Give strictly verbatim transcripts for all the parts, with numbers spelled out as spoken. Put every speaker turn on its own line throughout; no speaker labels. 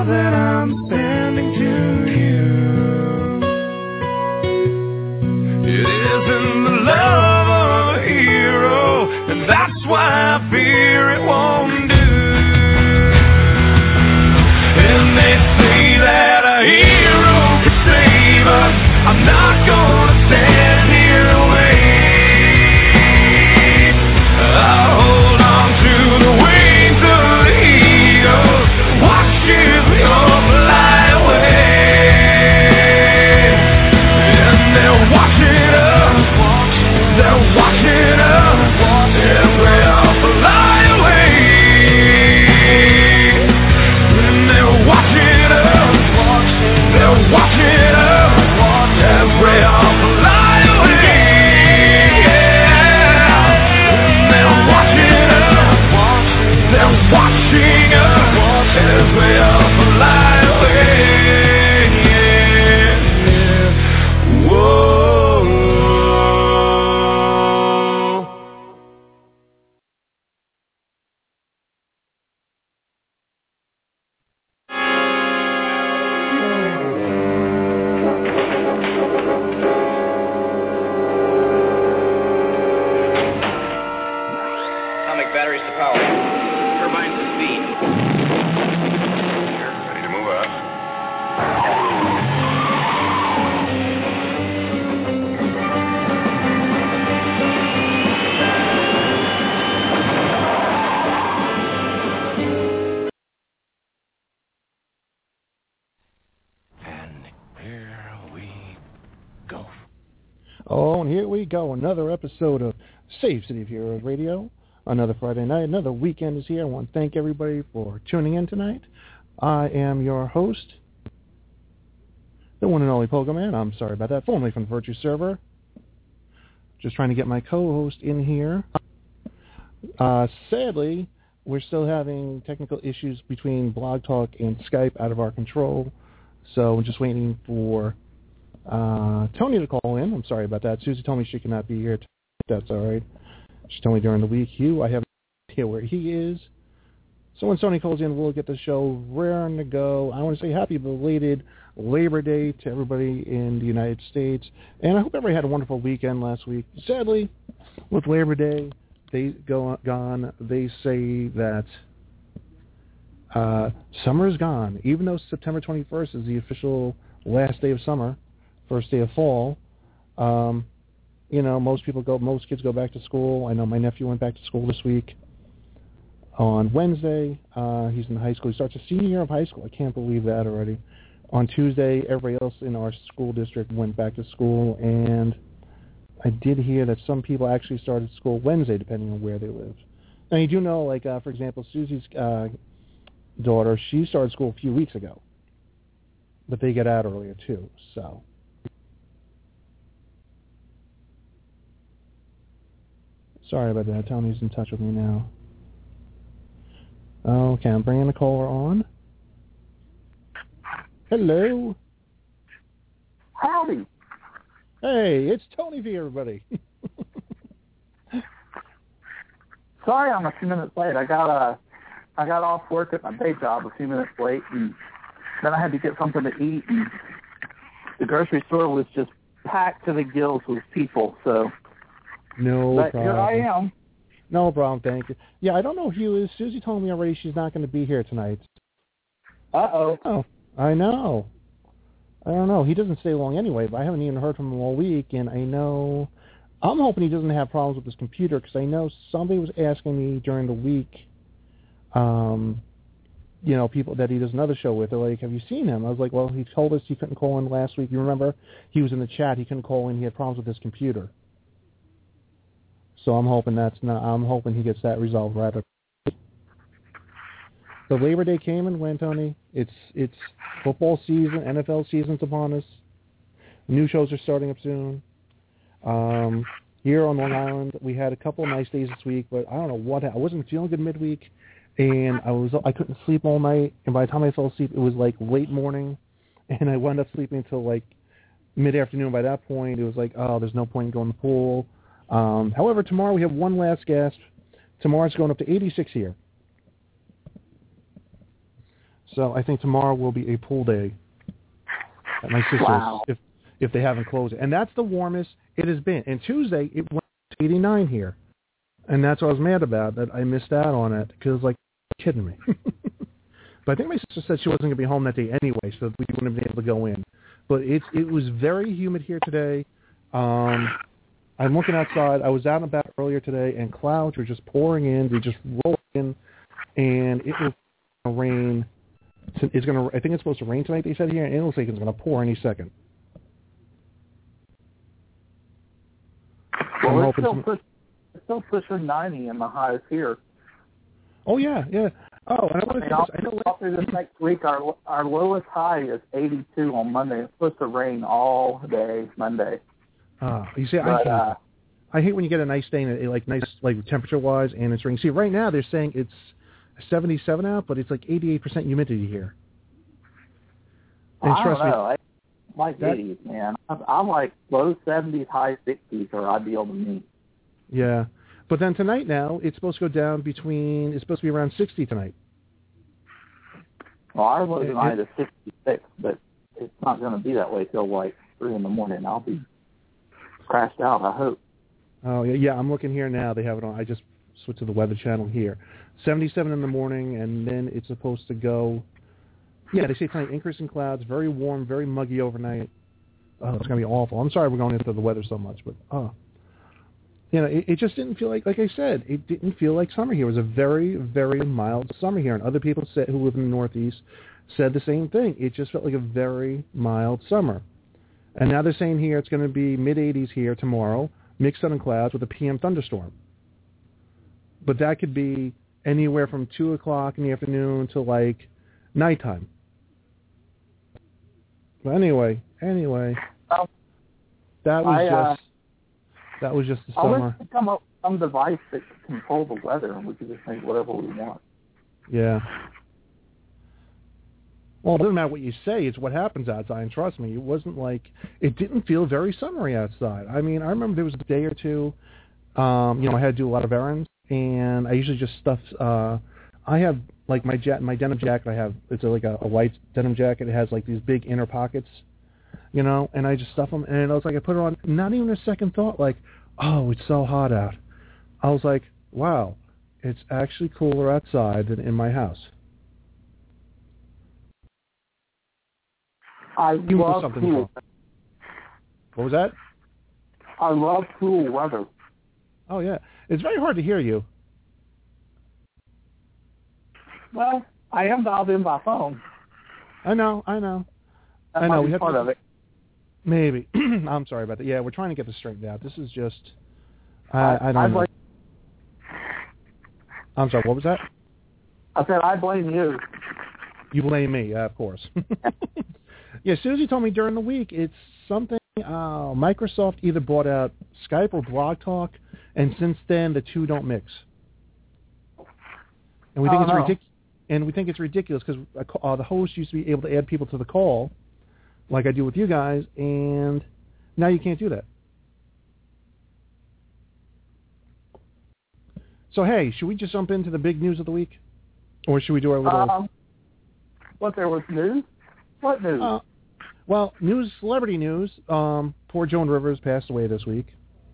that I'm sending to you. It isn't the love of a hero, and that's why I fear it won't do. And they say that a hero could save us. I'm not gonna stand here and wait. I'll hold on to the wings of the eagle, watch as we all fly away. And they're watching us, they're watching us, as we all fly away. And they're watching us, they're watching us, as we all fly away. Yeah. And they're watching us, they're watching us, as we all fly away. Yeah. Whoa.
Atomic batteries to power. Turbines to speed.
Ready to move out.
And here we go.
Oh, and here we go. Another episode of Save City of Heroes Radio. Another Friday night. Another weekend is here. I want to thank everybody for tuning in tonight. I am your host, the one and only Pokeman. I'm sorry about that. Formerly from the Virtue Server. Just trying to get my co-host in here. Uh, sadly, we're still having technical issues between Blog Talk and Skype out of our control. So I'm just waiting for uh, Tony to call in. I'm sorry about that. Susie told me she cannot be here. That's all right. She told me during the week. Hugh, I have no idea where he is. So when Tony calls in, we'll get the show raring to go. I want to say happy belated Labor Day to everybody in the United States. And I hope everybody had a wonderful weekend last week. Sadly, with Labor Day they go gone, they say that uh, summer is gone. Even though September twenty-first is the official last day of summer, first day of fall, um, you know, most people go, most kids go back to school. I know my nephew went back to school this week on Wednesday. Uh, he's in high school. He starts a senior year of high school. I can't believe that already. On Tuesday, everybody else in our school district went back to school, and I did hear that some people actually started school Wednesday, depending on where they lived. Now, you do know, like, uh, for example, Susie's uh, daughter, she started school a few weeks ago, but they get out earlier, too, so. Sorry about that. Tony's in touch with me now. Okay, I'm bringing the caller on. Hello.
Howdy.
Hey, it's Tony V, everybody.
Sorry I'm a few minutes late. I got uh, I got off work at my day job a few minutes late, and then I had to get something to eat, and the grocery store was just packed to the gills with people, so...
No
but
problem.
Here I am.
No problem, thank you. Yeah, I don't know who Hugh is. Susie told me already she's not going to be here tonight.
Uh-oh.
Oh, I know. I don't know. He doesn't stay long anyway, but I haven't even heard from him all week, and I know... I'm hoping he doesn't have problems with his computer, because I know somebody was asking me during the week, um, you know, people that he does another show with. They're like, have you seen him? I was like, well, he told us he couldn't call in last week. You remember? He was in the chat. He couldn't call in. He had problems with his computer. So I'm hoping that's not. I'm hoping he gets that resolved right up. The Labor Day came and went, Tony. It's it's football season, N F L season's upon us. New shows are starting up soon. Um, here on Long Island, we had a couple of nice days this week, but I don't know what. I wasn't feeling good midweek, and I was I couldn't sleep all night. And by the time I fell asleep, it was like late morning, and I wound up sleeping until like mid-afternoon. By that point, it was like, oh, there's no point in going to the pool. Um, however, tomorrow we have one last gasp. Tomorrow it's going up to eighty-six here. So I think tomorrow will be a pool day at my sister's
Wow.
if if they haven't closed it. And that's the warmest it has been. And Tuesday, it went to eighty-nine here. And that's what I was mad about, that I missed out on it, because, like, you're kidding me. But I think my sister said she wasn't going to be home that day anyway, so we wouldn't have been able to go in. But it's it was very humid here today. Um, I'm looking outside. I was out and about earlier today, and clouds were just pouring in. They just rolled in, and it was going to rain. It's going to. I think it's supposed to rain tonight, they said here, and it looks like it's going to pour any second.
Well,
I'm
it's still,
some...
push, it's still pushing ninety in the highs here.
Oh, yeah, yeah. Oh, and I want to say this. I know
after this next week, our our lowest high is eighty-two on Monday. It's supposed to rain all day Monday.
Uh, you see, I
But,
hate,
uh,
I hate when you get a nice day, and it, like nice, like temperature-wise, and it's raining. See, right now they're saying it's seventy-seven out, but it's like eighty-eight percent humidity here. And
I
trust
don't
me,
know. I like
that-
eighties, man. I'm, I'm like low seventies, high sixties are ideal to me.
Yeah, but then tonight now it's supposed to go down between. It's supposed to be around sixty tonight.
Well, our low
It-
tonight
it-
is sixty-six, but it's not going to be that way till like three in the morning. I'll be crashed out, I hope.
Oh yeah, yeah. I'm looking here now. They have it on. I just switched to the Weather Channel here. seventy-seven in the morning, and then it's supposed to go. Yeah, they say tonight increase in clouds, very warm, very muggy overnight. Oh, it's gonna be awful. I'm sorry we're going into the weather so much, but oh, you know, it, it just didn't feel like, like I said, it didn't feel like summer here. It was a very, very mild summer here, and other people said, who live in the Northeast said the same thing. It just felt like a very mild summer. And now they're saying here it's going to be mid eighties here tomorrow, mixed sun and clouds with a P M thunderstorm. But that could be anywhere from two o'clock in the afternoon to like nighttime. But anyway, anyway,
Well,
that was
I, uh,
just that was just the
I wish
summer.
to come up with some device that can control the weather, and we could just make whatever we want.
Yeah. Well, it doesn't matter what you say; it's what happens outside. And trust me, it wasn't like it didn't feel very summery outside. I mean, I remember there was a day or two. Um, you know, I had to do a lot of errands, and I usually just stuff. Uh, I have like my ja- my denim jacket. I have it's a, like a, a white denim jacket. It has like these big inner pockets, you know, and I just stuff them. And I was like, I put it on, not even a second thought, like, oh, it's so hot out. I was like, wow, it's actually cooler outside than in my house.
I
You
love
something
cool.
wrong. What was that?
I love cool weather.
Oh yeah, it's very hard to hear you.
Well, I am dialed in by phone.
I know, I know.
That
I know,
might
we
be
have
part
to-
of it.
Maybe. I'm sorry about that. Yeah, we're trying to get this straightened out. This is just, I,
I,
I don't
I
know.
blame,
I'm sorry, what was that?
I said I blame you.
You blame me, uh, of course. Yeah, Susie told me during the week it's something, uh, Microsoft either bought out Skype or Blog Talk, and since then the two don't mix. And we think
Oh,
it's
no.
ridiculous. And we think it's ridiculous because uh, the host used to be able to add people to the call, like I do with you guys, and now you can't do that. So hey, should we just jump into the big news of the week, or should we do our little?
Um, what, there was news? What news?
Uh, well, news, celebrity news. Um, poor Joan Rivers passed away this week.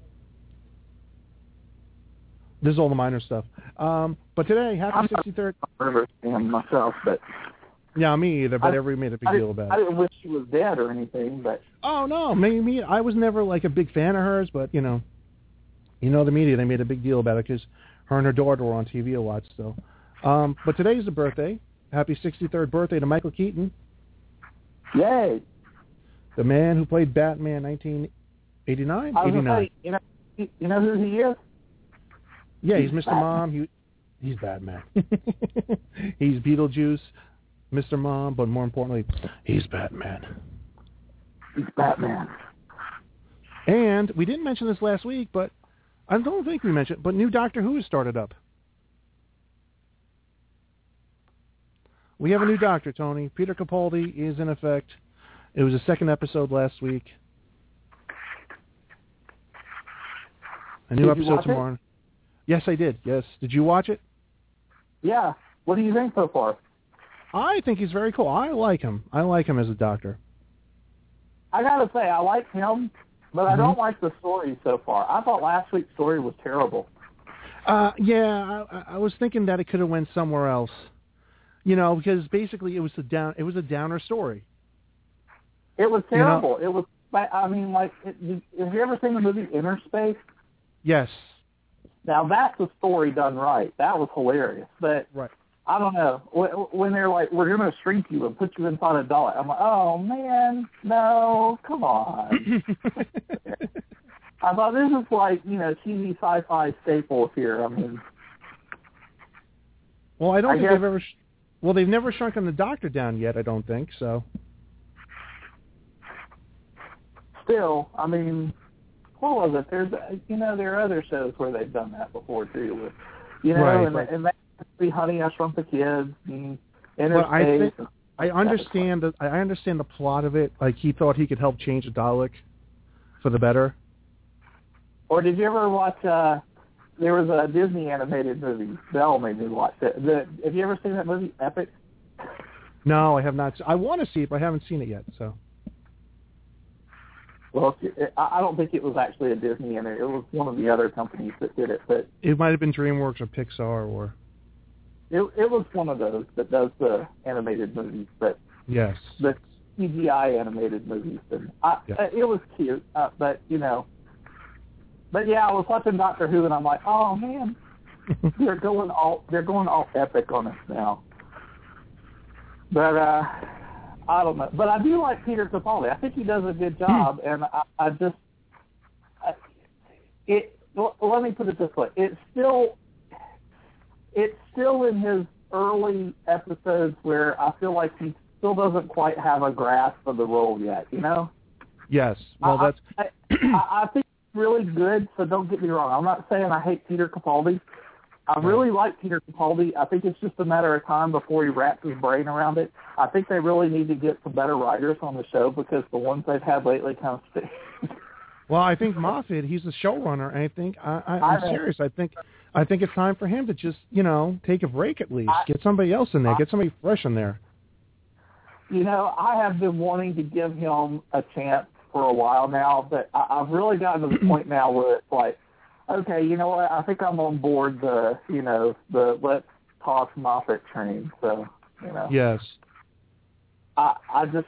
This is all the minor stuff. Um, but today, happy
I'm not-
sixty-third.
Rivers fan myself, but
Yeah, me either. But
I-
everybody made a big
I,
deal
didn't-
about
I
it.
didn't wish she was dead or anything, but
Oh no, me, me. I was never like a big fan of hers, but you know, you know, the media, they made a big deal about it because her and her daughter were on T V a lot still. Um, but today's the birthday. Happy sixty-third birthday to Michael Keaton,
yay!
the man who played Batman nineteen eighty-nine,
I was gonna
eighty-nine.
say, you know, you you know who he is?
Yeah, he's
He's
Mister
Batman.
Mom. He, he's Batman. He's Beetlejuice, Mister Mom, but more importantly, he's Batman.
He's Batman.
And we didn't mention this last week, but I don't think we mentioned, but new Doctor Who has started up. We have a new Doctor, Tony. Peter Capaldi is in effect. It was the second episode last week. A new
Did you
episode
watch it?
tomorrow. Yes, I did. Yes. Did you watch it?
Yeah. What do you think so far?
I think he's very cool. I like him. I like him as a doctor.
I gotta say, I like him, but
mm-hmm.
I don't like the story so far. I thought last week's story was terrible.
Uh, yeah, I, I was thinking that it could have went somewhere else. You know, because basically it was a down, it was a downer story.
It was terrible.
You know?
It was. I mean, like, it, have you ever seen the movie Inner Space?
Yes.
Now that's a story done right. That was hilarious. But
right.
I don't know, when they're like, we're going to shrink you and put you inside a doll. I'm like, oh, man, no, come on. I thought this is like, you know, cheesy sci-fi staples here. I mean.
Well, I don't
I
think
guess,
they've ever, sh- well, they've never shrunken the doctor down yet, I don't think, so.
Still, I mean, what was it? There's, you know, there are other shows where they've done that before, too. With, you know,
right,
and,
right.
and that be Honey, I Shrunk the Kids, and Inner
well, I
Space.
think, I understand the, I understand the plot of it. Like, he thought he could help change the Dalek for the better.
Or did you ever watch, uh, there was a Disney animated movie, Belle made me watch it. The, have you ever seen that movie, Epic?
No, I have not. I want to see it, but I haven't seen it yet, so.
Well, it, I don't think it was actually a Disney, and it, it was one of the other companies that did it. But
it might have been DreamWorks or Pixar, or
it, it was one of those that does the animated movies. But
yes,
the C G I animated movies, and I,
yes.
uh, it was cute. Uh, but you know, but yeah, I was watching Doctor Who, and I'm like, oh man, they're going all they're going all epic on us now. But uh, I don't know. But I do like Peter Capaldi. I think he does a good job, and I, I just I, it. Well, let me put it this way: it's still it's still in his early episodes where I feel like he still doesn't quite have a grasp of the role yet. You know?
Yes. Well,
I,
that's.
I, I, I think he's really good. So don't get me wrong. I'm not saying I hate Peter Capaldi. I really like Peter Capaldi. I think it's just a matter of time before he wraps his brain around it. I think they really need to get some better writers on the show because the ones they've had lately kind of stink.
Well, I think Moffat, he's the showrunner, and I think I, I, I'm
I
serious. I think I think it's time for him to just, you know, take a break at least.
I,
get somebody else in there.
I,
Get somebody fresh in there.
You know, I have been wanting to give him a chance for a while now, but I, I've really gotten to the point now where it's like, okay, you know what? I think I'm on board the, you know, the let's toss Moffat train. So, you know.
Yes.
I I just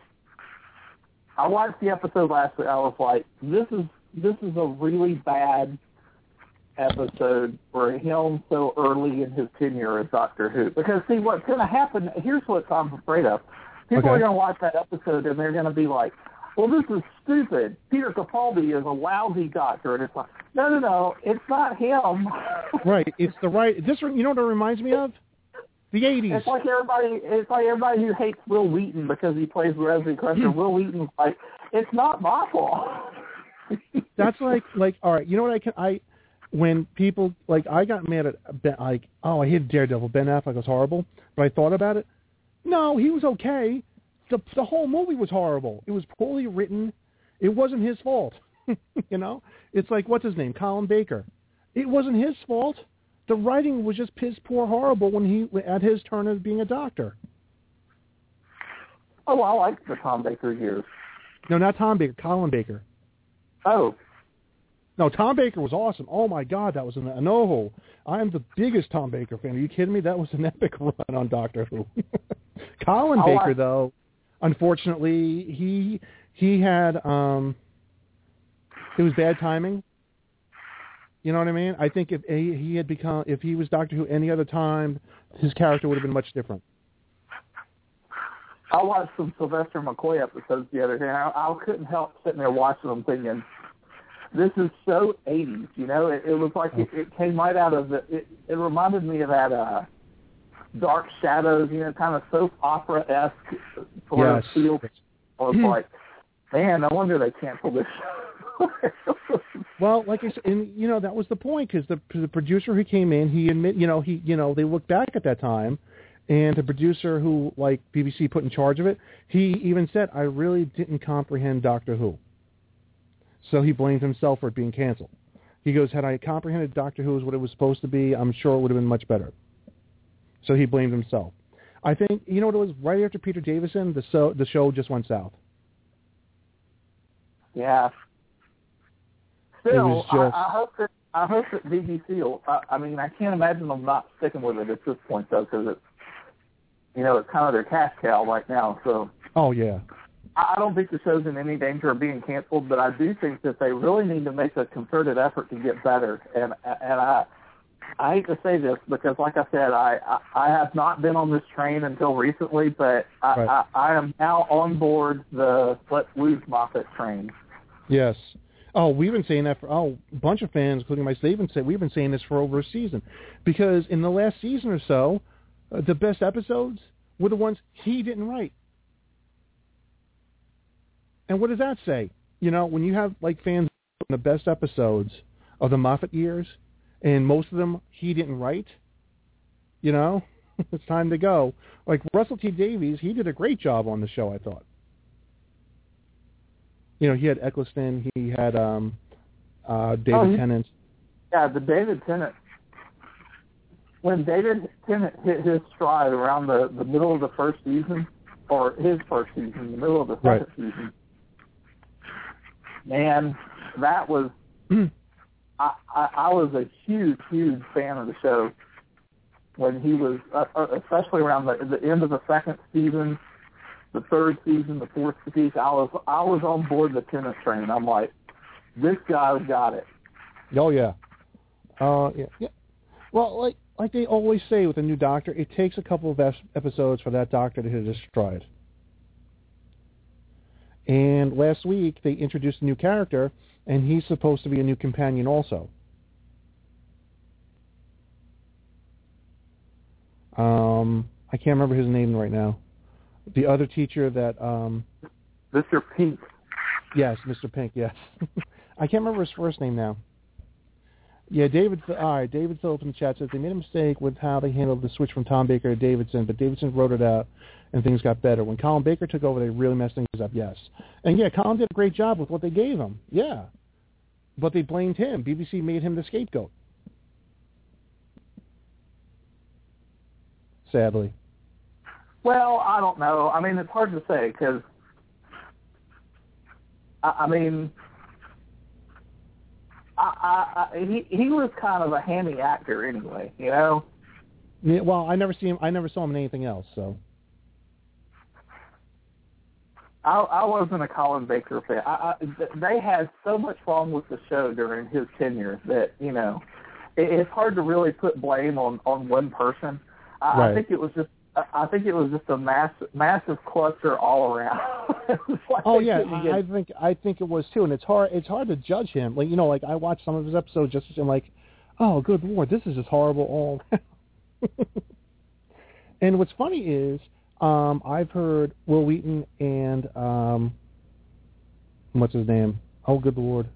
I watched the episode last week. I was like, this is this is a really bad episode for him so early in his tenure as Doctor Who. Because see, what's going to happen? Here's what I'm afraid of. People
okay.
are going to watch that episode and they're going to be like, well, this is stupid. Peter Capaldi is a lousy doctor. And it's like, no, no, no, it's not him.
Right. It's the right. This, you know what it reminds me of? The eighties.
It's like everybody. It's like everybody who hates Will Wheaton because he plays Wesley Crusher. Will Wheaton's like, it's not my fault.
That's like, like, all right. You know what I can? I when people like, I got mad at Ben, like, oh, I hated Daredevil. Ben Affleck was horrible. But I thought about it. No, he was okay. The the whole movie was horrible. It was poorly written. It wasn't his fault. You know, it's like, what's his name, Colin Baker. It wasn't his fault. The writing was just piss poor horrible when he at his turn as being a doctor.
Oh, I like the Tom Baker years.
No, not Tom Baker, Colin Baker.
Oh.
No, Tom Baker was awesome. Oh my God, that was an no. I am the biggest Tom Baker fan. Are you kidding me? That was an epic run on Doctor Who. Colin
I
Baker,
like-
though, unfortunately, he he had um, it was bad timing. You know what I mean? I think if he, he had become, if he was Doctor Who any other time, his character would have been much different.
I watched some Sylvester McCoy episodes the other day, and I, I couldn't help sitting there watching them thinking, this is so eighties, you know? It, it was like it, it came right out of the, it, it reminded me of that uh, Dark Shadows, you know, kind of soap opera-esque sort
Yes.
of feel. I was like, man, no wonder they canceled this show.
Well, like I said, and you know that was the point because the the producer who came in, he admit, you know, he, you know, they looked back at that time, and the producer who like B B C put in charge of it, he even said, I really didn't comprehend Doctor Who. So he blamed himself for it being canceled. He goes, had I comprehended Doctor Who as what it was supposed to be, I'm sure it would have been much better. So he blamed himself. I think, you know what it was? Right after Peter Davison, the, so, the show just went south.
Yeah. Still,
just...
I, I hope that I hope that B B C will. I, I mean, I can't imagine them not sticking with it at this point, though, because it's, you know, it's kind of their cash cow right now. So.
Oh yeah.
I don't think the show's in any danger of being canceled, but I do think that they really need to make a concerted effort to get better. And and I I hate to say this because, like I said, I I, I have not been on this train until recently, but I,
right.
I, I am now on board the Let's Lose Moffat train.
Yes. Oh, we've been saying that for oh, a bunch of fans, including myself, even say we've been saying this for over a season, because in the last season or so, uh, the best episodes were the ones he didn't write. And what does that say? You know, when you have like fans in the best episodes of the Moffat years, and most of them he didn't write, you know, it's time to go. Like Russell T Davies, he did a great job on the show, I thought. You know, he had Eccleston, he had um, uh, David
oh, he,
Tennant.
Yeah, the David Tennant. When David Tennant hit his stride around the, the middle of the first season, or his first season, the middle of the second
right.
season, man, that was, I, I, I was a huge, huge fan of the show when he was, uh, especially around the, the end of the second season, the third season, the fourth season. I was, I was on board the Tennant train. I'm like, this guy's got it.
Oh yeah, uh, yeah, yeah. Well, like like they always say with a new Doctor, it takes a couple of episodes for that Doctor to hit his stride. And last week, they introduced a new character, and he's supposed to be a new companion also. Um, I can't remember his name right now. The other teacher that... Um,
Mister Pink.
Yes, Mister Pink, yes. I can't remember his first name now. Yeah, David. All right, David Phillips in the chat says they made a mistake with how they handled the switch from Tom Baker to Davidson, but Davidson wrote it out, and things got better. When Colin Baker took over, they really messed things up. Yes, and yeah, Colin did a great job with what they gave him. Yeah, but they blamed him. B B C made him the scapegoat. Sadly.
Well, I don't know. I mean, it's hard to say because, I, I mean. I, I, he he was kind of a handy actor anyway, you know.
Yeah, well, I never see him. I never saw him in anything else. So
I, I wasn't a Colin Baker fan. I, I, they had so much wrong with the show during his tenure that you know it, it's hard to really put blame on, on one person. I,
right.
I think it was just I think it was just a massive massive cluster all around. like
oh yeah,
get...
I think I think it was too, and it's hard it's hard to judge him. Like you know, like I watched some of his episodes just to I'm like, oh good lord, this is just horrible all. And what's funny is um, I've heard Will Wheaton and um, what's his name? Oh good lord,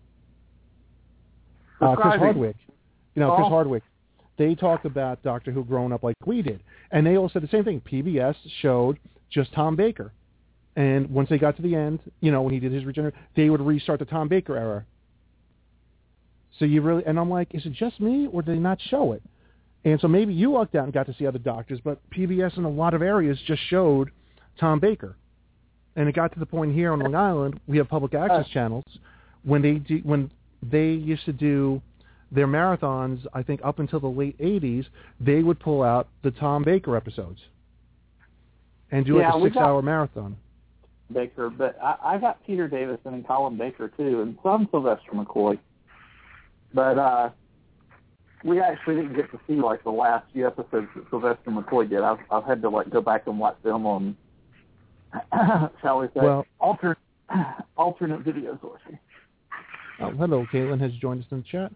uh, Chris Hardwick. You know,
oh.
Chris Hardwick. They talked about Doctor Who growing up like we did. And they all said the same thing. P B S showed just Tom Baker. And once they got to the end, you know, when he did his return, they would restart the Tom Baker era. So you really, and I'm like, is it just me or did they not show it? And so maybe you lucked out and got to see other Doctors, but P B S in a lot of areas just showed Tom Baker. And it got to the point here on Long Island, we have public access channels. When they do, when they used to do their marathons, I think up until the late eighties, they would pull out the Tom Baker episodes and do
yeah,
like a six-hour marathon.
Baker, but I, I got Peter Davison and Colin Baker too, and some Sylvester McCoy. But uh, we actually didn't get to see like the last few episodes that Sylvester McCoy did. I've, I've had to like go back and watch them on, shall we say,
well,
alternate alternate video sources.
Oh, hello, Caitlin has joined us in the chat.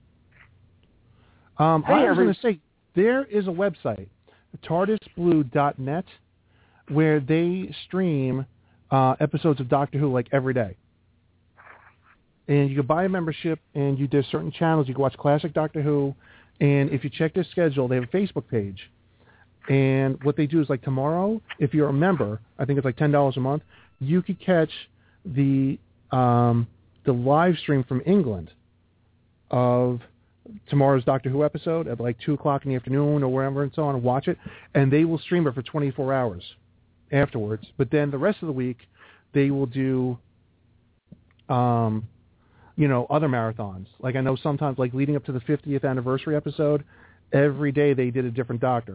Um,
hey,
I was
every-
going to say, there is a website, tardis blue dot net, where they stream uh, episodes of Doctor Who like every day. And you can buy a membership, and you there's certain channels. You can watch classic Doctor Who, and if you check their schedule, they have a Facebook page. And what they do is like tomorrow, if you're a member, I think it's like ten dollars a month, you could catch the um, the live stream from England of tomorrow's Doctor Who episode at like two o'clock in the afternoon or wherever and so on and watch it, and they will stream it for twenty-four hours afterwards. But then the rest of the week, they will do, um, you know, other marathons. Like I know sometimes, like leading up to the fiftieth anniversary episode, every day they did a different Doctor.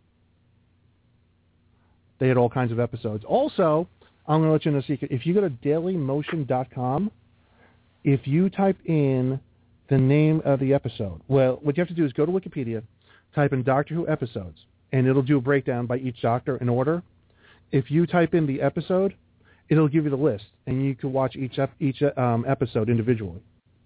They had all kinds of episodes. Also, I'm going to let you know a secret. If you go to daily motion dot com, if you type in the name of the episode, well, what you have to do is go to Wikipedia, type in Doctor Who episodes, and it'll do a breakdown by each Doctor in order. If you type in the episode, it'll give you the list, and you can watch each ep- each um, episode individually.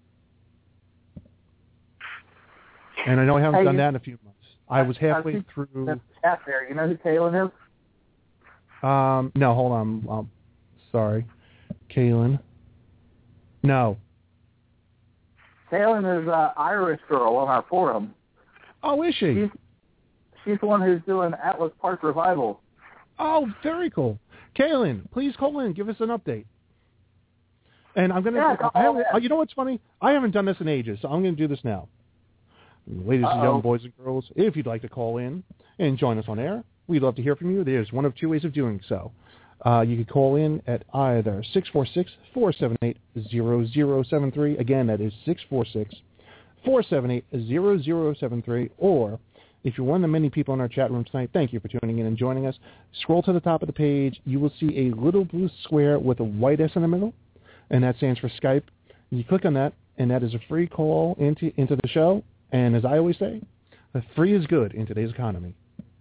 And I know I haven't
hey,
done
you,
that in a few months. I was halfway
I
through.
The chat there. You know who Kaylin is?
Um, no, hold on. Um, sorry. Kaylin. No.
Kaylin is an Irish girl on our forum.
Oh, is she?
She's, she's the one who's doing Atlas Park Revival.
Oh, very cool. Kaylin, please call in. Give us an update. And I'm going to...
Yeah,
you know what's funny? I haven't done this in ages, so I'm going to do this now. Ladies
Uh-oh.
and young boys and girls, if you'd like to call in and join us on air, we'd love to hear from you. There's one of two ways of doing so. Uh, you can call in at either six four six, four seven eight, zero zero seven three. Again, that is six four six, four seven eight, zero zero seven three. Or if you're one of the many people in our chat room tonight, thank you for tuning in and joining us. Scroll to the top of the page. You will see a little blue square with a white S in the middle, and that stands for Skype. You click on that, and that is a free call into, into the show. And as I always say, free is good in today's economy.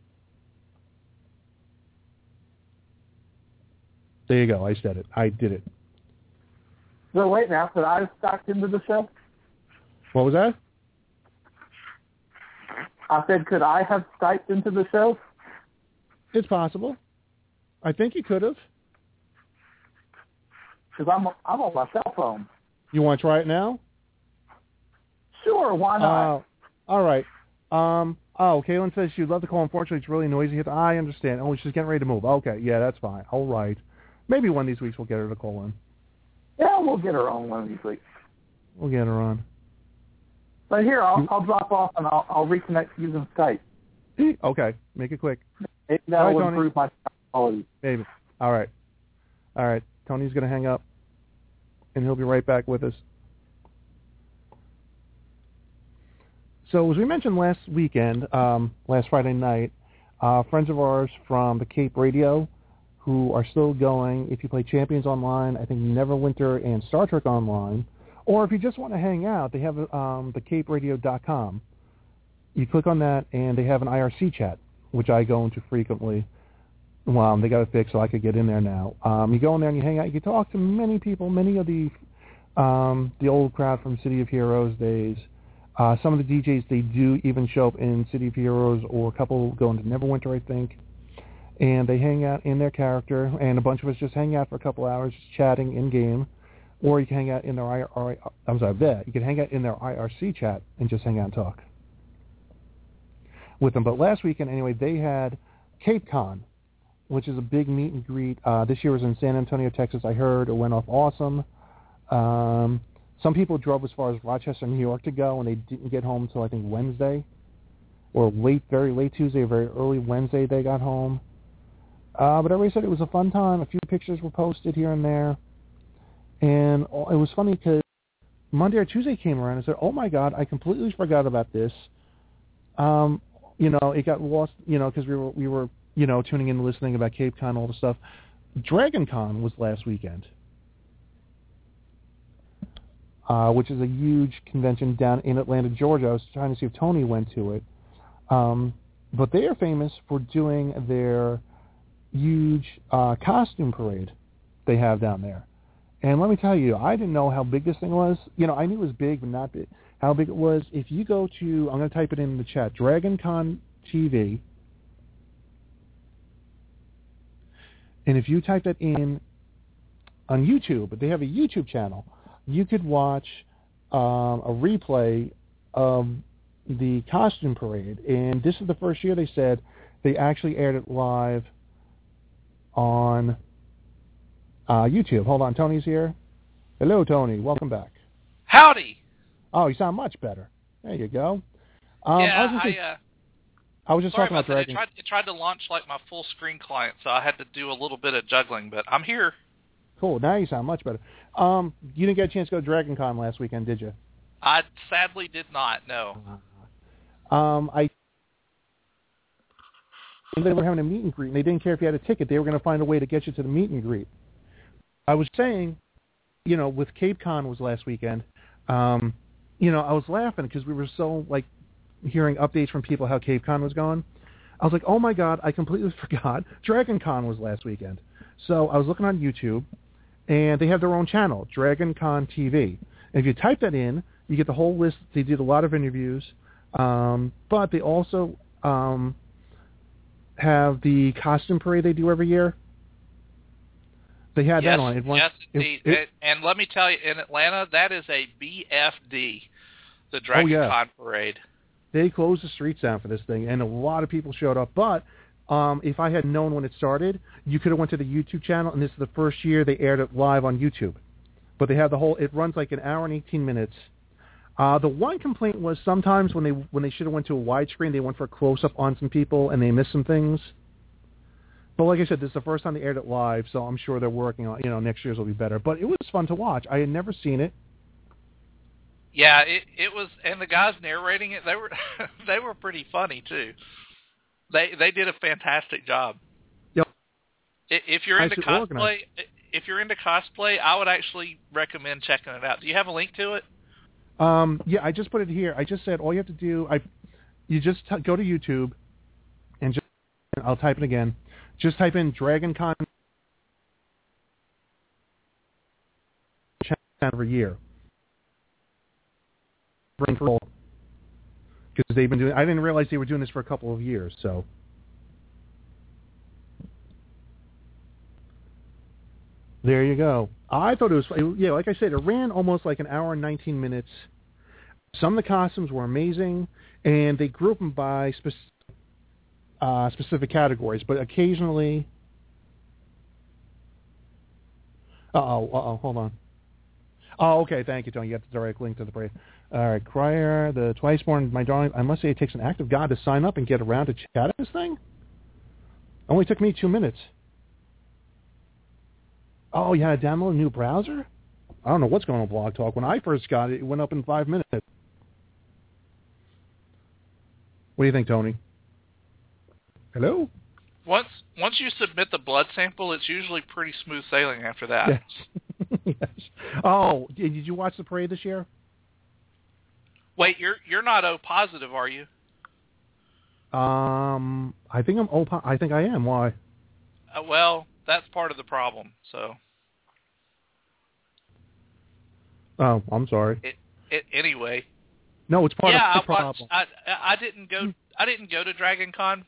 There you go. I said it. I did it.
So wait now, could I have stocked into the show?
What was that?
I said, could I have Skyped into the show?
It's possible. I think you could have.
Because I'm, I'm on my cell phone.
You want to try it now?
Sure, why not?
Uh, all right. Um, oh, Kaylin says she'd love to call. Unfortunately, it's really noisy. I understand. Oh, she's getting ready to move. Okay, yeah, that's fine. All right. Maybe one of these weeks we'll get her to call in.
Yeah, we'll get her on one of these weeks.
We'll get her on.
But here, I'll, I'll drop off and I'll, I'll reconnect using Skype.
Okay, make it quick.
Maybe that will
right,
improve my quality.
Maybe. All right. All right. Tony's going to hang up, and he'll be right back with us. So as we mentioned last weekend, um, last Friday night, uh, friends of ours from the Cape Radio, who are still going, if you play Champions Online, I think Neverwinter and Star Trek Online, or if you just want to hang out, they have um, the cape radio dot com. You click on that, and they have an I R C chat, which I go into frequently. Well, they got it fixed, so I could get in there now. Um, you go in there and you hang out. You can talk to many people, many of the um, the old crowd from City of Heroes days. Uh, some of the D Js, they do even show up in City of Heroes, or a couple go into Neverwinter, I think. And they hang out in their character, and a bunch of us just hang out for a couple hours just chatting in-game. Or you can hang out in their I R C, I'm sorry, there. You can hang out in their I R C chat and just hang out and talk with them. But last weekend, anyway, they had Cape Con, which is a big meet and greet. Uh, this year was in San Antonio, Texas. I heard it went off awesome. Um, some people drove as far as Rochester, New York to go, and they didn't get home until, I think, Wednesday. Or late, very late Tuesday or very early Wednesday they got home. Uh, but everybody said it was a fun time. A few pictures were posted here and there. And it was funny because Monday or Tuesday came around and said, oh, my God, I completely forgot about this. Um, you know, it got lost, you know, because we were, we were, you know, tuning in and listening about Cape Con, all the stuff. Dragon Con was last weekend, uh, which is a huge convention down in Atlanta, Georgia. I was trying to see if Tony went to it. Um, but they are famous for doing their huge uh, costume parade they have down there. And let me tell you, I didn't know how big this thing was. You know, I knew it was big, but not big. How big it was. If you go to, I'm going to type it in the chat, Dragon Con T V. And if you type that in on YouTube, they have a YouTube channel, you could watch um, a replay of the costume parade. And this is the first year they said they actually aired it live on uh, YouTube. Hold on, Tony's here. Hello, Tony. Welcome back.
Howdy.
Oh, you sound much better. There you go. Um,
yeah,
I was just,
I, uh,
I was just
sorry
talking
about
about
that. It
Dragon.
tried, it tried to launch like my full screen client, so I had to do a little bit of juggling, but I'm here.
Cool. Now you sound much better. Um, you didn't get a chance to go to Dragon Con last weekend, did you?
I sadly did not, no.
Um, I. They were having a meet and greet, and they didn't care if you had a ticket. They were going to find a way to get you to the meet and greet. I was saying, you know, with Cape Con was last weekend. Um, you know, I was laughing because we were so like hearing updates from people how Cape Con was going. I was like, oh my God, I completely forgot Dragon Con was last weekend. So I was looking on YouTube, and they have their own channel, Dragon Con T V. And if you type that in, you get the whole list. They did a lot of interviews, um, but they also um, have the costume parade they do every year. They had
yes,
that on. It won,
yes,
it,
indeed.
it,
and, and let me tell you, in Atlanta, that is a B F D, the Dragon
oh, yeah.
Con parade.
They closed the streets down for this thing, and a lot of people showed up. But um, if I had known when it started, you could have went to the YouTube channel, and this is the first year they aired it live on YouTube. But they have the whole. It runs like an hour and eighteen minutes. Uh, the one complaint was sometimes when they when they should have went to a widescreen, they went for a close up on some people, and they missed some things. But like I said, this is the first time they aired it live, so I'm sure they're working on. You know, next year's will be better. But it was fun to watch. I had never seen it.
Yeah, it it was, and the guys narrating it, they were they were pretty funny too. They they did a fantastic job.
Yep.
If you're into
Nicely
cosplay,
organized.
if you're into cosplay, I would actually recommend checking it out. Do you have a link to it?
Um, yeah, I just put it here. I just said all you have to do. I you just t- go to YouTube, and just I'll type it again. Just type in Dragon Con every year. Because they've been doing. I didn't realize they were doing this for a couple of years. So there you go. I thought it was. Yeah, like I said, it ran almost like an hour and nineteen minutes. Some of the costumes were amazing, and they group them by spec- uh, specific categories. But occasionally, uh oh, uh oh, hold on. Oh, okay, thank you, Tony. You have the direct link to the parade. All right, Crier, the Twiceborn, my darling, I must say it takes an act of God to sign up and get around to chat this thing. Only took me two minutes. Oh, you had to download a new browser? I don't know what's going on with Blog Talk. When I first got it, it went up in five minutes. What do you think, Tony? Hello?
Once once you submit the blood sample, it's usually pretty smooth sailing after that.
Yes. Yes. Oh, did you watch the parade this year?
Wait, you're you're not O positive, are you?
Um, I think I'm O. I think I am. Why?
Uh, well, that's part of the problem. So.
Oh, I'm sorry.
It, it, anyway.
No, it's part
yeah,
of the
I
problem.
watched, I I didn't go. I didn't go to Dragon Con.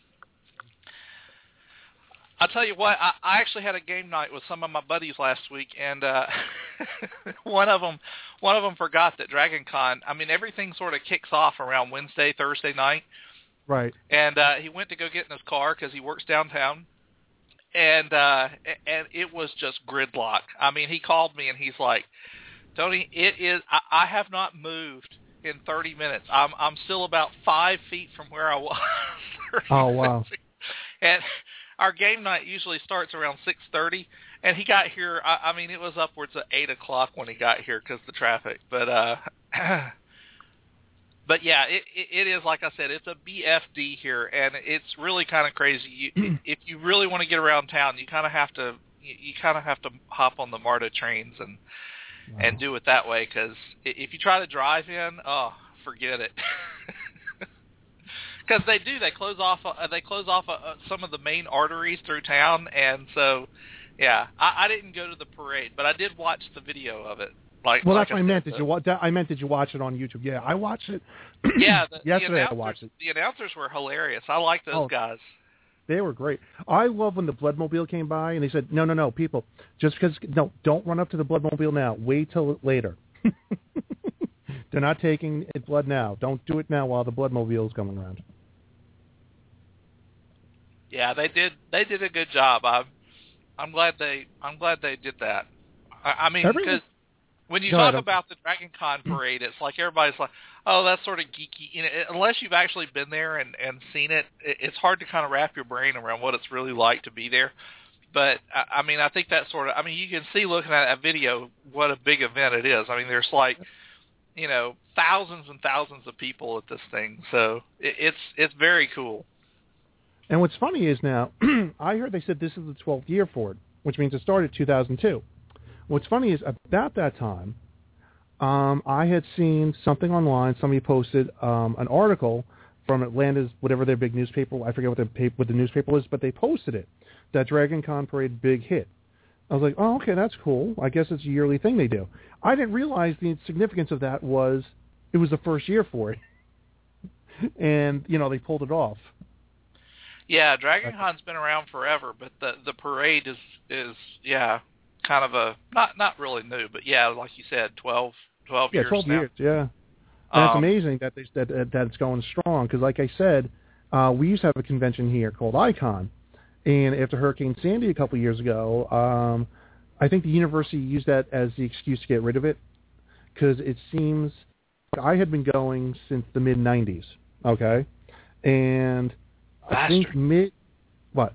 I'll tell you what. I, I actually had a game night with some of my buddies last week, and uh, one of them, one of them forgot that Dragon Con. I mean, everything sort of kicks off around Wednesday, Thursday night.
Right.
And uh, he went to go get in his car because he works downtown, and uh, and it was just gridlock. I mean, he called me and he's like, "Tony, it is. I, I have not moved in thirty minutes. I'm I'm still about five feet from where I was."
Oh wow!
And our game night usually starts around six thirty, and he got here. I, I mean, it was upwards of eight o'clock when he got here because of the traffic. But uh, but yeah, it, it it is like I said, it's a B F D here, and it's really kind of crazy. You, if you really want to get around town, you kind of have to you, you kind of have to hop on the MARTA trains and wow. and do it that way. Because if you try to drive in, oh, forget it. Because they do, they close off. Uh, they close off uh, some of the main arteries through town, and so, yeah, I, I didn't go to the parade, but I did watch the video of it. Like,
well,
like
that's what I meant. Did you wa- I meant, did you watch it on YouTube? Yeah, I watched it.
Yeah, the,
yesterday
the
I watched it.
The announcers were hilarious. I like those
oh,
guys.
They were great. I love when the Bloodmobile came by and they said, "No, no, no, people, just because no, don't run up to the Bloodmobile now. Wait till later. They're not taking blood now. Don't do it now while the Bloodmobile is coming around."
Yeah, they did. They did a good job. I'm, I'm glad they. I'm glad they did that. I, I mean, because When you
Go
talk
ahead.
about the Dragon Con parade, it's like everybody's like, oh, that's sort of geeky. You know, unless you've actually been there and, and seen it, it's hard to kind of wrap your brain around what it's really like to be there. But, I mean, I think that sort of, I mean, you can see looking at that video what a big event it is. I mean, there's like, you know, thousands and thousands of people at this thing. So it, it's it's very cool.
And what's funny is now, I heard they said this is the twelfth year for it, which means it started two thousand two. What's funny is about that time, um, I had seen something online. Somebody posted um, an article from Atlanta's, whatever their big newspaper, I forget what the, paper, what the newspaper was, but they posted it, that Dragon Con Parade big hit. I was like, oh, okay, that's cool. I guess it's a yearly thing they do. I didn't realize the significance of that was it was the first year for it. And, you know, they pulled it off.
Yeah, Dragon Con's been around forever, but the the parade is, is yeah, kind of a, not not really new, but yeah, like you said, twelve, twelve
yeah,
years
twelve
now.
years, yeah. And it's
Um,
amazing that, they, that, that it's going strong because, like I said, uh, we used to have a convention here called Icon. And after Hurricane Sandy a couple of years ago, um, I think the university used that as the excuse to get rid of it because it seems I had been going since the mid nineties, okay? And I
Bastard.
think mid – what?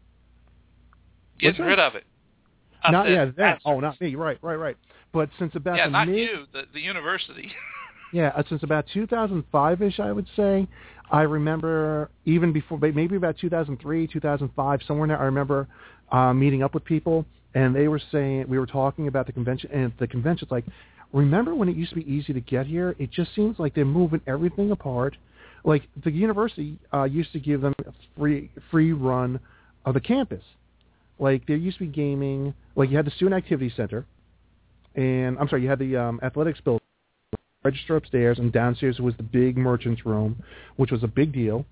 Getting
What's
rid
that?
of it. I
Not
said,
yeah, that.
bastards.
Oh, not me. Right, right, right. But since about
Yeah,
the
not
mid,
you, the, the university.
yeah, uh, since about two thousand five-ish, I would say. I remember even before, maybe about two thousand three, two thousand five, somewhere in there. I remember uh, meeting up with people, and they were saying we were talking about the convention, and the convention's like, remember when it used to be easy to get here? It just seems like they're moving everything apart. Like the university uh, used to give them a free free run of the campus. Like there used to be gaming. Like you had the student activity center, and I'm sorry, you had the um, athletics building. Register upstairs, and downstairs was the big merchant's room, which was a big deal.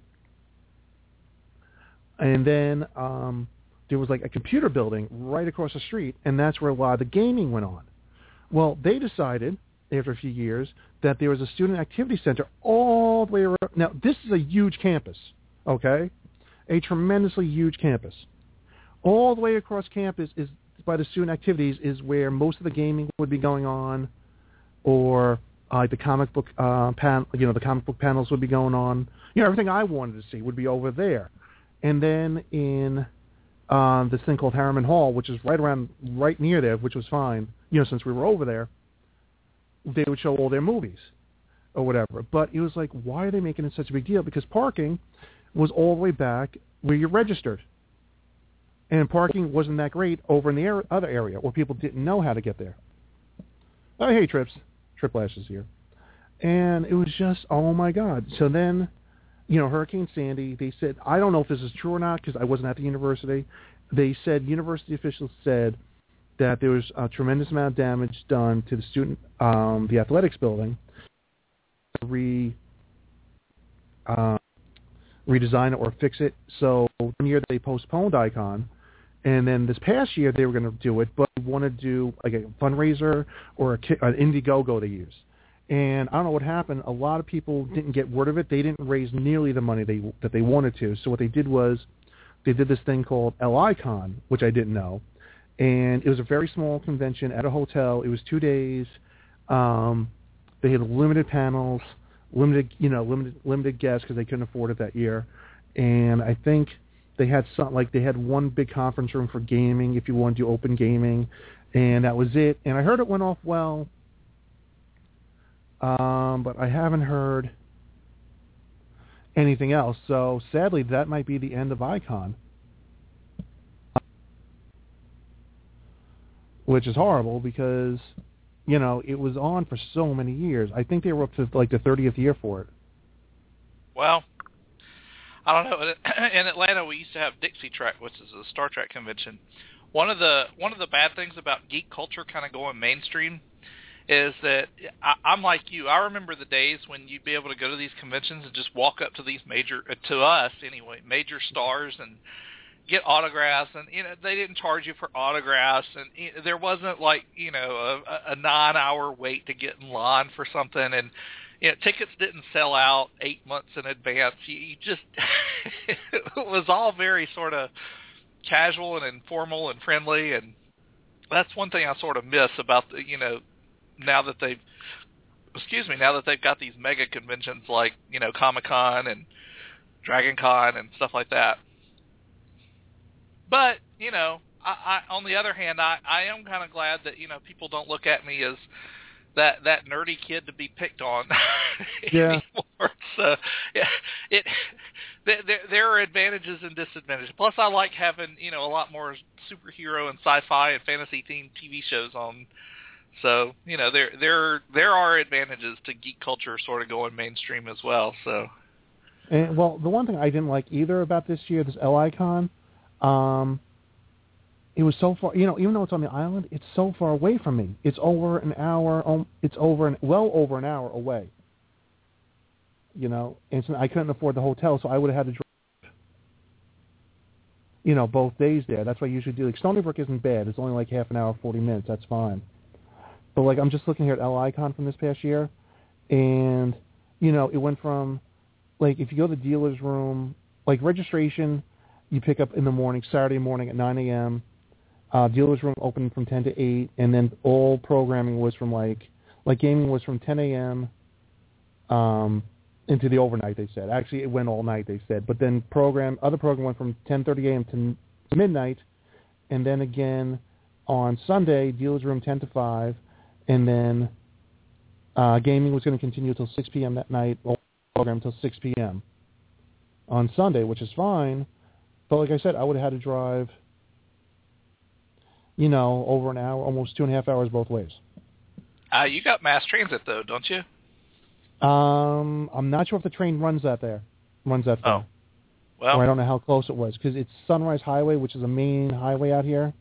And then um, there was like a computer building right across the street, and that's where a lot of the gaming went on. Well, they decided, after a few years, that there was a student activity center all the way around. Now, this is a huge campus, okay? A tremendously huge campus. All the way across campus is by the student activities is where most of the gaming would be going on, or Uh, the comic book uh, pan, you know, the comic book panels would be going on. You know, everything I wanted to see would be over there. And then in um, this thing called Harriman Hall, which is right around, right near there, which was fine. You know, since we were over there, they would show all their movies or whatever. But it was like, why are they making it such a big deal? Because parking was all the way back where you registered, and parking wasn't that great over in the er- other area where people didn't know how to get there. Oh, hey, Trips. Trip Lashes here. And it was just, oh, my God. So then, you know, Hurricane Sandy, they said, I don't know if this is true or not because I wasn't at the university. They said, university officials said that there was a tremendous amount of damage done to the student, um, the athletics building, re, uh, redesign it or fix it. So one year they postponed Icon. And then this past year they were going to do it, but they want to do like a fundraiser or a, an Indiegogo they use. And I don't know what happened. A lot of people didn't get word of it. They didn't raise nearly the money they that they wanted to. So what they did was they did this thing called L-Icon, which I didn't know. And it was a very small convention at a hotel. It was two days. Um, they had limited panels, limited, you know, limited limited guests because they couldn't afford it that year. And I think they had some, like they had one big conference room for gaming if you wanted to do open gaming, and that was it. And I heard it went off well, um, but I haven't heard anything else. So sadly, that might be the end of Icon, which is horrible because, you know, it was on for so many years. I think they were up to like the thirtieth year for it.
Well, I don't know. In Atlanta, we used to have Dixie Trek, which is a Star Trek convention. One of the one of the bad things about geek culture kind of going mainstream is that I, I'm like you. I remember the days when you'd be able to go to these conventions and just walk up to these major, to us anyway, major stars and get autographs. And you know, they didn't charge you for autographs, and you know, there wasn't like you know a, a nine-hour wait to get in line for something. And you know, tickets didn't sell out eight months in advance. You, you just it was all very sort of casual and informal and friendly, and that's one thing I sort of miss about the you know now that they've, excuse me, now that they've got these mega conventions like, you know, Comic-Con and Dragon Con and stuff like that. But, you know, I, I, on the other hand, I, I am kind of glad that, you know, people don't look at me as that, that nerdy kid to be picked on
yeah.
anymore. So, yeah, it, there, there are advantages and disadvantages. Plus, I like having, you know, a lot more superhero and sci-fi and fantasy-themed T V shows on. So, you know, there there there are advantages to geek culture sort of going mainstream as well. So,
and, well, the one thing I didn't like either about this year, this L-Icon, um, it was so far, you know, even though it's on the island, it's so far away from me. It's over an hour, um, it's over an, well over an hour away. You know, and so I couldn't afford the hotel, so I would have had to drive, you know, both days there. That's what I usually do. Like, Stony Brook isn't bad. It's only like half an hour, forty minutes. That's fine. But, like, I'm just looking here at L-Icon from this past year, and, you know, it went from, like, if you go to the dealer's room, like, registration, you pick up in the morning, Saturday morning at nine a.m., Uh, dealer's room opened from ten to eight, and then all programming was from like, like gaming was from ten a.m. Um, into the overnight, they said. Actually, it went all night, they said. But then program, other program went from ten thirty a.m. to midnight, and then again on Sunday, dealer's room ten to five, and then uh, gaming was going to continue until six p.m. that night, all program until six p.m. on Sunday, which is fine. But like I said, I would have had to drive, you know, over an hour, almost two and a half hours both ways.
Uh, you got mass transit, though, don't you?
Um, I'm not sure if the train runs that there. Runs that far.
Oh. Well.
Or I don't know how close it was, because it's Sunrise Highway, which is a main highway out here.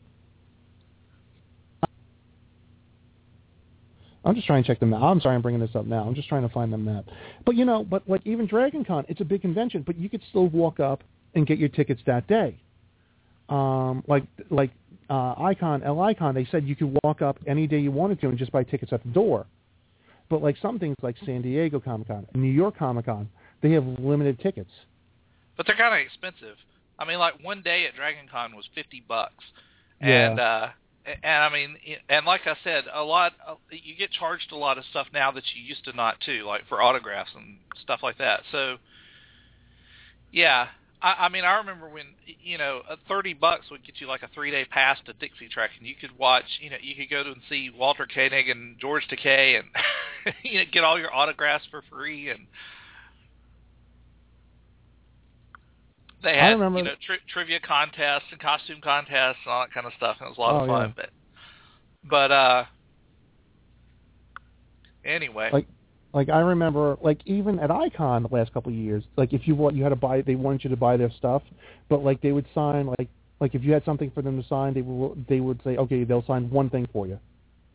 I'm just trying to check the map. I'm sorry I'm bringing this up now. I'm just trying to find the map. But, you know, but like even Dragon Con, it's a big convention, but you could still walk up and get your tickets that day. Um, like, like, Uh, Icon, L-Icon, they said you could walk up any day you wanted to and just buy tickets at the door. But like some things like San Diego Comic-Con, New York Comic-Con, they have limited tickets.
But they're kind of expensive. I mean, like one day at Dragon Con was fifty bucks.
Yeah.
And, uh, and I mean, and like I said, a lot, you get charged a lot of stuff now that you used to not too, like for autographs and stuff like that. So, yeah. I mean, I remember when, you know, thirty bucks would get you like a three-day pass to Dixie Track, and you could watch, you know, you could go to and see Walter Koenig and George Takei and, you know, get all your autographs for free. And they had,
remember,
you know, tri- trivia contests and costume contests and all that kind of stuff, and it was a lot
oh,
of fun.
Yeah.
But, but, uh, anyway.
Like, Like, I remember, like, even at Icon the last couple of years, like, if you want, you had to buy, they wanted you to buy their stuff, but, like, they would sign, like, like if you had something for them to sign, they would, they would say, okay, they'll sign one thing for you.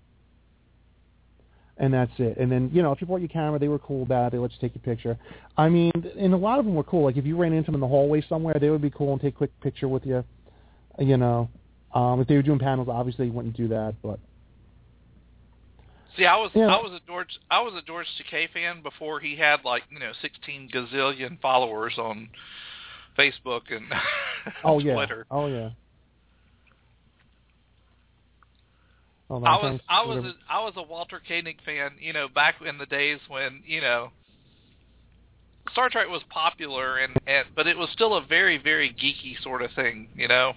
And that's it. And then, you know, if you brought your camera, they were cool about it. They let you take your picture. I mean, and a lot of them were cool. Like, if you ran into them in the hallway somewhere, they would be cool and take a quick picture with you, you know. Um, if they were doing panels, obviously you wouldn't do that, but...
See, I was
yeah.
I was a George I was a George Takei fan before he had like you know sixteen gazillion followers on Facebook and
oh,
Twitter.
Yeah. Oh yeah. Oh,
I was I was a, I was a Walter Koenig fan, you know, back in the days when you know Star Trek was popular and, and but it was still a very very geeky sort of thing, you know.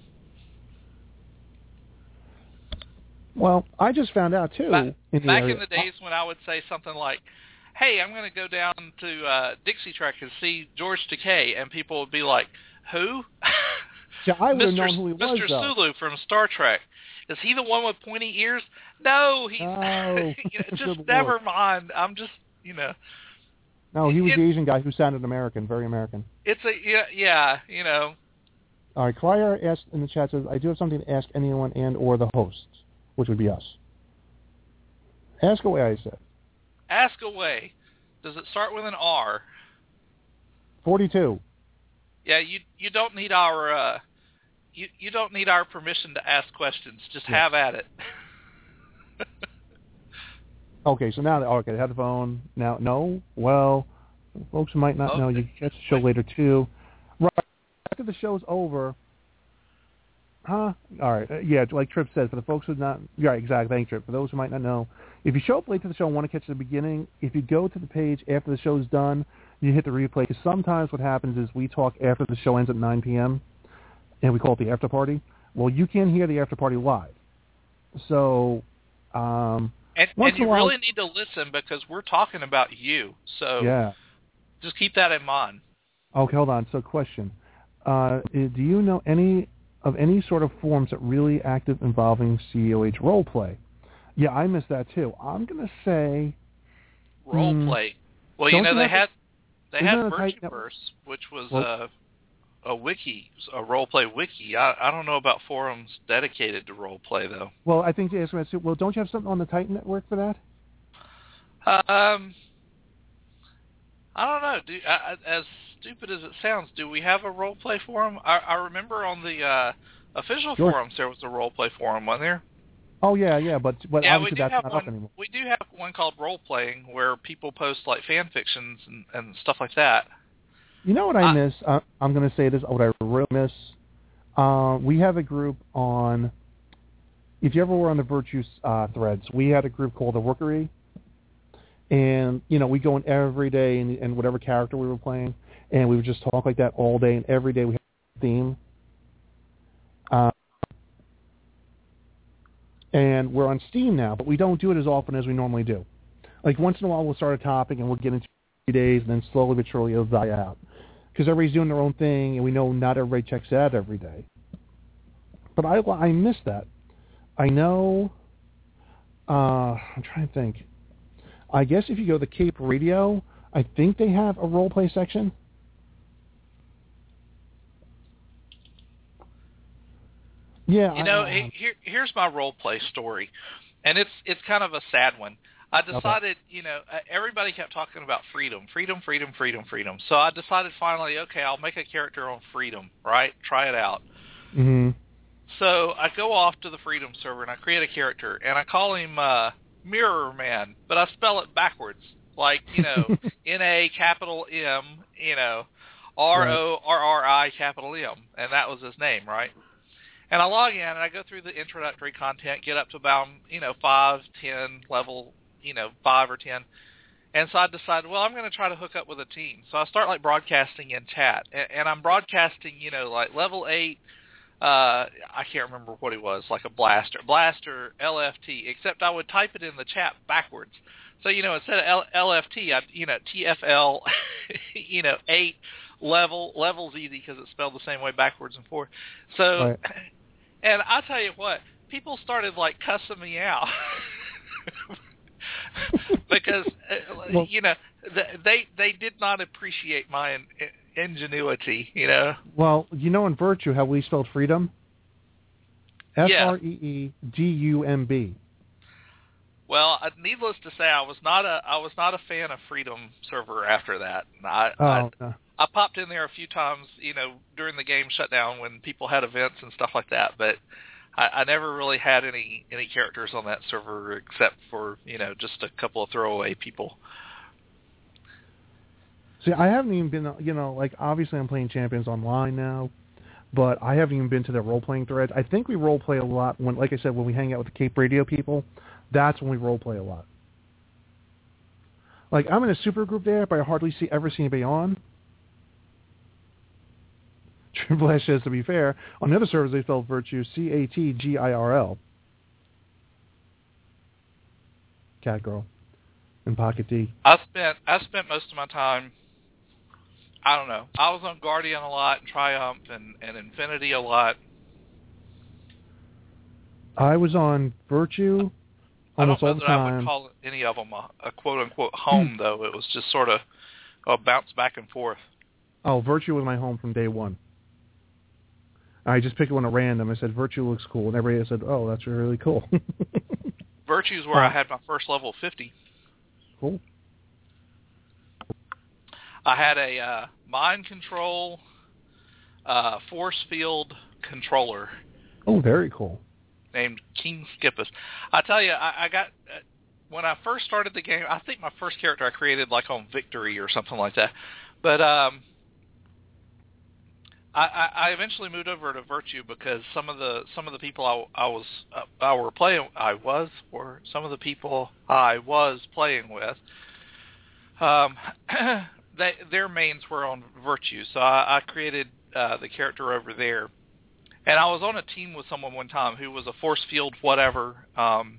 Well, I just found out, too.
Back,
in, the
back
area.
in the days when I would say something like, hey, I'm going to go down to uh, Dixie Track and see George Takei, and people would be like, who?
Yeah, I would have
Mister
known who he was,
Mister
though.
Sulu from Star Trek. Is he the one with pointy ears? No, he's
Oh,
you know, just
good
never
Lord.
mind. I'm just, you know.
No, he was
it,
the Asian guy who sounded American, very American.
It's a, yeah, yeah you know.
All right, Crier asked in the chat, says, I do have something to ask anyone and or the hosts, which would be us. Ask away, I said.
Ask away. Does it start with an R?
forty-two.
Yeah, you you don't need our uh, you you don't need our permission to ask questions. Just
yes.
have at it.
Okay, so now, okay, headphone. Now, no? Well, folks might not
oh,
know. You can catch the show later, too. Right after the show's over, Huh? All right. Uh, yeah, like Trip says, for the folks who not, yeah, exactly. Thanks, Trip. For those who might not know, if you show up late to the show and want to catch the beginning, if you go to the page after the show's done, you hit the replay. Because sometimes what happens is we talk after the show ends at nine p.m. and we call it the after party. Well, you can't hear the after party live. So, um,
and, and you
while,
really need to listen because we're talking about you. So
yeah.
just keep that in mind.
Okay, hold on. So, question: uh, do you know any of any sort of forums that really active involving C O H role play? Yeah, I missed that too. I'm gonna say
role
mm,
play. Well, you know they had they had
Virtueverse,
which was
well,
a a wiki, a role play wiki. I, I don't know about forums dedicated to role play though.
Well, I think the answer is, well, don't you have something on the Titan network for that?
Um, I don't know. Do, I, as stupid as it sounds, do we have a role play forum? I, I remember on the uh, official
sure.
forums there was a role play forum, wasn't there?
Oh yeah, yeah, but but
yeah,
obviously that's not
one,
up anymore.
We do have one called Role Playing where people post like fan fictions and, and stuff like that.
You know what I, I miss? Uh, I'm going to say this. What I really miss. Uh, we have a group on. If you ever were on the Virtue uh, threads, we had a group called the Rookery, and you know we go in every day and, and whatever character we were playing, and we would just talk like that all day, and every day we had a theme. Uh, And we're on Steam now, but we don't do it as often as we normally do. Like once in a while we'll start a topic and we'll get into a few days, and then slowly but surely it'll die out. Because everybody's doing their own thing, and we know not everybody checks out every day. But I, I miss that. I know, uh, I'm trying to think. I guess if you go to the Cape Radio, I think they have a role play section. Yeah,
you know,
I,
it, here here's my role play story, and it's it's kind of a sad one. I decided, okay. you know, everybody kept talking about freedom, freedom, freedom, freedom, freedom. So I decided finally, okay, I'll make a character on freedom, right? Try it out.
Mm-hmm.
So I go off to the freedom server and I create a character, and I call him uh, Mirror Man, but I spell it backwards, like you know, N A capital M, you know, R O R R I capital M, and that was his name, right? And I log in, and I go through the introductory content, get up to about, you know, five, ten level, you know, five or ten. And so I decided, well, I'm going to try to hook up with a team. So I start, like, broadcasting in chat. And, and I'm broadcasting, you know, like, level eight, uh, I can't remember what it was, like a blaster. Blaster, L F T, except I would type it in the chat backwards. So, you know, instead of L- L F T, I'd, you know, T F L, you know, eight, level. Level's easy because it's spelled the same way backwards and forth. So...
Right.
And I tell you what, people started like cussing me out because well, you know they they did not appreciate my in, ingenuity. You know.
Well, you know in Virtue how we spelled freedom. F R E E D U M B.
Well, needless to say, I was not a I was not a fan of Freedom Server after that. I,
oh,
I,
okay.
I popped in there a few times, you know, during the game shutdown when people had events and stuff like that, but I, I never really had any, any characters on that server except for, you know, just a couple of throwaway people.
See, I haven't even been, you know, like, obviously I'm playing Champions Online now, but I haven't even been to their role-playing threads. I think we role-play a lot when, like I said, when we hang out with the Cape Radio people, that's when we role-play a lot. Like, I'm in a super group there, but I hardly see ever see anybody on. Triple S says, to be fair, on the other servers they spelled Virtue, C A T G I R L. Cat Girl. And Pocket D.
I spent I spent most of my time, I don't know, I was on Guardian a lot, and Triumph, and, and Infinity a lot.
I was on Virtue almost
all
the time.
I don't know that I would call any of them a, a quote-unquote home, though. It was just sort of a bounce back and forth.
Oh, Virtue was my home from day one. I just picked one at random. I said, Virtue looks cool. And everybody said, oh, that's really cool.
Virtue's where uh, I had my first level fifty.
Cool.
I had a uh, mind control uh, force field controller.
Oh, very cool.
Named King Skippus. I tell you, I, I got... Uh, when I first started the game, I think my first character I created like on Victory or something like that. But... um I, I eventually moved over to Virtue because some of the some of the people I, I was uh, I were playing I was or some of the people I was playing with, um, they, their mains were on Virtue, so I, I created uh, the character over there, and I was on a team with someone one time who was a force field whatever, um,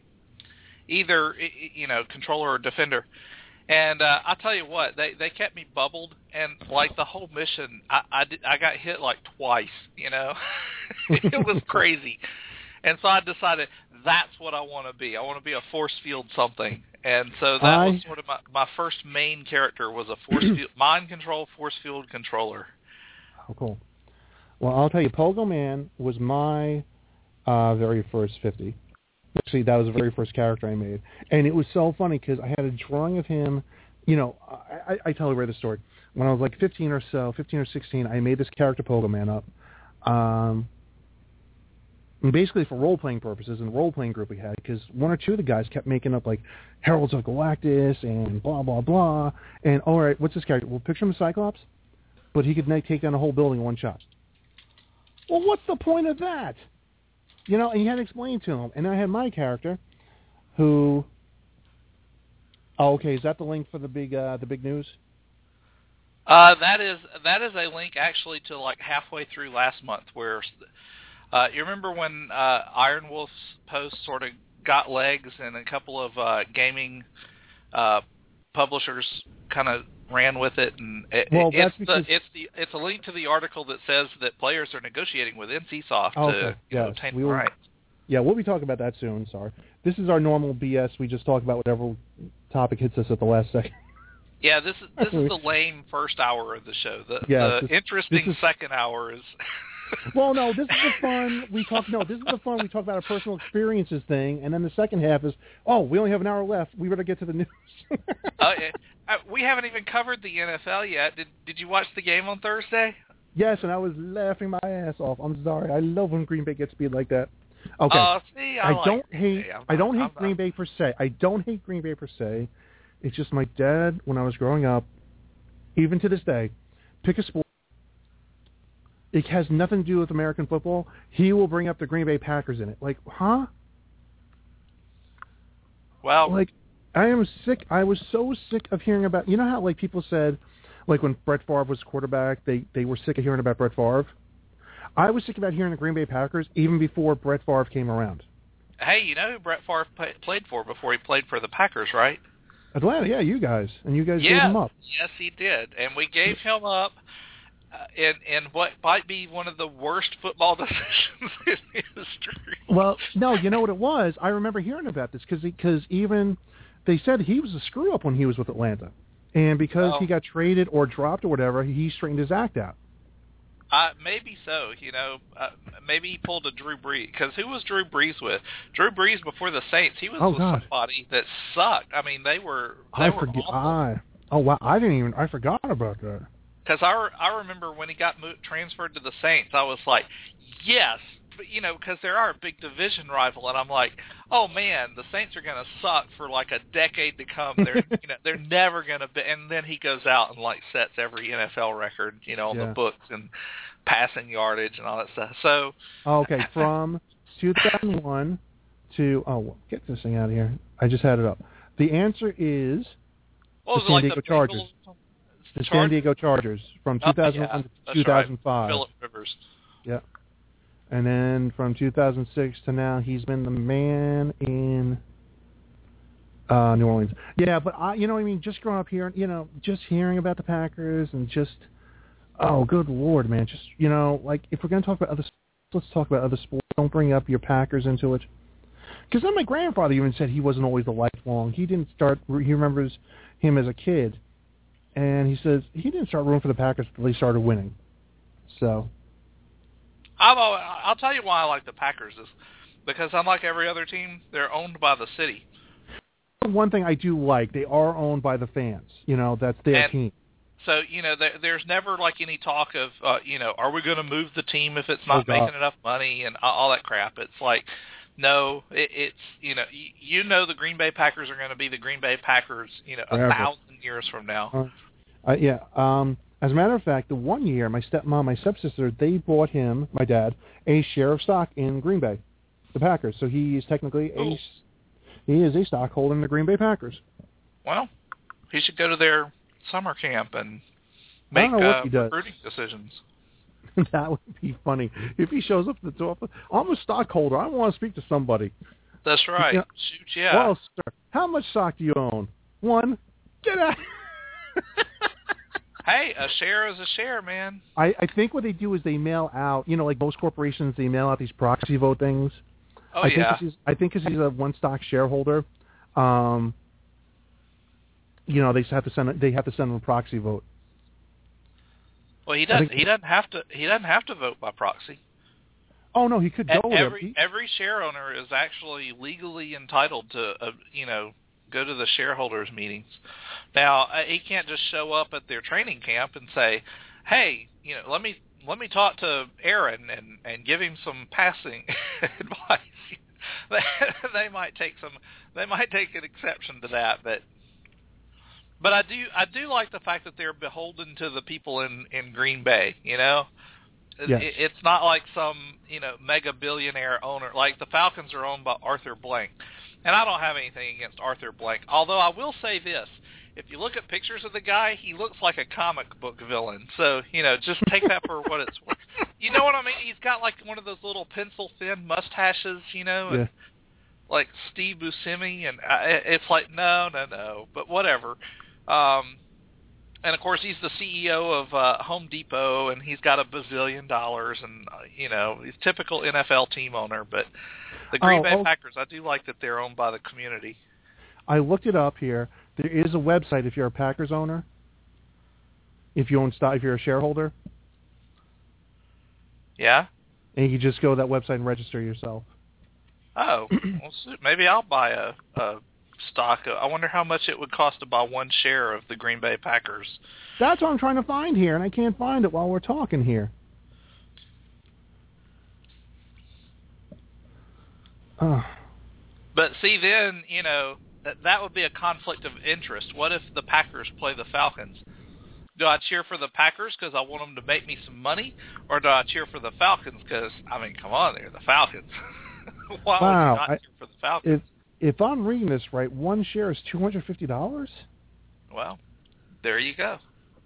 either you know controller or defender. And uh, I tell you what, they they kept me bubbled, and like the whole mission, I I, did, I got hit like twice. You know, it was crazy. And so I decided that's what I want to be. I want to be a force field something. And so that
I...
was sort of my my first main character was a force field mind control force field controller.
Oh, cool. Well, I'll tell you, Pogo Man was my uh, very first fifty. Actually, that was the very first character I made. And it was so funny because I had a drawing of him. You know, I, I tell you where the story. When I was like fifteen or so, fifteen or sixteen, I made this character Pogo Man up. Um, and basically for role-playing purposes in the role-playing group we had, because one or two of the guys kept making up like Heralds of Galactus and blah, blah, blah. And, all right, what's this character? Well, picture him as Cyclops, but he could take down a whole building in one shot. Well, what's the point of that? You know, and you had to explain to him. And I had my character, who, oh, okay, is that the link for the big, uh, the big news?
Uh, that is that is a link actually to like halfway through last month, where uh, you remember when uh, Iron Wolf's post sort of got legs, and a couple of uh, gaming uh, publishers kind of ran with it, and it,
well,
it's
that's
the
because...
it's the it's a link to the article that says that players are negotiating with NCSoft
oh,
to
okay.
you know,
yes.
obtain
we
the
will,
rights.
Yeah, we'll be talking about that soon. Sorry, this is our normal B S. We just talk about whatever topic hits us at the last second.
Yeah, this is this is the lame first hour of the show. The,
yeah,
the
this,
interesting
this is...
second hour is.
Well, no, this is the fun. We talk. No, this is the fun. We talk about our personal experiences thing, and then the second half is, oh, we only have an hour left. We better get to the news.
uh, uh, we haven't even covered the N F L yet. Did Did you watch the game on Thursday?
Yes, and I was laughing my ass off. I'm sorry. I love when Green Bay gets beat like that. Okay.
Uh, see, I,
I
like
don't hate.
not,
I don't hate
I'm
Green
not.
Bay per se. I don't hate Green Bay per se. It's just my dad, when I was growing up, even to this day, pick a sport. It has nothing to do with American football. He will bring up the Green Bay Packers in it. Like, huh?
Well,
like, I am sick. I was so sick of hearing about. You know how like people said, like when Brett Favre was quarterback, they they were sick of hearing about Brett Favre. I was sick about hearing the Green Bay Packers even before Brett Favre came around.
Hey, you know who Brett Favre play, played for before he played for the Packers, right?
Atlanta, yeah, you guys, and you guys
yes,
gave him up.
Yes, he did, and we gave him up uh, in in what might be one of the worst football decisions in history.
Well, no, you know what it was? I remember hearing about this because because even they said he was a screw up when he was with Atlanta, and because
well,
he got traded or dropped or whatever, he straightened his act out.
Uh, maybe so. You know, uh, maybe he pulled a Drew Brees. Because who was Drew Brees with? Drew Brees before the Saints. He was
oh,
with
God.
somebody that sucked. I mean, they were. They
I
were
forget.
awful.
I oh wow, I didn't even. I forgot about that.
Because I, I remember when he got moved, transferred to the Saints, I was like, yes. But, you know, because they're our big division rival, and I'm like, oh man, the Saints are going to suck for like a decade to come. They're, you know, they're never going to be. And then he goes out and like sets every N F L record, you know, on
yeah.
the books and passing yardage and all that stuff. So,
oh, okay, from two thousand one to oh, get this thing out of here. I just had it up. The answer is
what was
the
it,
San
like
Diego
the
Chargers.
Bengals?
The
Chargers?
San Diego Chargers from two thousand one
oh, yeah,
to two thousand five.
Right. Phillip Rivers.
Yeah. And then from two thousand six to now, he's been the man in uh, New Orleans. Yeah, but I, you know what I mean? Just growing up here, you know, just hearing about the Packers and just, oh, good Lord, man. Just, you know, like, if we're going to talk about other sports, let's talk about other sports. Don't bring up your Packers into it. Because then my grandfather even said he wasn't always a lifelong. He didn't start, he remembers him as a kid. And he says he didn't start rooting for the Packers until they started winning. So...
I'll, I'll tell you why I like the Packers is because unlike every other team, they're owned by the city.
One thing I do like, they are owned by the fans. You know, that's their
and
team.
So, you know, there, there's never like any talk of, uh, you know, are we going to move the team if it's not
oh,
making enough money and all that crap. It's like, no, it, it's, you know, you, you know the Green Bay Packers are going to be the Green Bay Packers, you know,
Forever.
a thousand years from now.
Uh, uh, yeah. Um, As a matter of fact, the one year, my stepmom, my stepsister, they bought him, my dad, a share of stock in Green Bay, the Packers. So he is technically a,
Ooh.
he is a stockholder in the Green Bay Packers.
Well, he should go to their summer camp and
I
make
don't know what
uh,
he does.
recruiting decisions.
That would be funny. If he shows up at the door, I'm a stockholder. I want to speak to somebody.
That's right.
Yeah.
Shoot, yeah.
Well, sir, how much stock do you own? One. Get out.
Hey, a share is a share, man.
I, I think what they do is they mail out, you know, like most corporations, they mail out these proxy vote things.
Oh,
I
yeah.
Think 'cause he's, I think because he's a one-stock shareholder, um, you know, they have to send they have to send him a proxy vote.
Well, he doesn't.
think-
He doesn't have to. He doesn't have to vote by proxy.
Oh no, he could go there.
Every
He-
every share owner is actually legally entitled to, uh, you know, go to the shareholders meetings. Now, uh, he can't just show up at their training camp and say, "Hey, you know, let me let me talk to Aaron and, and give him some passing advice." they, they might take some. They might take an exception to that, but but I do I do like the fact that they're beholden to the people in, in Green Bay. You know.
Yes.
It, it's not like some, you know, mega billionaire owner. Like the Falcons are owned by Arthur Blank. And I don't have anything against Arthur Blank. Although I will say this. If you look at pictures of the guy, he looks like a comic book villain. So, you know, just take that for what it's worth. You know what I mean? He's got like one of those little pencil-thin mustaches, you know, and
Yeah.
like Steve Buscemi. And I, it's like, no, no, no. But whatever. Um And, of course, he's the C E O of uh, Home Depot, and he's got a bazillion dollars, and, uh, you know, he's a typical N F L team owner. But the Green
Oh,
Bay
oh.
Packers, I do like that they're owned by the community.
I looked it up here. There is a website if you're a Packers owner. If you own stock, if you're a shareholder,
Yeah?
and you can just go to that website and register yourself.
Oh, well, shoot, maybe I'll buy a, a stock. I wonder how much it would cost to buy one share of the Green Bay Packers.
That's what I'm trying to find here, and I can't find it while we're talking here. Oh.
But see, then, you know, that, that would be a conflict of interest. What if the Packers play the Falcons? Do I cheer for the Packers because I want them to make me some money, or do I cheer for the Falcons because, I mean, come on, they're the Falcons. Why
Wow,
would you not
I-
cheer for the Falcons?
If if I'm reading this right, one share is two hundred fifty dollars?
Well, there you go.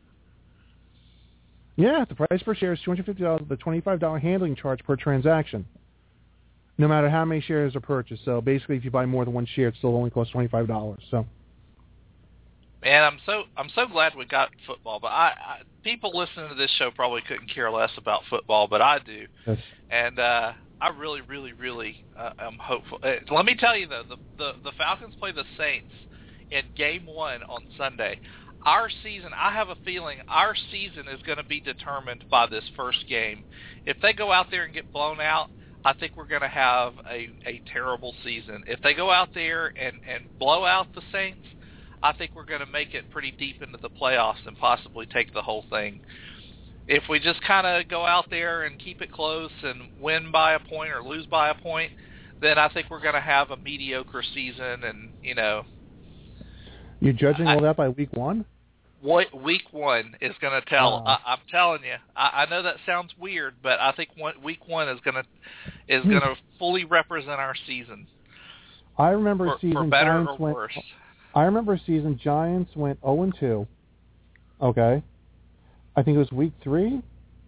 Yeah, the price per share is two hundred fifty dollars with a twenty-five dollars handling charge per transaction, no matter how many shares are purchased. So basically, if you buy more than one share, it still only costs twenty-five dollars. So,
Man, I'm so I'm so glad we got football. But I, I people listening to this show probably couldn't care less about football, but I do.
yes.
And uh, I really, really, really uh, am hopeful. Uh, let me tell you, though, the, the, the Falcons play the Saints in Game one on Sunday. Our season, I have a feeling our season is going to be determined by this first game. If they go out there and get blown out, I think we're going to have a, a terrible season. If they go out there and, and blow out the Saints, I think we're going to make it pretty deep into the playoffs and possibly take the whole thing. If we just kind of go out there and keep it close and win by a point or lose by a point, then I think we're going to have a mediocre season. And, you know,
You're judging
I,
all that by week one?
what week one is going to tell.
Uh,
I, I'm telling you. I, I know that sounds weird, but I think one, week one is going to is
Hmm.
going to fully represent our season.
I remember a
For,
season
for better
Giants
or
went.
worse.
I remember a season Giants went zero and two. Okay, I think it was week three,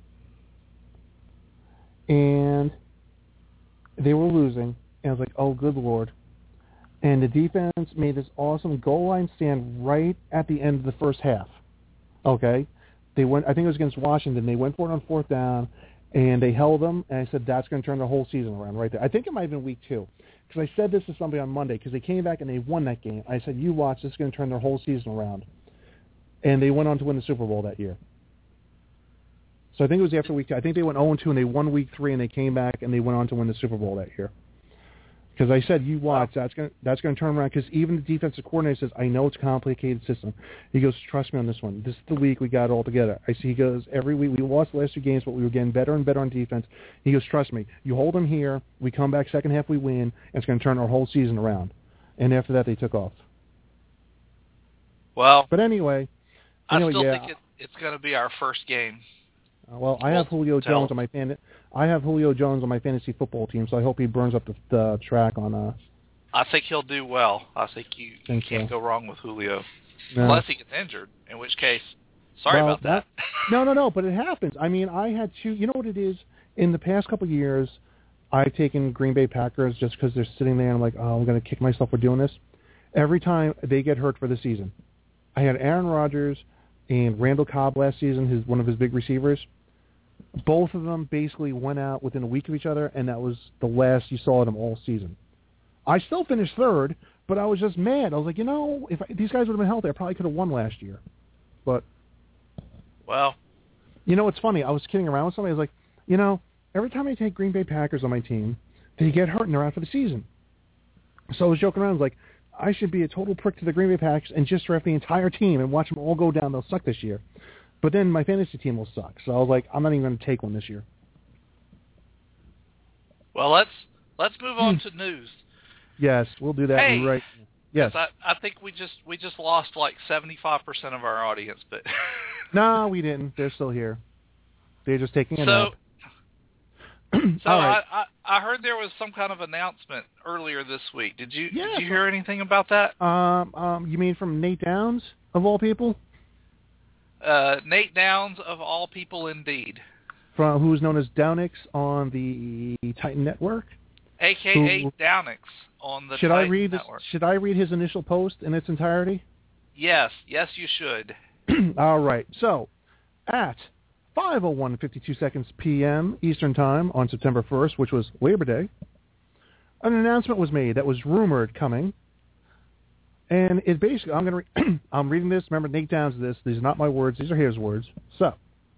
and they were losing. And I was like, "Oh, good Lord!" And the defense made this awesome goal line stand right at the end of the first half. Okay, they went. I think it was against Washington. They went for it on fourth down, and they held them. And I said, "That's going to turn the whole season around right there." I think it might have been week two. Because I said this to somebody on Monday, because they came back and they won that game. I said, you watch, this is going to turn their whole season around. And they went on to win the Super Bowl that year. So I think it was after week two. I think they went oh and two, and they won week three, and they came back, and they went on to win the Super Bowl that year. Because I said, you watch, that's going to, that's going to turn around. Because even the defensive coordinator says, I know it's a complicated system. He goes, trust me on this one. This is the week we got it all together. I see. He goes, every week, we lost the last two games, but we were getting better and better on defense. He goes, trust me. You hold them here. We come back second half, we win, and it's going to turn our whole season around. And after that, they took off.
Well,
But anyway,
I
anyway
still
yeah.
think it, it's going to be our first game.
Uh, well, I have Julio
tell.
Jones on my fan. I have Julio Jones on my fantasy football team, so I hope he burns up the, the track on. Uh,
I think he'll do well. I think you, you
think
can't
so.
go wrong with Julio,
No.
unless he gets injured. In which case, sorry
well,
about that.
no, no, no. But it happens. I mean, I had two. You know what it is? In the past couple of years, I've taken Green Bay Packers just because they're sitting there and I'm like, oh, I'm going to kick myself for doing this. Every time they get hurt for the season. I had Aaron Rodgers and Randall Cobb last season, his one of his big receivers. Both of them basically went out within a week of each other, and that was the last you saw of them all season. I still finished third, but I was just mad. I was like, you know, if I, these guys would have been healthy, I probably could have won last year. But,
well,
you know, it's funny. I was kidding around with somebody. I was like, you know, every time I take Green Bay Packers on my team, they get hurt and they're out for the season. So I was joking around. I was like, I should be a total prick to the Green Bay Packers and just draft the entire team and watch them all go down. They'll suck this year. But then my fantasy team will suck. So I was like, I'm not even going to take one this year.
Well, let's let's move on to news.
Yes, we'll do that
Hey,
right. Yes.
I, I think we just we just lost like seventy-five percent of our audience, but
No, we didn't. They're still here. They're just taking a
so.
nap.
So
All right.
I, I I heard there was some kind of announcement earlier this week. Did you
Yeah.
did you hear anything about that?
Um, um, you mean from Nate Downs of all people,
Uh, Nate Downs of all people, indeed,
from who's known as Downix on the Titan Network?
A K A
Who-
Downix on the
Should I
Titan
read this?
Network.
Should I read his initial post in its entirety?
Yes, yes, you should.
All right. So, at five oh one fifty-two seconds P M Eastern Time on September first, which was Labor Day, an announcement was made that was rumored coming. And it basically, I'm going to, re- I'm reading this. Remember, Nate Downs did this. These are not my words. These are his words. So,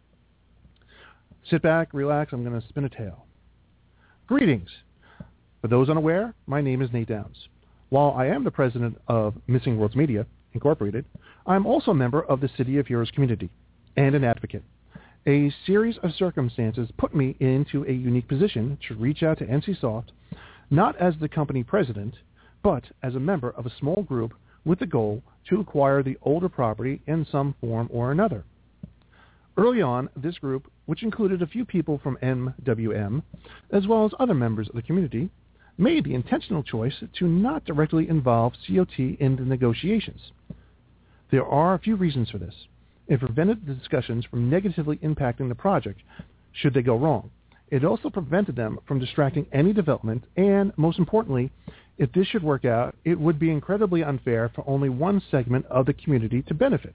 sit back, relax. I'm going to spin a tale. Greetings. For those unaware, my name is Nate Downs. While I am the president of Missing Worlds Media, Incorporated, I'm also a member of the City of Heroes community and an advocate. A series of circumstances put me into a unique position to reach out to NCSoft, not as the company president, but as a member of a small group with the goal to acquire the older property in some form or another. Early on, this group, which included a few people from M W M, as well as other members of the community, made the intentional choice to not directly involve C O T in the negotiations. There are a few reasons for this. It prevented the discussions from negatively impacting the project should they go wrong. It also prevented them from distracting any development, and most importantly, if this should work out, it would be incredibly unfair for only one segment of the community to benefit.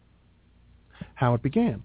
How it began.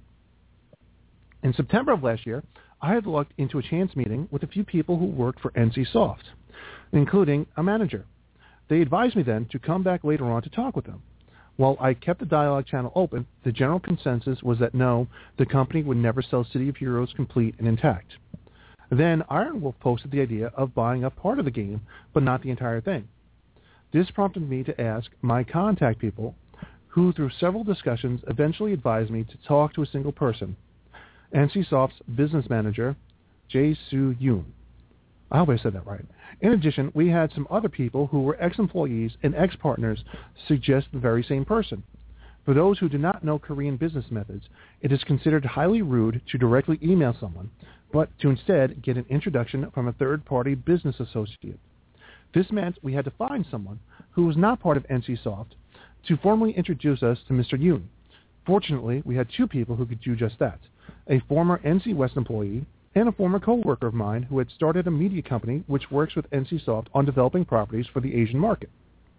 In September of last year, I had looked into a chance meeting with a few people who worked for NCSoft, including a manager. They advised me then to come back later on to talk with them. While I kept the dialogue channel open, the general consensus was that no, the company would never sell City of Heroes complete and intact. Then Iron Wolf posted the idea of buying up part of the game, but not the entire thing. This prompted me to ask my contact people, who through several discussions eventually advised me to talk to a single person, NCSoft's business manager, Jae-Soo Yoon. I hope I said that right. In addition, we had some other people who were ex-employees and ex-partners suggest the very same person. For those who do not know Korean business methods, it is considered highly rude to directly email someone, but to instead get an introduction from a third-party business associate. This meant we had to find someone who was not part of NCSoft to formally introduce us to Mister Yoon. Fortunately, we had two people who could do just that, a former N C West employee and a former co-worker of mine who had started a media company which works with NCSoft on developing properties for the Asian market.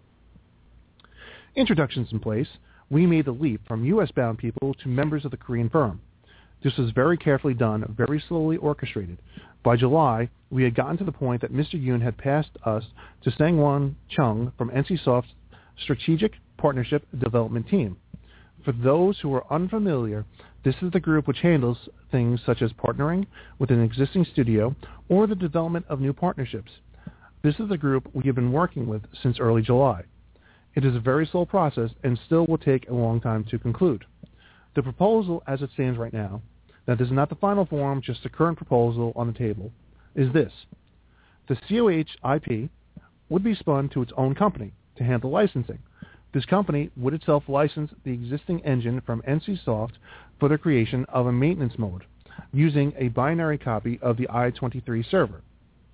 Introductions in place, we made the leap from U S-bound people to members of the Korean firm. This was very carefully done, very slowly orchestrated. By July, we had gotten to the point that Mister Yoon had passed us to Sang-Won Chung from NCSoft's Strategic Partnership Development Team. For those who are unfamiliar, this is the group which handles things such as partnering with an existing studio or the development of new partnerships. This is the group we have been working with since early July. It is a very slow process and still will take a long time to conclude. The proposal as it stands right now, now this is not the final form, just the current proposal on the table, is this. The C O H I P would be spun to its own company to handle licensing, This company would itself license the existing engine from N C Soft for the creation of a maintenance mode, using a binary copy of the I twenty-three server.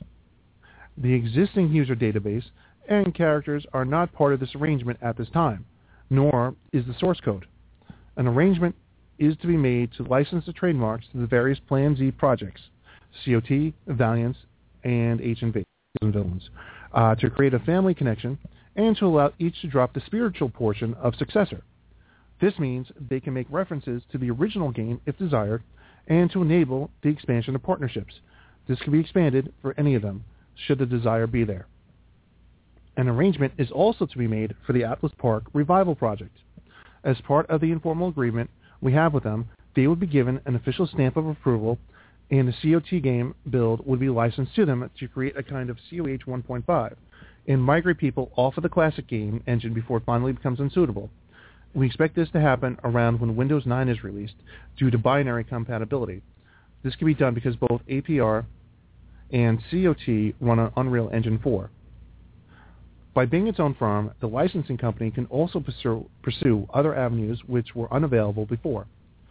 The existing user database and characters are not part of this arrangement at this time, nor is the source code. An arrangement is to be made to license the trademarks to the various Plan Z projects, C O T, Valiance, and H and V, Villains, uh, to create a family connection and to allow each to drop the spiritual portion of Successor. This means they can make references to the original game if desired, and to enable the expansion of partnerships. This can be expanded for any of them, should the desire be there. An arrangement is also to be made for the Atlas Park Revival Project. As part of the informal agreement we have with them, they would be given an official stamp of approval, and the C O T game build would be licensed to them to create a kind of C O H one point five and migrate people off of the classic game engine before it finally becomes unsuitable. We expect this to happen around when Windows nine is released due to binary compatibility. This can be done because both A P R and C O T run on Unreal Engine four. By being its own firm, the licensing company can also pursue, pursue other avenues which were unavailable before.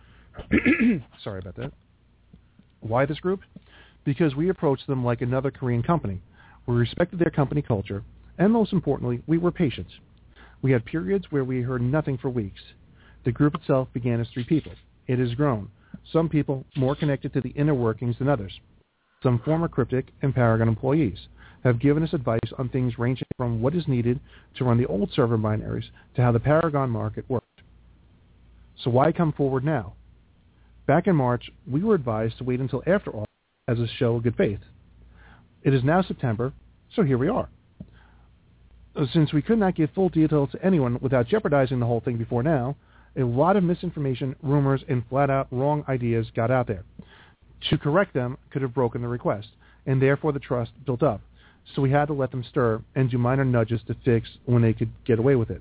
Sorry about that. Why this group? Because we approached them like another Korean company. We respected their company culture, and most importantly, we were patient. We had periods where we heard nothing for weeks. The group itself began as three people. It has grown. Some people more connected to the inner workings than others. Some former Cryptic and Paragon employees have given us advice on things ranging from what is needed to run the old server binaries to how the Paragon market worked. So why come forward now? Back in March, we were advised to wait until after August as a show of good faith. It is now September, so here we are. Since we could not give full details to anyone without jeopardizing the whole thing before now, a lot of misinformation, rumors, and flat-out wrong ideas got out there. To correct them could have broken the request, and therefore the trust built up. So we had to let them stir and do minor nudges to fix when they could get away with it.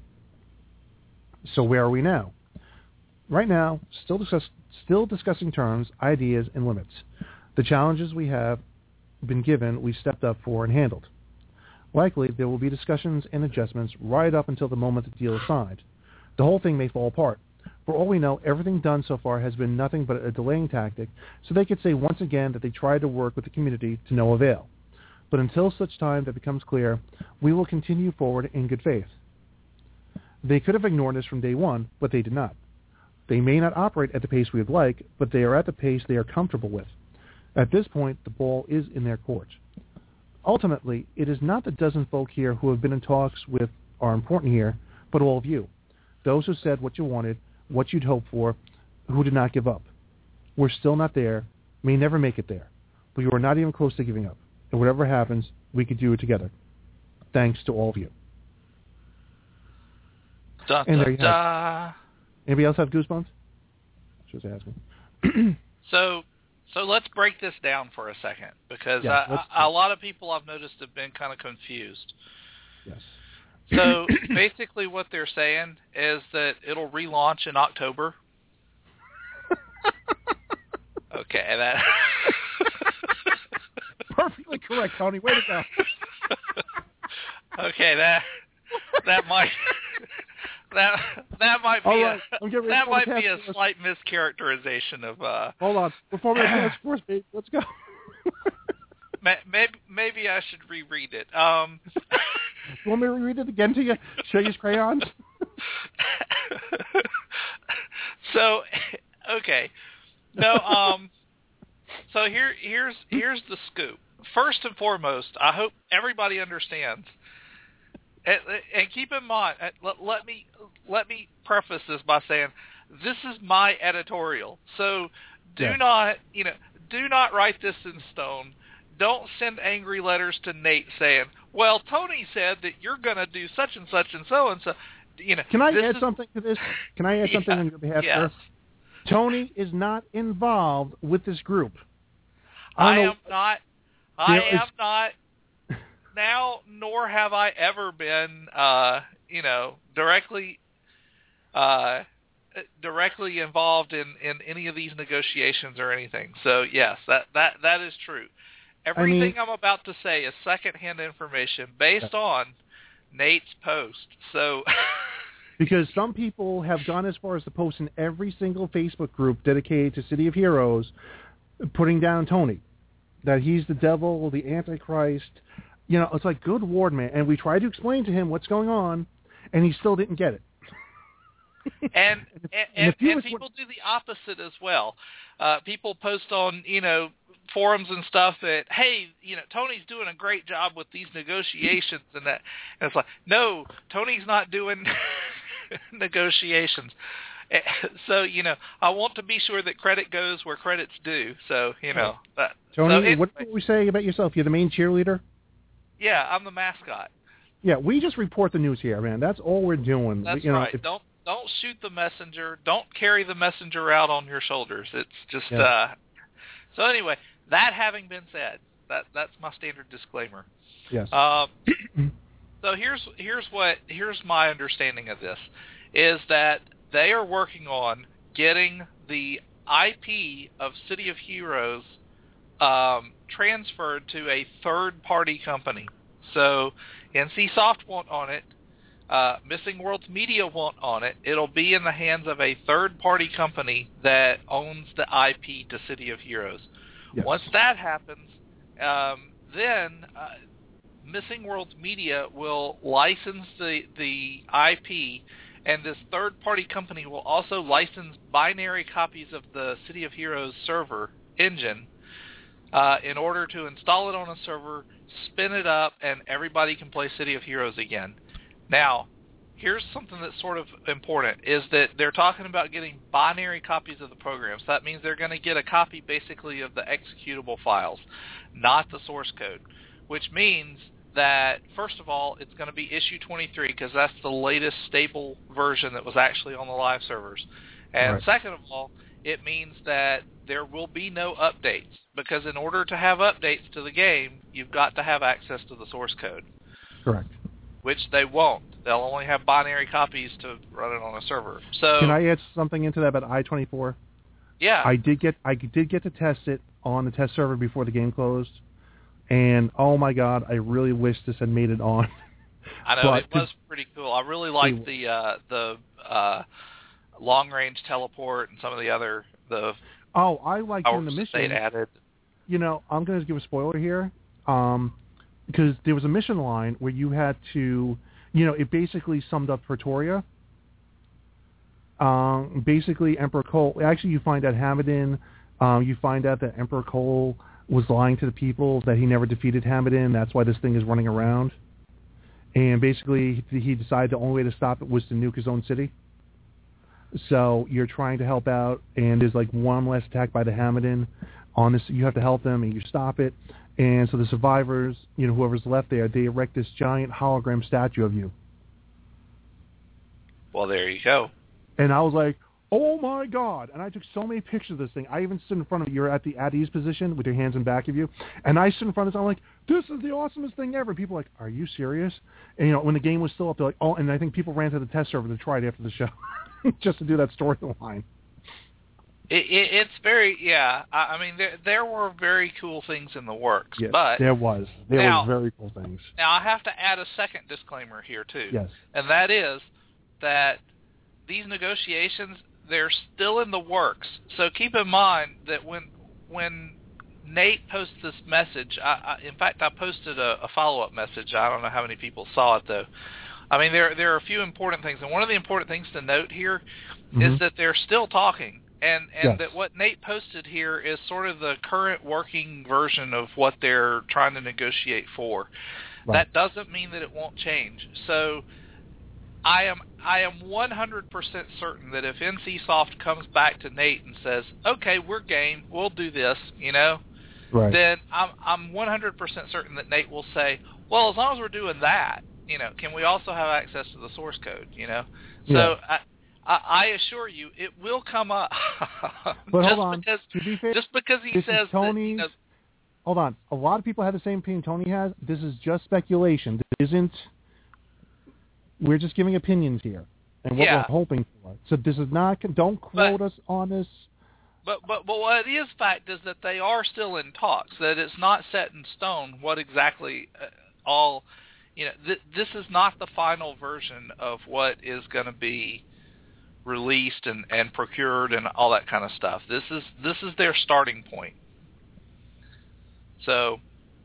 So where are we now? Right now, still, discuss, still discussing terms, ideas, and limits. The challenges we have been given, we stepped up for and handled. Likely, there will be discussions and adjustments right up until the moment the deal is signed. The whole thing may fall apart. For all we know, everything done so far has been nothing but a delaying tactic, so they could say once again that they tried to work with the community to no avail. But until such time that becomes clear, we will continue forward in good faith. They could have ignored us from day one, but they did not. They may not operate at the pace we would like, but they are at the pace they are comfortable with. At this point, the ball is in their court. Ultimately, it is not the dozen folk here who have been in talks with are important here, but all of you. Those who said what you wanted, what you'd hoped for, who did not give up. We're still not there, may never make it there, but you are not even close to giving up. And whatever happens, we could do it together. Thanks to all of you.
Da,
and
da,
there you
da.
have it. Anybody else have goosebumps? Just asking.
so, so let's break this down for a second, because
yeah,
I, I, a lot of people I've noticed have been kind of confused.
Yes.
So basically what they're saying is that it'll relaunch in October. Okay, that...
Perfectly correct, Tony. Way to go.
Okay, that that might that that might be
right.
a that might be a slight mischaracterization of. Uh,
Hold on, before we advance first, let's go.
maybe maybe I should reread it. Um,
you want me to reread it again to you? Show you his crayons.
So, okay, no. Um, so here here's here's the scoop. First and foremost, I hope everybody understands, and, and keep in mind. Let, let me let me preface this by saying this is my editorial. So do
yeah.
not you know do not write this in stone. Don't send angry letters to Nate saying, "Well, Tony said that you're going to do such and such and so and so." You know,
can I add
is,
something to this? Can I add something
yeah,
on your behalf,
yes.
sir? Tony is not involved with this group.
I,
I
am
know,
not. I
know,
am not now, nor have I ever been, uh, you know, directly, uh, directly involved in, in any of these negotiations or anything. So yes, that that that is true. Everything
I mean,
I'm about to say is secondhand information based on Nate's post. So
Because some people have gone as far as to post in every single Facebook group dedicated to City of Heroes, putting down Tony, that he's the devil, the Antichrist. You know, it's like, good Lord, man. And we tried to explain to him what's going on, and he still didn't get it.
and and, and,
and,
and people do the opposite as well. Uh, people post on, you know, forums and stuff that, hey, you know, Tony's doing a great job with these negotiations and that. And it's like, no, Tony's not doing negotiations. So, you know, I want to be sure that credit goes where credit's due. So, you know. That,
Tony,
so anyway,
what did we say about yourself? You're the main cheerleader?
Yeah, I'm the mascot.
Yeah, we just report the news here, man. That's all we're doing.
That's
you know,
right.
If,
don't don't shoot the messenger. Don't carry the messenger out on your shoulders. It's just
yeah.
uh so anyway, that having been said, that that's my standard disclaimer.
Yes.
Um so here's here's what here's my understanding of this is that they are working on getting the I P of City of Heroes um, transferred to a third-party company. So NCSoft won't own it. Uh, Missing Worlds Media won't own it. It'll be in the hands of a third-party company that owns the I P to City of Heroes.
Yes.
Once that happens, um, then uh, Missing Worlds Media will license the, the I P, and this third-party company will also license binary copies of the City of Heroes server engine uh, in order to install it on a server, spin it up, and everybody can play City of Heroes again. Now, here's something that's sort of important, is that they're talking about getting binary copies of the program. So that means they're going to get a copy basically of the executable files, not the source code, which means that, first of all, it's going to be issue twenty-three because that's the latest stable version that was actually on the live servers. And
right.
second of all, it means that there will be no updates because in order to have updates to the game, you've got to have access to the source code.
Correct.
Which they won't. They'll only have binary copies to run it on a server. So
can I add something into that about I twenty-four?
Yeah.
I did get I did get to test it on the test server before the game closed. And, oh, my God, I really wish this had made it on.
I know,
but
it was pretty cool. I really liked the uh, the uh, long-range teleport and some of the other... the
Oh, I liked in the mission.
They added.
You know, I'm going to give a spoiler here. Um, because there was a mission line where you had to... You know, it basically summed up Pretoria. Um, basically, Emperor Cole... Actually, you find out Hamadin. Um, you find out that Emperor Cole... was lying to the people that he never defeated Hamadin. That's why this thing is running around. And basically, he decided the only way to stop it was to nuke his own city. So you're trying to help out, and there's like one less attack by the Hamadin on this. You have to help them, and you stop it. And so the survivors, you know, whoever's left there, they erect this giant hologram statue of you.
Well, there you go.
And I was like, oh, my God. And I took so many pictures of this thing. I even stood in front of it. You're at the at-ease position with your hands in back of you. And I stood in front of this. I'm like, this is the awesomest thing ever. People are like, are you serious? And, you know, when the game was still up, they're like, oh, and I think people ran to the test server to try it after the show just to do that storyline.
It, it, it's very, yeah. I, I mean, there, there were very cool things in the works.
Yes,
but
there was. There
now,
was very cool things.
Now, I have to add a second disclaimer here, too.
Yes.
And that is that these negotiations, they're still in the works. So keep in mind that when when Nate posts this message, I, I, in fact, I posted a, a follow-up message. I don't know how many people saw it, though. I mean, there there are a few important things. And one of the important things to note here mm-hmm. is that they're still talking. And, and
yes.
that what Nate posted here is sort of the current working version of what they're trying to negotiate for. Right. That doesn't mean that it won't change. So I am I am one hundred percent certain that if NCSoft comes back to Nate and says, okay, we're game, we'll do this, you know,
right.
then I'm I'm one hundred percent certain that Nate will say, well, as long as we're doing that, you know, can we also have access to the source code, you know? So
yeah.
I, I, I assure you, it will come up.
But
just
hold on.
Because,
to be fair,
just because he
this
says
is Tony's,
that, you know,
hold on. A lot of people have the same opinion Tony has. This is just speculation. This isn't... We're just giving opinions here and what
yeah.
we're hoping for. So this is not, don't quote
but,
us on this.
But, but but what is fact is that they are still in talks, that it's not set in stone what exactly uh, all you know, th- this is not the final version of what is going to be released and, and procured and all that kind of stuff. This is this is their starting point. So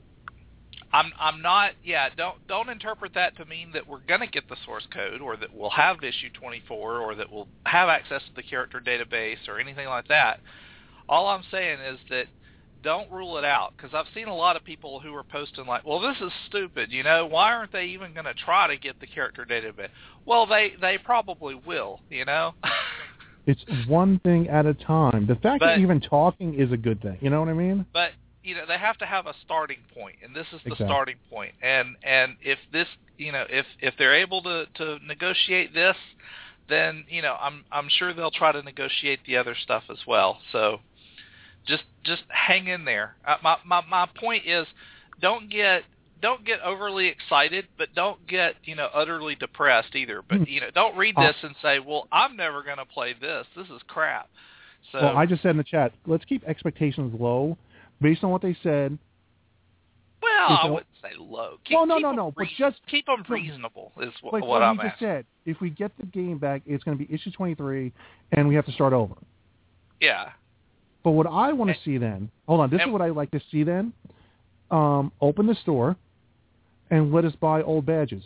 I'm I'm not yeah don't don't interpret that to mean that we're going to get the source code or that we'll have issue twenty-four or that we'll have access to the character database or anything like that. All I'm saying is that don't rule it out, because I've seen a lot of people who are posting like, well, this is stupid, you know, why aren't they even going to try to get the character database? Well, they, they probably will, you know.
It's one thing at a time. The fact
but,
that even talking is a good thing, you know what I mean?
But, you know, they have to have a starting point, and this is the
exactly.
starting point. And and if this, you know, if, if they're able to, to negotiate this, then, you know, I'm I'm sure they'll try to negotiate the other stuff as well. So Just just hang in there. Uh, my, my my point is, don't get don't get overly excited, but don't get you know utterly depressed either. But you know, don't read this and say, well, I'm never going to play this. This is crap. So
well, I just said in the chat, let's keep expectations low, based on what they said.
Well, I wouldn't say low. Keep,
well, no,
keep
no,
them
no, but
re-
just
keep them reasonable is what,
like
what,
what
I'm
he just
asking.
said. If we get the game back, it's going to be issue twenty-three, and we have to start over.
Yeah.
But what I want to see then, hold on, this is what I like to see then. Um, open the store and let us buy old badges.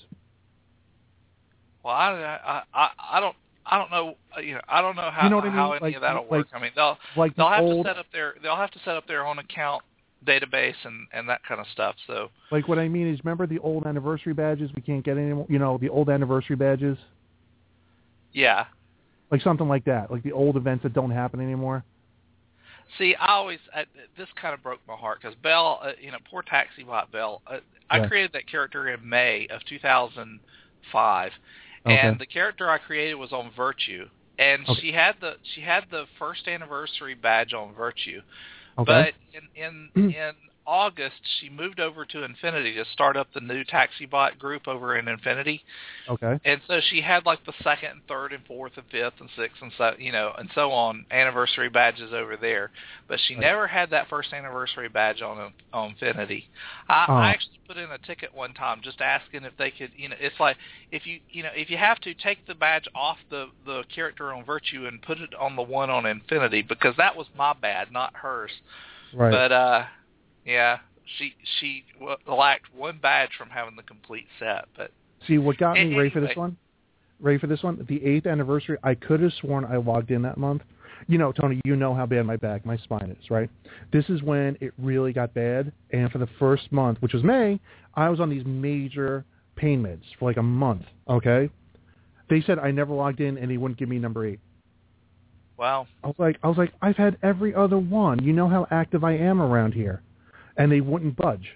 Well, I, I, I don't, I don't know, you know, I don't know how,
you know what I mean?
how any
like,
of that'll
like,
work. I mean, they'll,
like
they'll
the
have
old,
to set up their, they'll have to set up their own account database and, and that kind of stuff. So,
like what I mean is, remember the old anniversary badges we can't get anymore? You know, the old anniversary badges.
Yeah.
Like something like that, like the old events that don't happen anymore.
See, I always I, this kind of broke my heart because Belle, uh, you know, poor Taxi Bot Belle. Uh, I
yeah.
created that character in May of two thousand five,
okay.
and the character I created was on Virtue, and
okay.
she had the she had the first anniversary badge on Virtue,
okay.
but in in in August she moved over to Infinity to start up the new Taxi Bot group over in Infinity.
Okay.
And so she had like the second and third and fourth and fifth and sixth and so you know and so on anniversary badges over there, but she
right.
never had that first anniversary badge on on Infinity. I,
oh.
I actually put in a ticket one time just asking if they could, you know, it's like if you you know if you have to take the badge off the the character on Virtue and put it on the one on Infinity, because that was my bad, not hers.
Right.
But uh. Yeah, she she lacked one badge from having the complete set. But
see, what got me
anyway.
ready for this one? Ready for this one? The eighth anniversary. I could have sworn I logged in that month. You know, Tony, you know how bad my back, my spine is, right? This is when it really got bad, and for the first month, which was May, I was on these major pain meds for like a month. Okay, they said I never logged in, and they wouldn't give me number eight.
Wow.
I was like, I was like, I've had every other one. You know how active I am around here. And they wouldn't budge.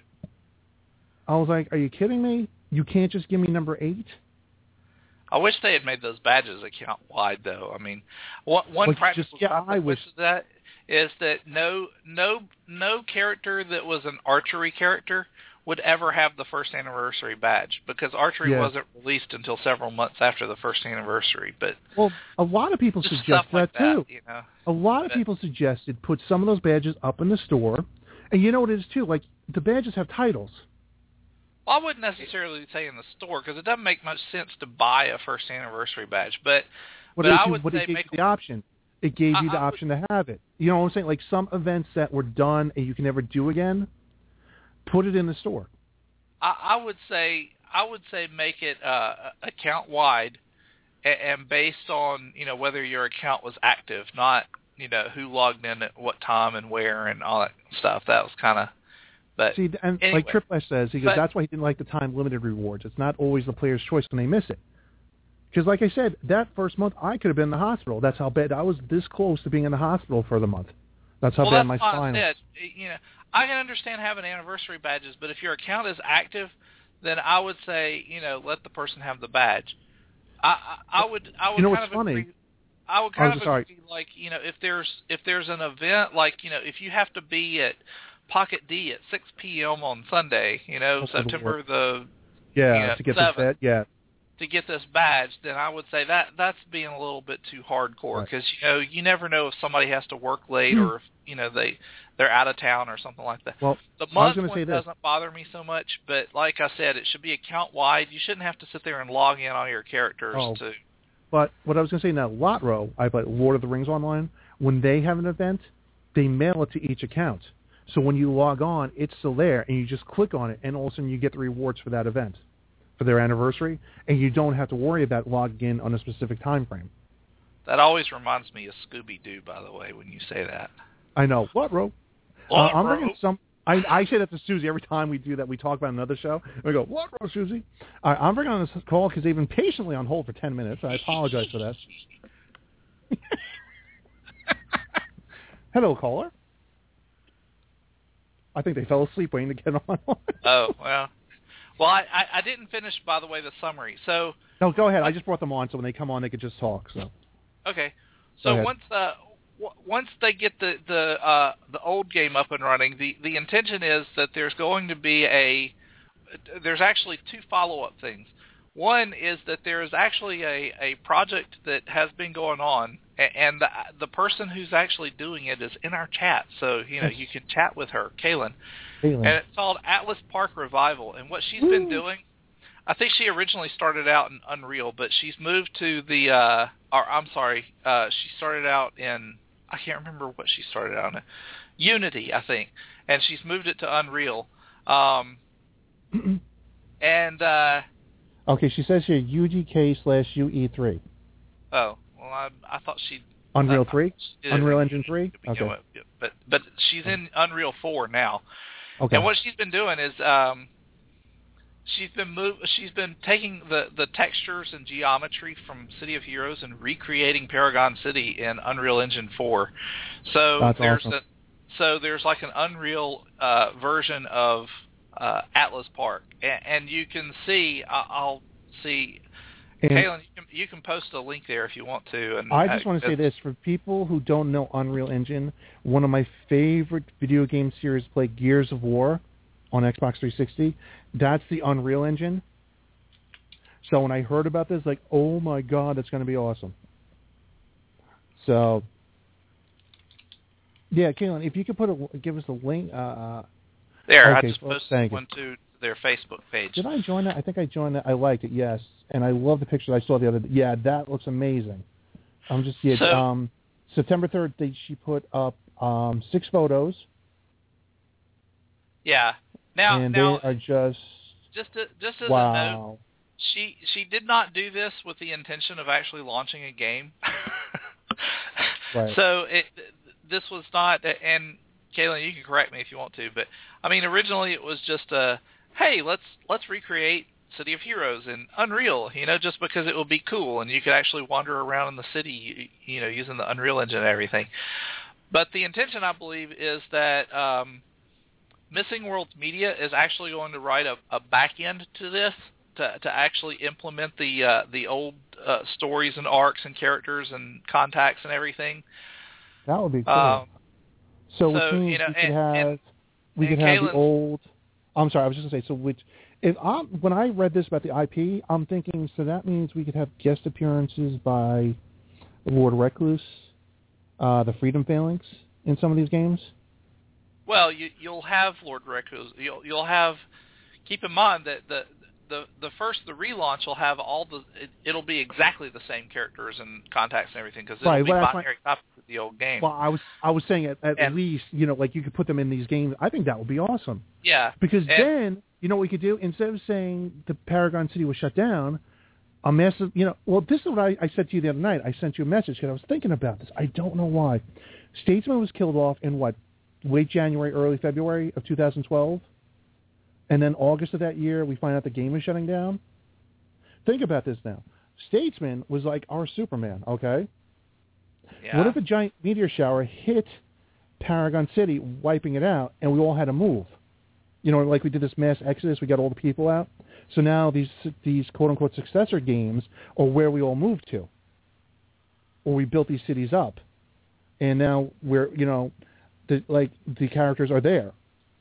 I was like, are you kidding me? You can't just give me number eight?
I wish they had made those badges account-wide, though. I mean, one, one
like
practical
just, yeah, I
consequence
wish.
of that is that no, no, no character that was an archery character would ever have the first anniversary badge, because archery
yeah.
wasn't released until several months after the first anniversary. But
well, a lot of people
just
suggested
stuff like
that, too.
That, you know?
A lot of
but,
people suggested put some of those badges up in the store. And you know what it is, too? Like, the badges have titles.
Well, I wouldn't necessarily say in the store, because it doesn't make much sense to buy a first anniversary badge. But,
what
but
it,
I
you,
would
what
say
it gave
make
you the option. It gave
I,
you the
I
option
would,
to have it. You know what I'm saying? Like, some events that were done and you can never do again, put it in the store.
I, I would say I would say make it uh, account wide, and, and based on you know whether your account was active, not you know who logged in at what time and where and all that stuff. That was kind of. But
see, and
anyway,
like Triple S says, he goes,
but,
that's why he didn't like the time limited rewards. It's not always the player's choice when they miss it. Because, like I said, that first month I could have been in the hospital. That's how bad I was. This close to being in the hospital for the month. That's how
well,
bad
that's
my
why
spine
I said,
was.
you know, I can understand having anniversary badges, but if your account is active, then I would say, you know, let the person have the badge. I, I, I would, I would
you know
kind
what's
of
funny?
agree, I would kind
oh,
of
sorry.
agree, like, you know, if there's if there's an event, like, you know, if you have to be at Pocket D at six p.m. on Sunday, you know,
That's
September the
yeah
you know,
to get
seventh,
this set, yeah.
to get this badge, then I would say that that's being a little bit too hardcore, because right. you know you never know if somebody has to work late or if you know they they're out of town or something like that.
Well,
the
I was
month
gonna
one
say this.
doesn't bother me so much, but like I said, it should be account wide. You shouldn't have to sit there and log in on your characters
Oh.
to.
But what I was going to say now, Lotro, I play Lord of the Rings Online. When they have an event, they mail it to each account. So when you log on, it's still there, and you just click on it, and all of a sudden you get the rewards for that event, for their anniversary, and you don't have to worry about logging in on a specific time frame.
That always reminds me of Scooby-Doo, by the way, when you say that.
I know. What, Ro? Uh,
What,
I'm
Ro?
bringing some. I, I say that to Susie every time we do that. We talk about another show. We go, what, Ro, Susie? All right, I'm bringing on this call because they've been patiently on hold for ten minutes. I apologize for that. Hello, caller. I think they fell asleep waiting to get on.
Oh, well. Well, I, I, I didn't finish, by the way, the summary. So
No, go ahead. I just brought them on, so when they come on, they could just talk. So
Okay.
Go
So
ahead.
once uh, w- once they get the the uh, the old game up and running, the, the intention is that there's going to be a there's actually two follow-up things. One is that there is actually a, a project that has been going on, a- and the, the person who's actually doing it is in our chat. So, you know,
Yes.
you can chat with her, Kaylin.
Caitlin.
And it's called Atlas Park Revival. And what she's been doing, I think she originally started out in Unreal, but she's moved to the, uh, or I'm sorry, uh, she started out in, I can't remember what she started out in, Unity, I think. And she's moved it to Unreal. Um, and, uh,
Okay, she says here U G K slash U E three.
oh, well, I, I thought she...
Unreal
I-
three?
she did
Unreal
it
Engine three?
to begin
Okay.
with. But, but she's in Unreal four now.
Okay.
And what she's been doing is um, she's been move, she's been taking the, the textures and geometry from City of Heroes and recreating Paragon City in Unreal Engine four. So
That's
there's
awesome.
a, so there's like an Unreal uh, version of uh, Atlas Park, and, and you can see I- I'll see.
And
Kaylin, you can, you can post a link there if you want to. And
I just want to say this. For people who don't know Unreal Engine, one of my favorite video game series to play, Gears of War on Xbox three sixty. That's the Unreal Engine. So when I heard about this, like, oh my God, that's going to be awesome. So, yeah, Kaylin, if you could put a, give us a link. Uh,
There,
okay,
I just
well,
posted
thank you.
one to their Facebook page.
Did I join that? I think I joined that. I liked it, yes. And I love the pictures I saw the other day. Yeah, that looks amazing. I'm just, yeah,
So-
um, September third, they, she put up um, six photos,
Yeah. Now,
and
now,
they are just,
just to, just as a note,
wow.
she she did not do this with the intention of actually launching a game.
Right.
So it this was not, and Kaylin, you can correct me if you want to, but I mean originally it was just a hey, let's let's recreate City of Heroes in Unreal, you know, just because it would be cool and you could actually wander around in the city, you, you know, using the Unreal Engine and everything. But the intention, I believe, is that um, Missing Worlds Media is actually going to write a, a back end to this to to actually implement the uh, the old uh, stories and arcs and characters and contacts and everything.
That would be cool.
Um,
so, which
so,
means
you know,
we could
and-
have,
and-
we
and
could have the
Kaylin-
old, I'm sorry, I was just going to say, so which, if I'm, when I read this about the I P, I'm thinking, so that means we could have guest appearances by Lord Recluse, uh, the Freedom Phalanx in some of these games?
Well, you, you'll have Lord Recluse. You'll you'll have. Keep in mind that the the the first the relaunch will have all the. It, it'll be exactly the same characters and contacts and everything because it'll
Right,
be
well, that's
binary copies of the old game.
Well, I was I was saying at, at
And-
least, you know, like you could put them in these games. I think that would be awesome.
yeah,
Because
and,
then, you know what we could do? Instead of saying the Paragon City was shut down, a massive, you know, well, this is what I, I said to you the other night. I sent you a message because I was thinking about this. I don't know why. Statesman was killed off in what, late January, early February of two thousand twelve? And then August of that year, we find out the game is shutting down? Think about this now. Statesman was like our Superman, okay?
yeah.
What if a giant meteor shower hit Paragon City, wiping it out, and we all had to move? You know, like we did this mass exodus, we got all the people out. So now these these quote-unquote successor games are where we all moved to. Or we built these cities up. And now we're, you know, the, like the characters are there.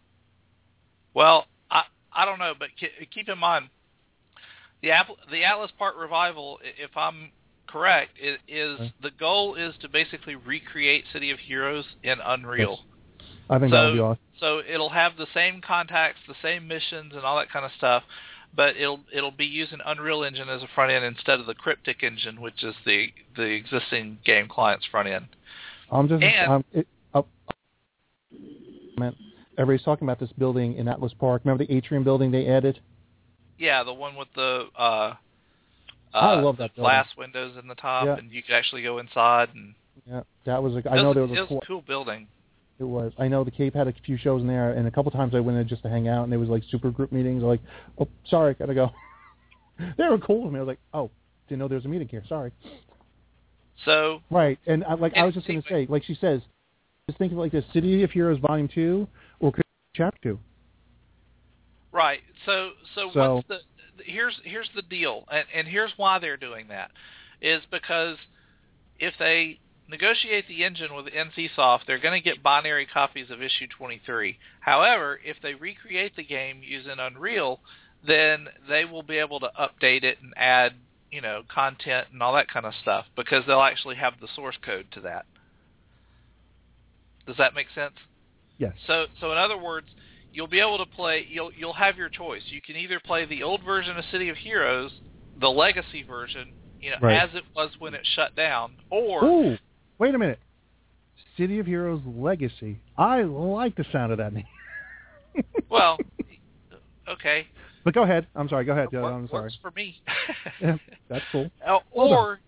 Well, I I don't know, but ke- keep in mind the Apple, the Atlas Park Revival, i- if I'm correct, is, is
Okay.
the goal is to basically recreate City of Heroes in Unreal.
I think
so,
that would be awesome.
So it'll have the same contacts, the same missions, and all that kind of stuff, but it'll it'll be using Unreal Engine as a front end instead of the Cryptic Engine, which is the the existing game client's front end.
I'm just,
and,
um, it, oh, man, everybody's talking about this building in Atlas Park. Remember the atrium building they added?
Yeah, the one with the uh, uh,
I love that
glass windows in the top,
yeah.
and you can actually go inside. And
yeah, that was. A, I
it was,
know there was,
it
a,
was
cool,
a cool building.
It was. I know the Cape had a few shows in there, and a couple times I went in just to hang out, and there was like super group meetings. Like, oh, sorry, gotta go. They were cool with me. I was like, oh, didn't know there was a meeting here. Sorry.
So
right, and I, like I was just gonna say, like she says, just think of it like this: City of Heroes Volume Two or Chapter Two.
Right. So, so,
so
what's the here's here's the deal, and, and here's why they're doing that, is because if they negotiate the engine with NCSoft, they're going to get binary copies of issue twenty-three. However, if they recreate the game using Unreal, then they will be able to update it and add, you know, content and all that kind of stuff, because they'll actually have the source code to that. Does that make sense?
Yes.
So, so in other words, you'll be able to play, you'll you'll have your choice. You can either play the old version of City of Heroes, the legacy version, you know,
right.
as it was when it shut down, or...
Ooh, wait a minute. City of Heroes Legacy. I like the sound of that name.
Well, okay.
But go ahead. I'm sorry. Go ahead.
Work,
I'm sorry.
Works for me.
Yeah, that's cool.
Uh, or...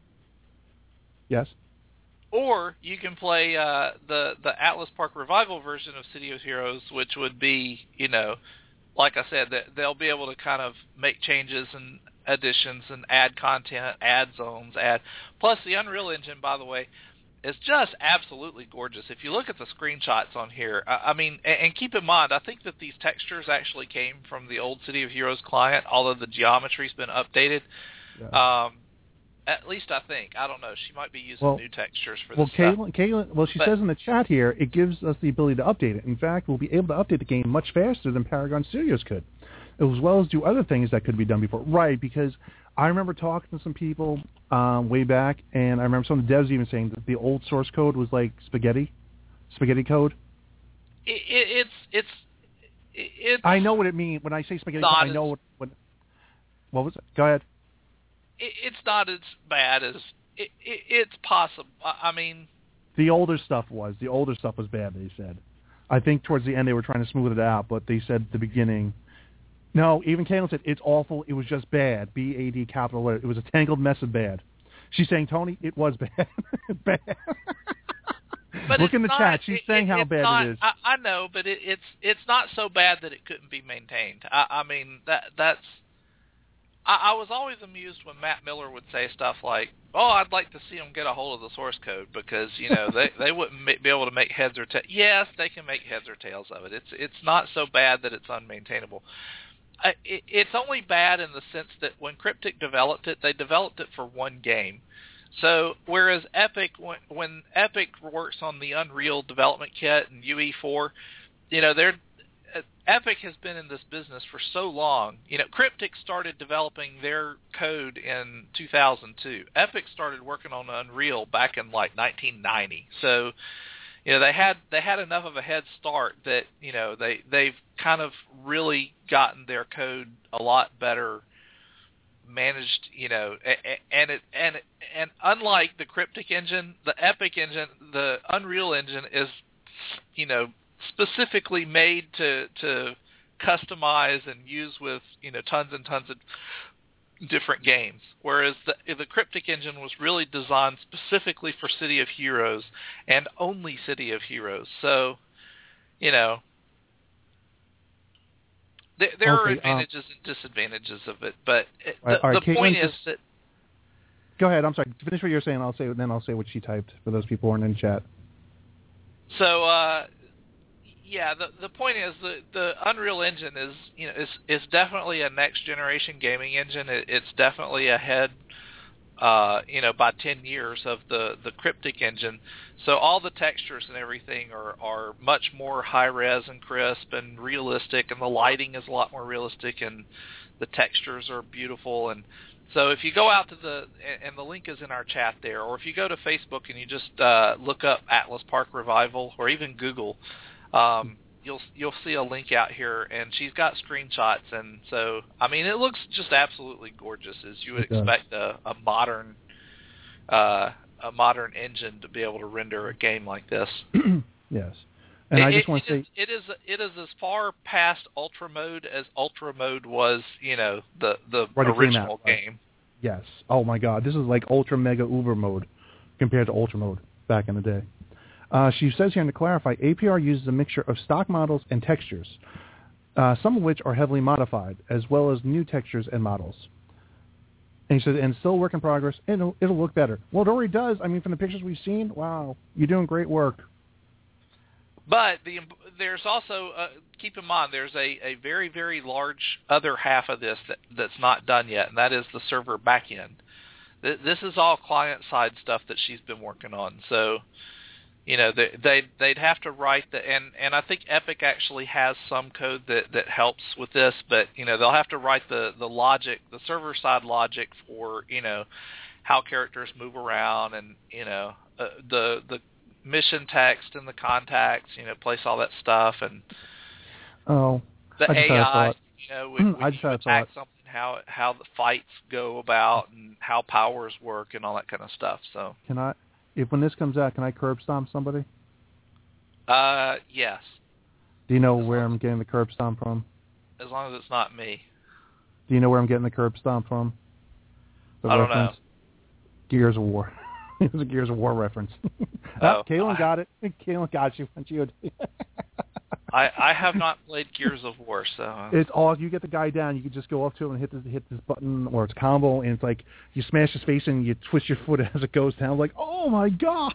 Yes?
Or you can play uh, the the Atlas Park Revival version of City of Heroes, which would be, you know, like I said, that they'll be able to kind of make changes and additions and add content, add zones, add. Plus, the Unreal Engine, by the way, is just absolutely gorgeous. If you look at the screenshots on here, I, I mean, and, and keep in mind, I think that these textures actually came from the old City of Heroes client, although the geometry's been updated. Yeah. Um, At least I think. I don't know. She might be using
well,
new textures for
well,
this
Caitlin,
stuff.
Caitlin, well, she
but,
says in the chat here, it gives us the ability to update it. In fact, we'll be able to update the game much faster than Paragon Studios could, as well as do other things that could be done before. Right, because I remember talking to some people um, way back, and I remember some of the devs even saying that the old source code was like spaghetti, spaghetti code.
It, it, it's, it's, it's...
I know what it means. When I say spaghetti code, I know what, what... What was it? Go ahead.
It's not as bad as it, it, it's possible. I mean,
the older stuff was the older stuff was bad. They said, I think towards the end they were trying to smooth it out, but they said at the beginning, no. Even Caitlin said it's awful. It was just bad. B A D capital letter. It was a tangled mess of bad. She's saying, Tony, it was bad. bad.
But
look in the
not,
chat. She's
it,
saying
it,
how bad
not,
it is.
I, I know, but it, it's it's not so bad that it couldn't be maintained. I, I mean that that's. I was always amused when Matt Miller would say stuff like, "Oh, I'd like to see them get a hold of the source code because you know they they wouldn't be able to make heads or tails." Yes, they can make heads or tails of it. It's it's not so bad that it's unmaintainable. I, it, it's only bad in the sense that when Cryptic developed it, they developed it for one game. So whereas Epic, when, when Epic works on the Unreal Development Kit and U E four, you know they're Epic has been in this business for so long. You know, Cryptic started developing their code in two thousand two. Epic started working on Unreal back in like nineteen ninety. So, you know, they had they had enough of a head start that, you know, they they've kind of really gotten their code a lot better managed, you know, and it and and unlike the Cryptic engine, the Epic engine, the Unreal engine is, you know, specifically made to to customize and use with, you know, tons and tons of different games, whereas the the Cryptic engine was really designed specifically for City of Heroes and only City of Heroes. So, you know, th- there
okay,
are advantages
um,
and disadvantages of it, but it,
right,
the,
right,
the point is
just,
that.
Go ahead. I'm sorry. Finish what you're saying. I'll say then. I'll say what she typed for those people who aren't in chat.
So. uh Yeah, the the point is the the Unreal Engine is you know is is definitely a next generation gaming engine. It, it's definitely ahead, uh, you know, by ten years of the, the Cryptic engine. So all the textures and everything are, are much more high res and crisp and realistic, and the lighting is a lot more realistic, and the textures are beautiful. And so if you go out to the and the link is in our chat there, or if you go to Facebook and you just uh, look up Atlas Park Revival, or even Google. Um, you'll you'll see a link out here, and she's got screenshots, and so I mean it looks just absolutely gorgeous, as you would
It does.
expect a, a modern uh, a modern engine to be able to render a game like this.
Yes, and
it,
I just
it,
want to
it
say
is, it is it is as far past Ultra Mode as Ultra Mode was, you know, the the
When it came
original
out, right?
game.
yes. Oh my God, this is like ultra mega uber mode compared to ultra mode back in the day. Uh, she says here, and to clarify, A P R uses a mixture of stock models and textures, uh, some of which are heavily modified, as well as new textures and models. And she says, and still work in progress, and it'll, it'll look better. Well, it already does. I mean, from the pictures we've seen, wow, you're doing great work.
But the, there's also, uh, keep in mind, there's a, a very, very large other half of this that, that's not done yet, and that is the server backend. This is all client-side stuff that she's been working on. So, you know, they, they'd, they'd have to write the, and, and I think Epic actually has some code that, that helps with this, but, you know, they'll have to write the, the logic, the server-side logic for, you know, how characters move around and, you know, uh, the the mission text and the contacts, you know, place all that stuff, and
Oh,
the
I just
A
had a
I,
thought.
you know, when,
I
when
just
you
had a
attack
thought.
something, how how the fights go about and how powers work and all that kind of stuff. So,
Can I, if when this comes out, can I curb stomp somebody?
uh, yes,
Do you know
As
where
long-
I'm getting the curb stomp from?
as long as it's not me.
Do you know where I'm getting the curb stomp from? The
I don't
reference?
know.
Gears of War. It was a Gears of War reference.
Oh,
oh, Kaylin
I-
got it. Kaylin got you. you.
I, I have not played Gears of War, so uh,
It's all you get the guy down. You can just go up to him and hit this hit this button or it's combo, and it's like you smash his face and you twist your foot as it goes down. Like, oh my god!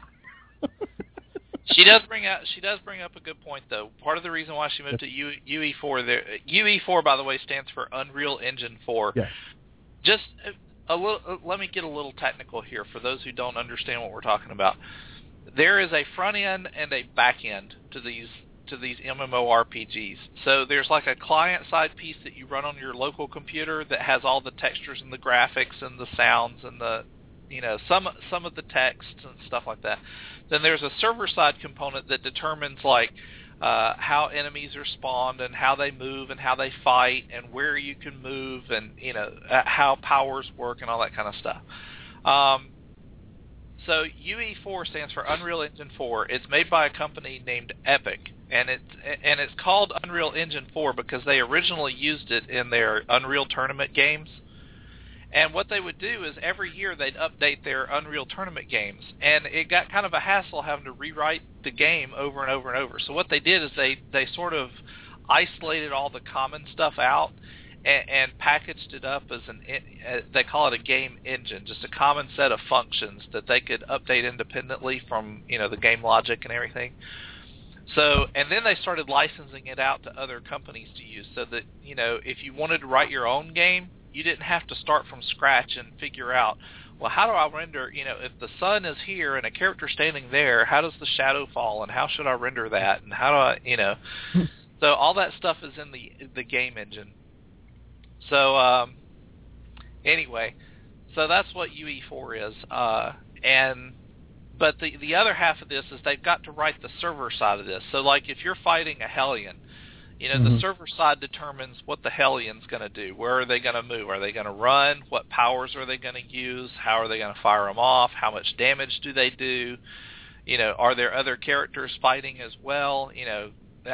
she does bring out she does bring up a good point though. Part of the reason why she moved to U, U E four there, U E four by the way stands for Unreal Engine four.
Yes.
Just a, a little. Uh, let me get a little technical here for those who don't understand what we're talking about. There is a front end and a back end to these to these MMORPGs. So there's like a client side piece that you run on your local computer that has all the textures and the graphics and the sounds and the, you know, some some of the text and stuff like that. Then there's a server side component that determines like uh, how enemies are spawned and how they move and how they fight and where you can move and, you know, uh, how powers work and all that kind of stuff. Um, So U E four stands for Unreal Engine four. It's made by a company named Epic, and it's and it's called Unreal Engine four because they originally used it in their Unreal Tournament games. And what they would do is every year they'd update their Unreal Tournament games, and it got kind of a hassle having to rewrite the game over and over and over. So what they did is they they sort of isolated all the common stuff out and, and packaged it up as an, they call it a game engine, just a common set of functions that they could update independently from, you know, the game logic and everything. So, and then they started licensing it out to other companies to use so that, you know, if you wanted to write your own game, you didn't have to start from scratch and figure out, well, how do I render, you know, if the sun is here and a character standing there, how does the shadow fall and how should I render that and how do I, you know, so all that stuff is in the the game engine. So, um, anyway, so that's what U E four is. Uh, and, but the, the other half of this is they've got to write the server side of this. So, like, if you're fighting a Hellion, you know,
Mm-hmm.
the server side determines what the Hellion's going to do. Where are they going to move? Are they going to run? What powers are they going to use? How are they going to fire them off? How much damage do they do? You know, are there other characters fighting as well? You know,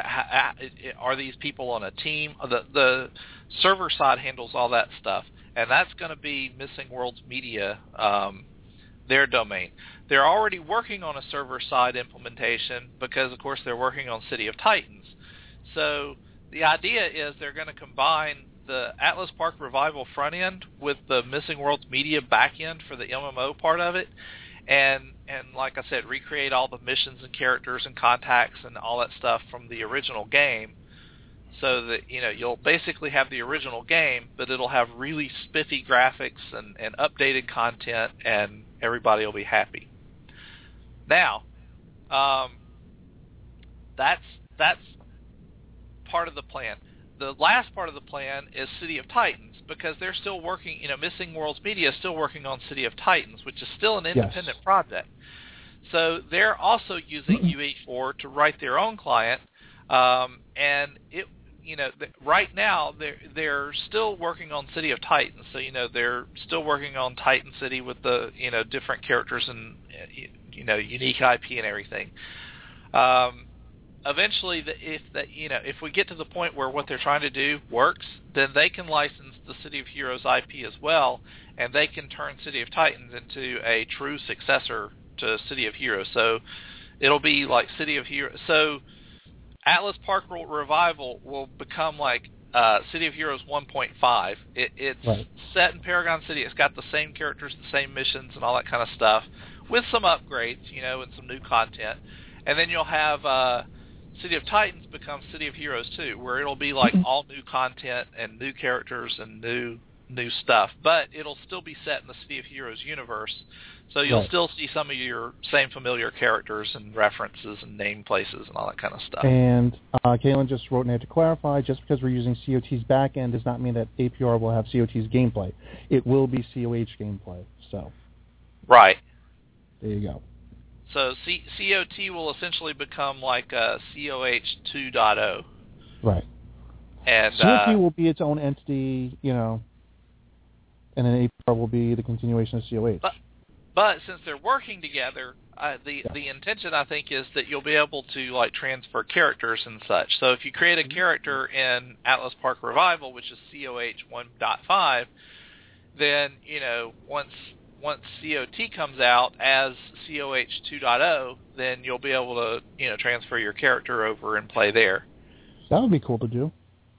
are these people on a team? The the server side handles all that stuff, and that's going to be Missing Worlds Media, um, their domain. They're already working on a server side implementation because, of course, they're working on City of Titans. So the idea is they're going to combine the Atlas Park Revival front end with the Missing Worlds Media back end for the M M O part of it, and and like I said, recreate all the missions and characters and contacts and all that stuff from the original game, so that, you know, you'll basically have the original game, but it'll have really spiffy graphics and, and updated content, and everybody will be happy. Now, um, that's that's part of the plan. The last part of the plan is City of Titans, because they're still working, you know, Missing Worlds Media is still working on City of Titans, which is still an independent
Yes.
project. So they're also using U E four to write their own client, Um, and it, you know, th- right now they're they're still working on City of Titans. So you know they're still working on Titan City with the you know different characters and you know unique I P and everything. Um, eventually, the, if that you know if we get to the point where what they're trying to do works, then they can license the City of Heroes I P as well, and they can turn City of Titans into a true successor to City of Heroes. So it'll be like City of Heroes. So Atlas Park Revival will become like uh, City of Heroes one point five. It, it's
right.
set in Paragon City. It's got the same characters, the same missions, and all that kind of stuff, with some upgrades, you know, and some new content. And then you'll have uh, City of Titans become City of Heroes two, where it'll be like all new content and new characters and new new stuff. But it'll still be set in the City of Heroes universe. So you'll
right.
still see some of your same familiar characters and references and name places and all that kind of stuff.
And uh, Kaylin just wrote, and I have to clarify, just because we're using C O T's backend does not mean that A P R will have C O T's gameplay. It will be C O H gameplay. So,
right.
There you go.
So C- COT will essentially become like a C O H two point oh.
Right.
And
C O T
uh,
will be its own entity, you know, and then A P R will be the continuation of C O H.
But, But since they're working together, uh, the
yeah.
the intention I think is that you'll be able to like transfer characters and such. So if you create a character in Atlas Park Revival, which is C O H one point five, then you know once once C O T comes out as C O H two point oh, then you'll be able to you know transfer your character over and play there.
That would be cool to do.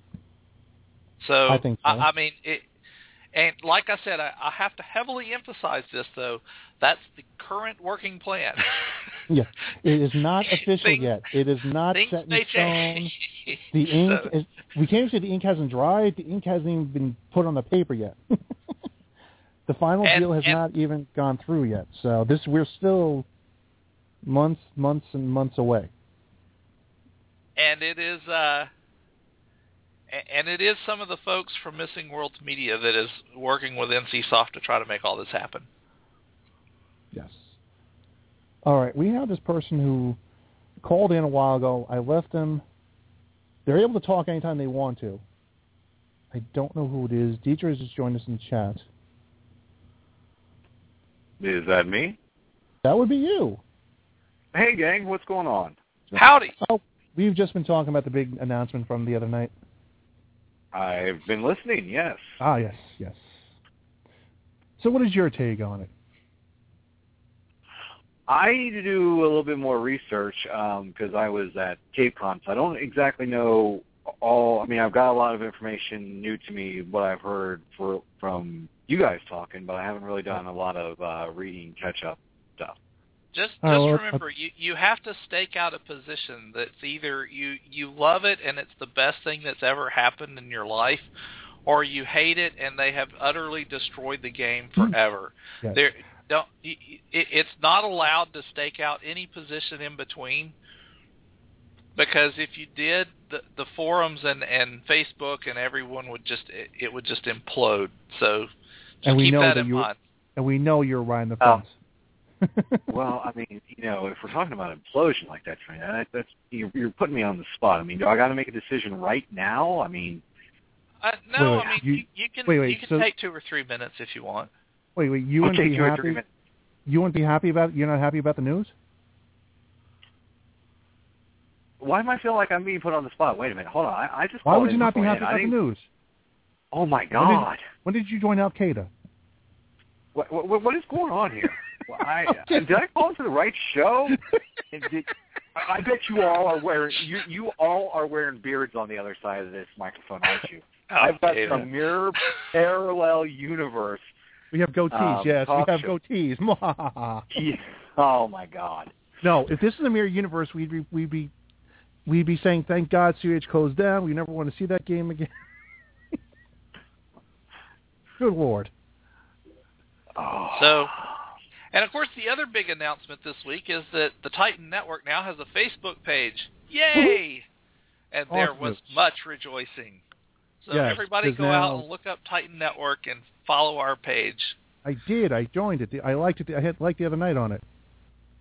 So
I think so.
I, I mean it. And like I said, I, I have to heavily emphasize this, though. That's the current working plan.
Yeah, it is not official
things,
yet. It is not set in stone. The ink,
so,
is, we can't even say the ink hasn't dried. The ink hasn't even been put on the paper yet. The final
and,
deal has
and,
not even gone through yet. So this, we're still months, months, and months away.
And it is... Uh, And it is some of the folks from Missing Worlds Media that is working with N C Soft to try to make all this happen.
Yes. All right. We have this person who called in a while ago. I left them. They're able to talk anytime they want to. I don't know who it is. Deidre has just joined us in the chat.
Is that me?
That would be you.
Hey, gang. What's going on?
Howdy.
Oh, we've just been talking about the big announcement from the other night.
I've been listening, yes.
Ah, yes, yes. So what is your take on it?
I need to do a little bit more research because um, I was at CapeCon, so I don't exactly know all. I mean, I've got a lot of information new to me, what I've heard for, from you guys talking, but I haven't really done a lot of uh, reading catch-up stuff.
Just, just
oh, well,
remember, uh, you you have to stake out a position that's either you, you love it and it's the best thing that's ever happened in your life, or you hate it and they have utterly destroyed the game forever.
Yes.
There, don't. It, it's not allowed to stake out any position in between, because if you did, the the forums and, and Facebook and everyone would just it, it would just implode. So just
and we
keep
know
that
that
in
you,
mind.
And we know you're riding the
Oh.
fence.
Well, I mean, you know, if we're talking about implosion like that, Trina, that, that's you're, you're putting me on the spot. I mean, do I got to make a decision right now? I mean,
uh, no,
wait, wait,
I mean
you,
you, you can
wait, wait,
you can
so,
take two or three minutes if you want.
Wait, wait, you
I'll
wouldn't
take
be
two or
happy?
three minutes.
You wouldn't be happy about? You're not happy about the news?
Why am I feel like I'm being put on the spot? Wait a minute, hold on. I, I just
Why
called
would you
in
not be happy
beforehand.
about the news?
Oh my
When
God!
did, when did you join Al Qaeda?
What, what what is going on here? Well, I, did I call into the right show? And did, I I bet you all are wearing you you all are wearing beards on the other side of this microphone, aren't you?
Oh,
I've got
David.
some mirror parallel universe.
We have goatees,
Um,
yes. We
talk
have
show.
goatees.
Yeah. Oh my God!
No, if this is a mirror universe, we'd be, we'd be we'd be saying, thank God C H closed down. We never want to see that game again. Good Lord.
Oh.
So, and of course, the other big announcement this week is that the Titan Network now has a Facebook page. Yay! And there
Awesome.
was much rejoicing. So
Yes,
everybody
because
go
now-
out and look up Titan Network and follow our page.
I did. I joined it. I liked it. I had liked the other night on it.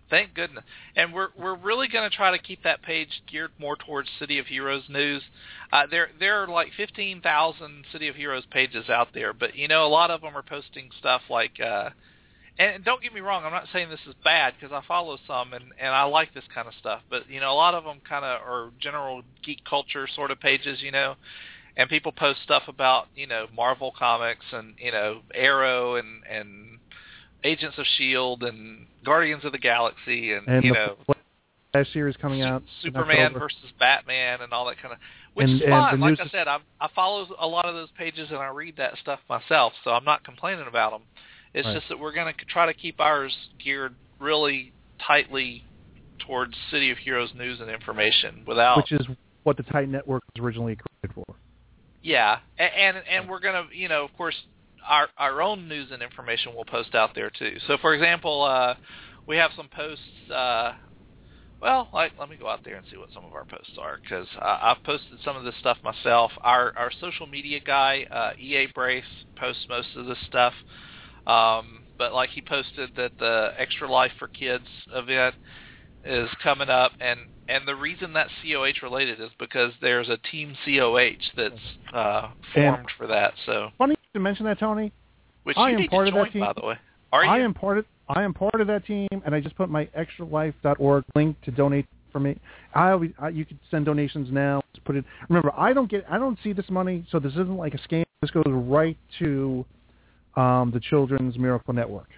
Thank goodness. And we're we're really going to try to keep that page geared more towards City of Heroes news. Uh, there there are like fifteen thousand City of Heroes pages out there, but you know a lot of them are posting stuff like. Uh, and don't get me wrong, I'm not saying this is bad because I follow some and and I like this kind of stuff. But you know a lot of them kind of are general geek culture sort of pages, you know. And people post stuff about you know Marvel comics and you know Arrow and and. Agents of S H I E L D and Guardians of the Galaxy and,
and
you
the
know
Flash series coming out
Superman versus Batman and all that kind of which
and,
is fun. Like I
is...
said, I I follow a lot of those pages and I read that stuff myself, so I'm not complaining about them. It's
right.
just that we're going to try to keep ours geared really tightly towards City of Heroes news and information without
which is what the Titan Network was originally created for.
Yeah, and and, and we're going to, you know, of course Our our own news and information we'll post out there too. So, for example, uh, we have some posts. Uh, well, like, let me go out there and see what some of our posts are because uh, I've posted some of this stuff myself. Our our social media guy, uh, E A Brace, posts most of this stuff. Um, but like he posted that the Extra Life for Kids event is coming up, and and the reason that's C O H related is because there's a team C O H that's uh, formed and for that. So
funny to mention that, Tony.
Which
I
you
am
need
part
to
of
join,
that team.
By the way, are you?
I am part of. I am part of that team, and I just put my extra life dot org link to donate for me. I, always, I you can send donations now. Just put it. Remember, I don't get. I don't see this money, so this isn't like a scam. This goes right to um, the Children's Miracle Network.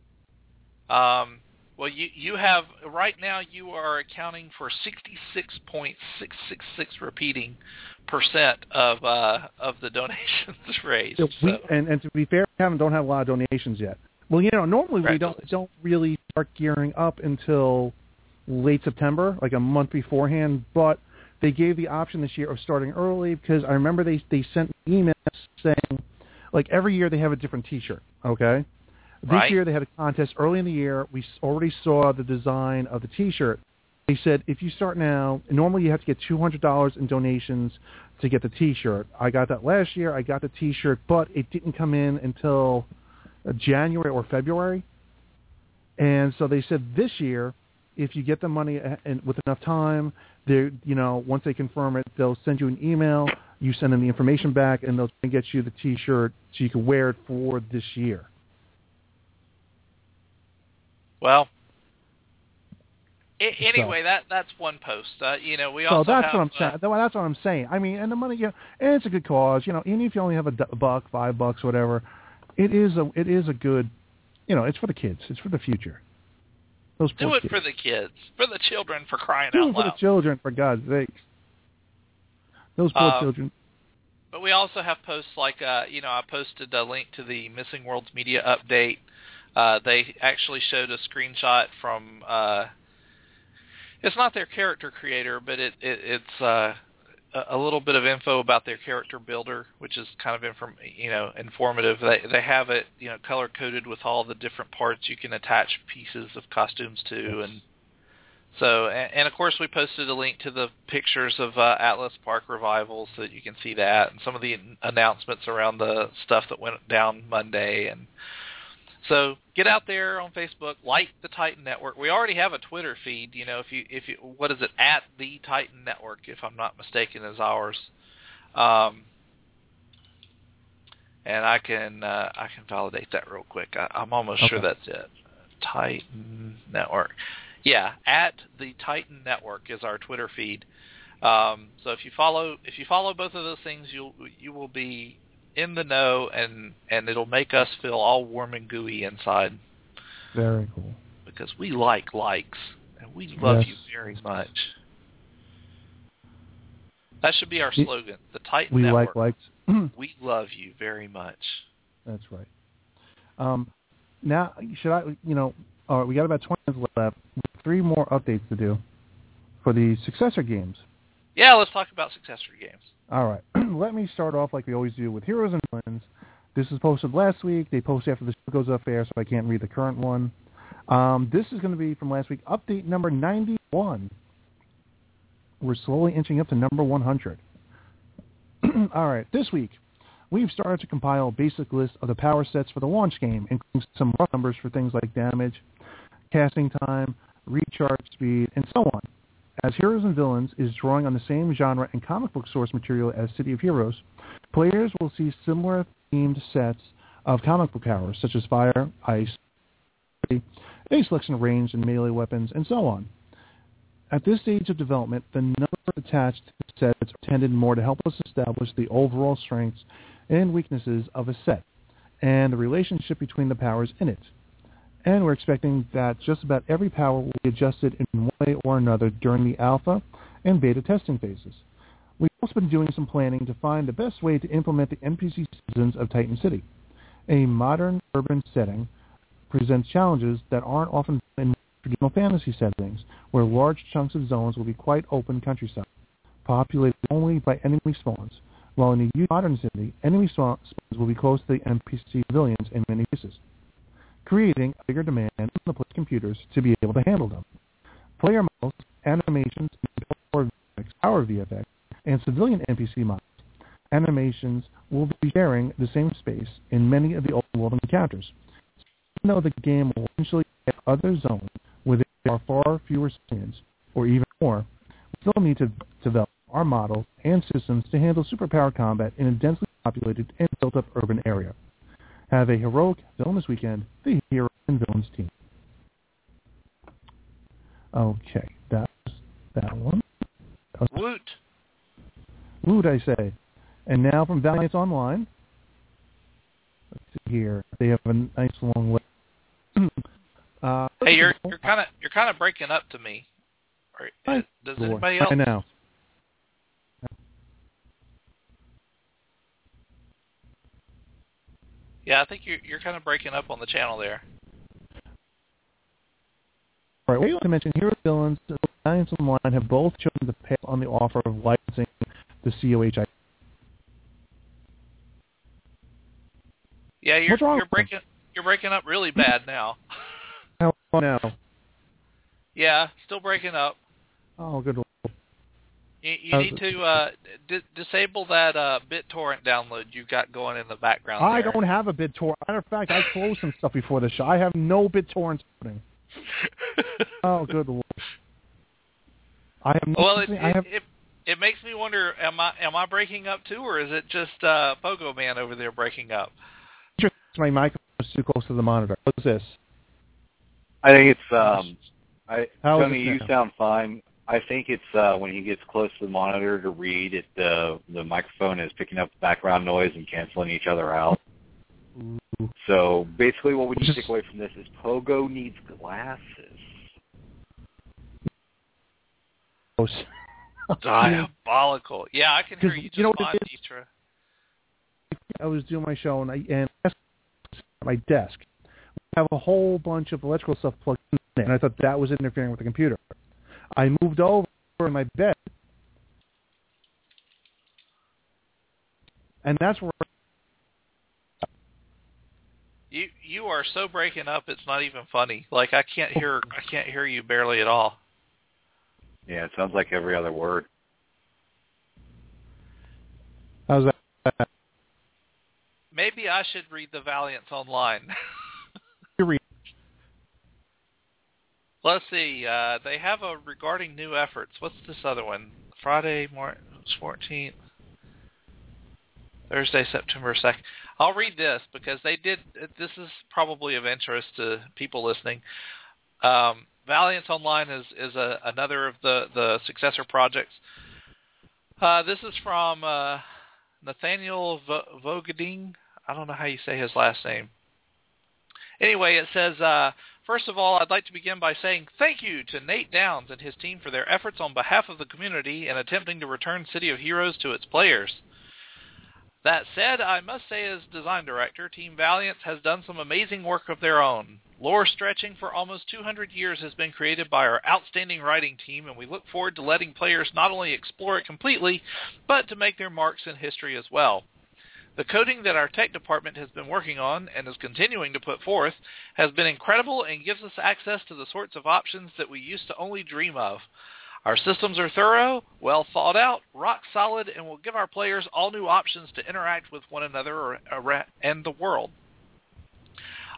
Um. Well, you you have right now. You are accounting for sixty-six point six six six repeating percent of uh, of the donations raised.
So we,
so.
and, and to be fair, we haven't don't have a lot of donations yet. Well, you know, normally we don't don't really start gearing up until late September, like a month beforehand. But they gave the option this year of starting early because I remember they they sent emails saying, like every year they have a different T-shirt. Okay. This
right.
year they had a contest early in the year. We already saw the design of the T-shirt. They said if you start now, normally you have to get two hundred dollars in donations to get the T-shirt. I got that last year. I got the T-shirt, but it didn't come in until January or February. And so they said this year, if you get the money and with enough time, they, you know, once they confirm it, they'll send you an email. You send them the information back, and they'll get you the T-shirt so you can wear it for this year.
Well, I, anyway, that that's one post. Uh, you know, we
so
also
that's
have,
what I'm
uh,
saying. That's what I'm saying. I mean, and the money, you know, and it's a good cause. You know, even if you only have a buck, five bucks, whatever, it is a it is a good. You know, it's for the kids. It's for the future. Those
do
poor
it
kids.
for the kids, for the children, for crying
do
out
it for
loud.
the children, for God's sakes. Those poor
Um,
children.
But we also have posts like, uh, you know, I posted a link to the Missing Worlds Media update. Uh, they actually showed a screenshot from, uh, it's not their character creator, but it, it it's uh, a little bit of info about their character builder, which is kind of inform, you know, informative. They they have it, you know, color coded with all the different parts you can attach pieces of costumes to, and so and, and of course we posted a link to the pictures of uh, Atlas Park Revival so that you can see that and some of the announcements around the stuff that went down Monday. And so get out there on Facebook, like the Titan Network. We already have a Twitter feed. You know, if you if you what is it at the Titan Network, if I'm not mistaken, is ours. Um, and I can uh, I can validate that real quick. I, I'm almost
okay.
sure that's it. Titan Network. Yeah, at the Titan Network is our Twitter feed. Um, so if you follow if you follow both of those things, you'll you will be in the know, and, and it'll make us feel all warm and gooey inside.
Very cool.
Because we like likes, and we love
yes.
you very much. That should be our slogan, the Titan
we
Network.
like likes.
We love you very much.
That's right. Um, now, should I, you know, all right, we got about twenty minutes left. We have three more updates to do for the successor games.
Yeah, let's talk about successor games.
All right. Let me start off like we always do with Heroes and Villains. This was posted last week. They posted after the show goes off air, so I can't read the current one. Um, this is going to be from last week, update number ninety-one. We're slowly inching up to number one hundred. All right. This week, we've started to compile a basic list of the power sets for the launch game, including some rough numbers for things like damage, casting time, recharge speed, and so on. As Heroes and Villains is drawing on the same genre and comic book source material as City of Heroes, players will see similar themed sets of comic book powers, such as fire, ice, a selection of ranged and melee weapons, and so on. At this stage of development, the number attached to sets are intended more to help us establish the overall strengths and weaknesses of a set, and the relationship between the powers in it. And we're expecting that just about every power will be adjusted in one way or another during the alpha and beta testing phases. We've also been doing some planning to find the best way to implement the N P C citizens of Titan City. A modern urban setting presents challenges that aren't often in traditional fantasy settings, where large chunks of zones will be quite open countryside, populated only by enemy spawns, while in a modern city, enemy spawns will be close to the N P C civilians in many cases, creating a bigger demand on the player's computers to be able to handle them. Player models, animations, power V F X, and civilian N P C models, animations will be sharing the same space in many of the open world encounters. Even though the game will eventually get other zones where there are far fewer civilians, or even more, we still need to develop our models and systems to handle superpower combat in a densely populated and built-up urban area. Have a heroic Villainous Weekend, the Hero and Villains team. Okay, that was that one. That was
Woot!
Woot, I say. And now from Valiant Online. Let's see here. They have a nice long list. uh,
Hey, you're you're kind of you're kind of breaking up to me. Or,
I,
does
Lord,
anybody else?
I know.
Yeah, I think you're you're kind of breaking up on the channel there.
All right, we want to mention Heroes Villains and Valiant Online have both chosen to pass on the offer of licensing the C O H I.
Yeah, you're
What's wrong
you're
with
breaking you're breaking up really bad now.
How now?
Yeah, still breaking up.
Oh, good Lord.
You, you need to uh, d- disable that uh, BitTorrent download you got going in the background.
I
there.
don't have a BitTorrent. Matter of fact, I closed some stuff before the show. I have no BitTorrents opening. Oh, good Lord. I have no
Well, it,
I have,
it, it it makes me wonder: am I am I breaking up too, or is it just uh, Pogo Man over there breaking up?
my microphone is too close to the monitor. What's this?
I think it's um, I
How is
Tony,
it
you
now?
sound fine. I think it's uh, when he gets close to the monitor to read it, the the microphone is picking up background noise and canceling each other out.
Ooh.
So basically, what we need
Just-
to take away from this is Pogo needs glasses.
Diabolical. Yeah, I can hear you just
you know what
fine,
it is?
Deetra.
I was doing my show, and I and at my desk I have a whole bunch of electrical stuff plugged in there, and I thought that was interfering with the computer. I moved over in my bed, and that's where
You you are so breaking up, it's not even funny. Like I can't hear I can't hear you barely at all.
Yeah, it sounds like every other word.
how's that?
Maybe I should read the Valiants Online.
You read.
Let's see. Uh, they have a regarding new efforts. What's this other one? Friday, March fourteenth. Thursday, September second. I'll read this because they did. This is probably of interest to people listening. Um, Valiant Online is is a, another of the, the successor projects. Uh, this is from uh, Nathaniel Vogading. I don't know how you say his last name. Anyway, it says, uh, first of all, I'd like to begin by saying thank you to Nate Downs and his team for their efforts on behalf of the community in attempting to return City of Heroes to its players. That said, I must say as design director, Team Valiant has done some amazing work of their own. Lore stretching for almost two hundred years has been created by our outstanding writing team, and we look forward to letting players not only explore it completely, but to make their marks in history as well. The coding that our tech department has been working on, and is continuing to put forth, has been incredible and gives us access to the sorts of options that we used to only dream of. Our systems are thorough, well thought out, rock solid, and will give our players all new options to interact with one another and the world.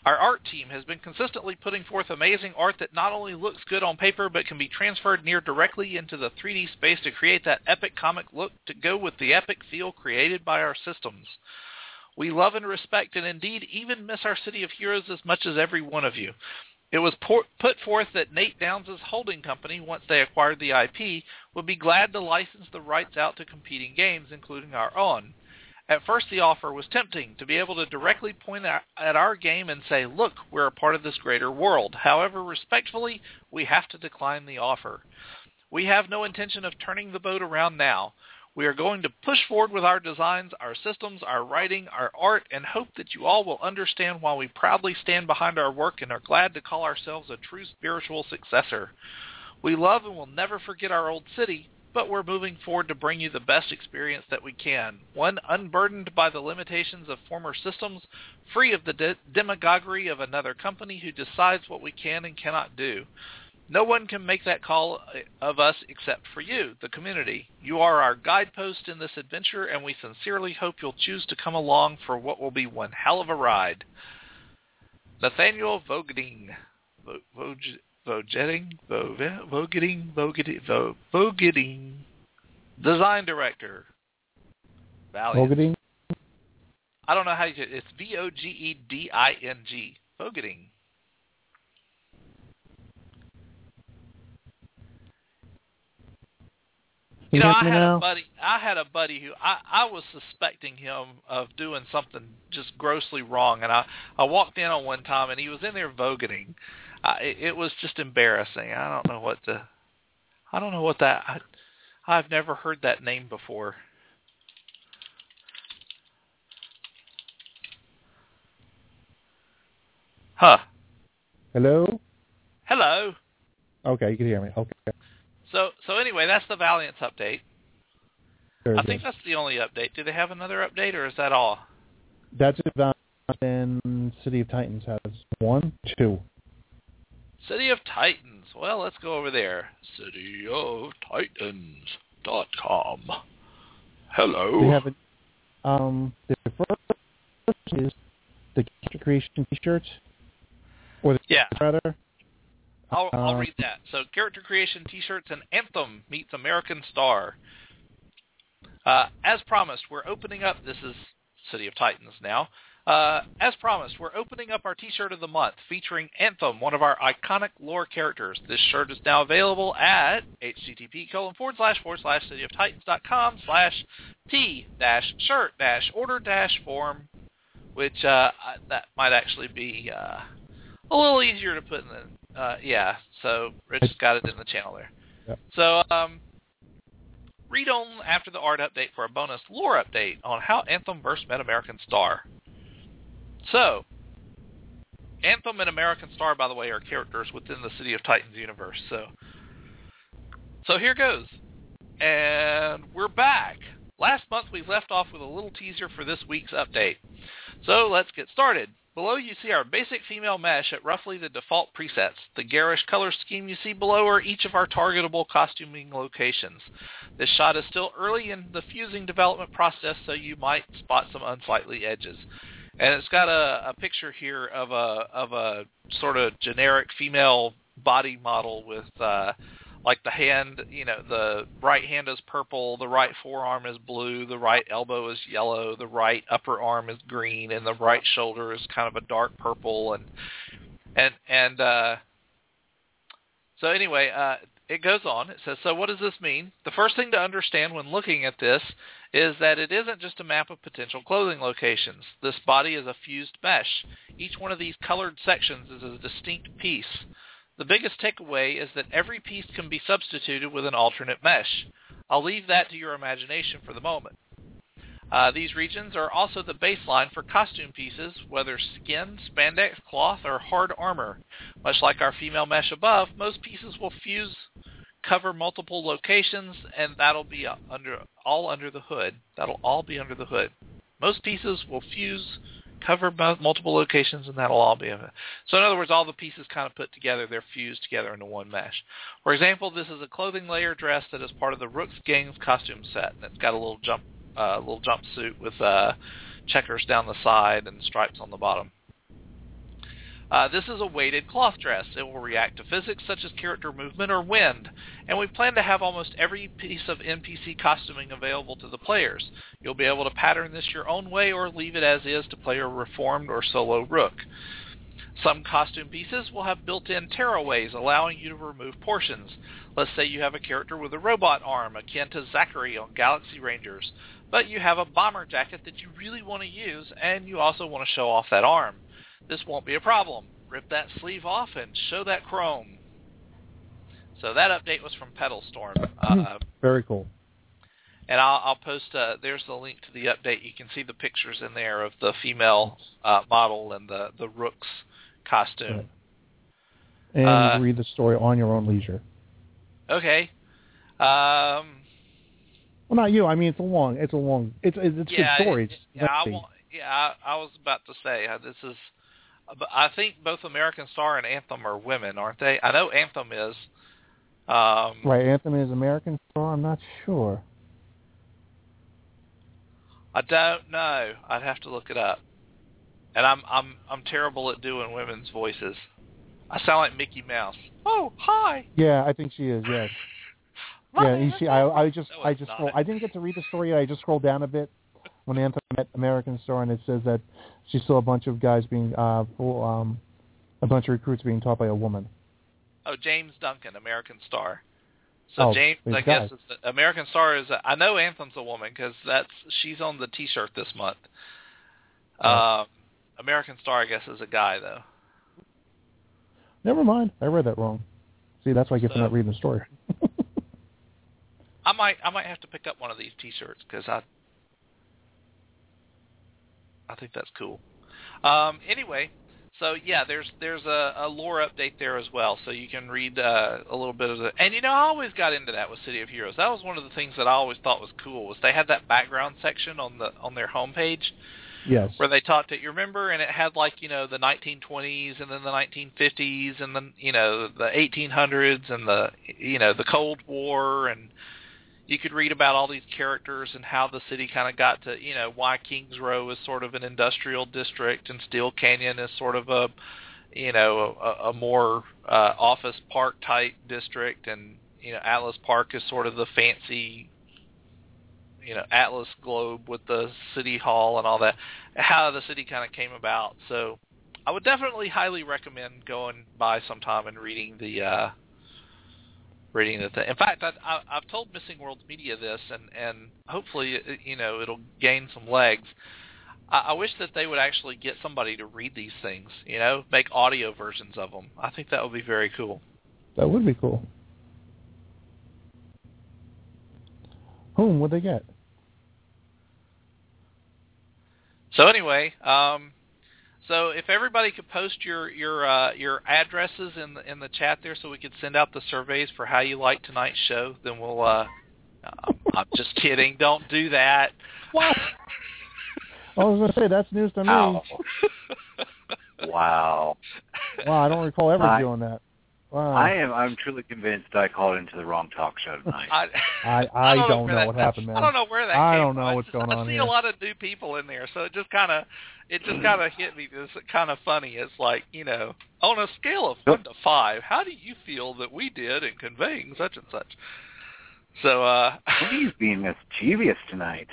Our art team has been consistently putting forth amazing art that not only looks good on paper, but can be transferred near directly into the three D space to create that epic comic look to go with the epic feel created by our systems. We love and respect and indeed even miss our City of Heroes as much as every one of you. It was por- put forth that Nate Downs' holding company, once they acquired the I P, would be glad to license the rights out to competing games, including our own. At first, the offer was tempting, to be able to directly point at our game and say, look, we're a part of this greater world. However, respectfully, we have to decline the offer. We have no intention of turning the boat around now. We are going to push forward with our designs, our systems, our writing, our art, and hope that you all will understand why we proudly stand behind our work and are glad to call ourselves a true spiritual successor. We love and will never forget our old city, but we're moving forward to bring you the best experience that we can, one unburdened by the limitations of former systems, free of the de- demagoguery of another company who decides what we can and cannot do. No one can make that call of us except for you, the community. You are our guidepost in this adventure, and we sincerely hope you'll choose to come along for what will be one hell of a ride. Nathaniel Vogading. Vo- Vog- Vogetting, Vogetting, Vogetting, Vogetting, Design Director. Valiant.
Vogetting?
I don't know how you say it. It's V O G E D I N G. Vogetting. You know, I had a buddy. I had a buddy who I, I was suspecting him of doing something just grossly wrong, and I, I walked in on one time, and he was in there voguing. I, it, it was just embarrassing. I don't know what to. I don't know what that. I, I've never heard that name before. Huh.
Hello?
Hello.
Okay, you can hear me. Okay.
So so anyway, that's the Valiance update.
Very
I
good.
think that's the only update. Do they have another update, or is that all?
That's it. Valiant, and City of Titans has one, two.
City of Titans. Well, let's go over there. city of titans dot com. Hello.
They have a, um, the first is the Character Creation T-shirts, or the
Yeah.
rather.
I'll, I'll
Uh,
read that. So, Character Creation T-shirts and Anthem meets American Star. Uh, as promised, we're opening up. This is City of Titans now. Uh, as promised, we're opening up our T-shirt of the month featuring Anthem, one of our iconic lore characters. This shirt is now available at http colon forward slash forward slash city of titans dot com slash t dash shirt dash order dash form, which uh, that might actually be uh, a little easier to put in the Uh, yeah, so Rich got it in the channel there.
Yep.
So um, read on after the art update for a bonus lore update on how Anthem first met American Star. So, Anthem and American Star, by the way, are characters within the City of Titans universe. So, so here goes. And we're back. Last month we left off with a little teaser for this week's update. So let's get started. Below you see our basic female mesh at roughly the default presets. The garish color scheme you see below are each of our targetable costuming locations. This shot is still early in the fusing development process, so you might spot some unsightly edges. And it's got a, a picture here of a of a sort of generic female body model with uh, like the hand, you know, the right hand is purple, the right forearm is blue, the right elbow is yellow, the right upper arm is green, and the right shoulder is kind of a dark purple. And and and uh, so anyway, uh, it goes on. It says, so what does this mean? The first thing to understand when looking at this is that it isn't just a map of potential clothing locations. This body is a fused mesh. Each one of these colored sections is a distinct piece. The biggest takeaway is that every piece can be substituted with an alternate mesh. I'll leave that to your imagination for the moment. Uh, these regions are also the baseline for costume pieces, whether skin, spandex, cloth, or hard armor. Much like our female mesh above, most pieces will fuse, cover multiple locations, and that'll be under all under the hood. That'll all be under the hood. Most pieces will fuse, cover multiple locations, and that'll all be of it. So in other words, all the pieces kind of put together, they're fused together into one mesh. For example, this is a clothing layer dress that is part of the Rooks Gangs costume set, and it's got a little jump, uh, little jumpsuit with uh, checkers down the side and stripes on the bottom. Uh, this is a weighted cloth dress. It will react to physics such as character movement or wind, and we plan to have almost every piece of N P C costuming available to the players. You'll be able to pattern this your own way or leave it as is to play a reformed or solo rook. Some costume pieces will have built-in tearaways, allowing you to remove portions. Let's say you have a character with a robot arm, akin to Zachary on Galaxy Rangers, but you have a bomber jacket that you really want to use, and you also want to show off that arm. This won't be a problem. Rip that sleeve off and show that chrome. So that update was from Pedalstorm. Uh,
Very cool.
And I'll, I'll post, uh, there's the link to the update. You can see the pictures in there of the female uh, model and the, the Rook's costume.
Right. And
uh,
read the story on your own leisure.
Okay. Um,
well, not you. I mean, it's a long, it's a long, it's it's
yeah,
good stories.
It, yeah, I, want, yeah I, I was about to say, uh, this is, I think both American Star and Anthem are women, aren't they? I know Anthem is. Um,
right, Anthem is American Star. I'm not sure.
I don't know. I'd have to look it up. And I'm I'm I'm terrible at doing women's voices. I sound like Mickey Mouse. Oh, hi.
Yeah, I think she is. Yes. yeah, you see, I I just no, I just scroll, I didn't get to read the story yet. I just scrolled down a bit when Anthem met American Star, and it says that she saw a bunch of guys being uh full, um a bunch of recruits being taught by a woman.
Oh, James Duncan, American Star. So
oh,
James, I guess, is the, American Star is. A, I know Anthem's a woman because that's she's on the T-shirt this month. Oh. Uh, American Star, I guess, is a guy though.
Never mind, I read that wrong. See, that's why I get
so,
for not reading the story.
I might, I might have to pick up one of these T-shirts because I, I think that's cool. Um, anyway. So yeah, there's there's a, a lore update there as well, so you can read uh, a little bit of it. And you know, I always got into that with City of Heroes. That was one of the things that I always thought was cool was they had that background section on the on their homepage.
Yes.
Where they talked to you remember, and it had like you know the nineteen twenties and then the nineteen fifties and then you know the eighteen hundreds and the you know the Cold War, and you could read about all these characters and how the city kind of got to, you know, why Kings Row is sort of an industrial district and Steel Canyon is sort of a, you know, a, a more uh, office park type district, and, you know, Atlas Park is sort of the fancy, you know, Atlas Globe with the city hall and all that, how the city kind of came about. So I would definitely highly recommend going by sometime and reading the, uh, reading the thing. In fact, I, I, I've told Missing Worlds Media this, and, and hopefully, you know, it'll gain some legs. I, I wish that they would actually get somebody to read these things, you know, make audio versions of them. I think that would be very cool.
That would be cool. Whom would they get?
So anyway, um, so if everybody could post your your uh, your addresses in the in the chat there, so we could send out the surveys for how you like tonight's show, then we'll. Uh, I'm, I'm just kidding. Don't do that.
What? I was going to say that's news to me.
Wow. Wow.
Wow, I don't recall ever
I,
doing that. Wow.
I am. I'm truly convinced I called into the wrong talk show tonight.
I,
I, I, I
don't,
don't
know,
know what happened, man.
I don't know where that
I
came
don't know
from.
what's going
I
on
see
here.
a lot of new people in there, so it just kind of, it just kind of hit me. It's kind of funny. It's like, you know, on a scale of one to five, how do you feel that we did in conveying such and such? So, uh,
He's being mischievous tonight.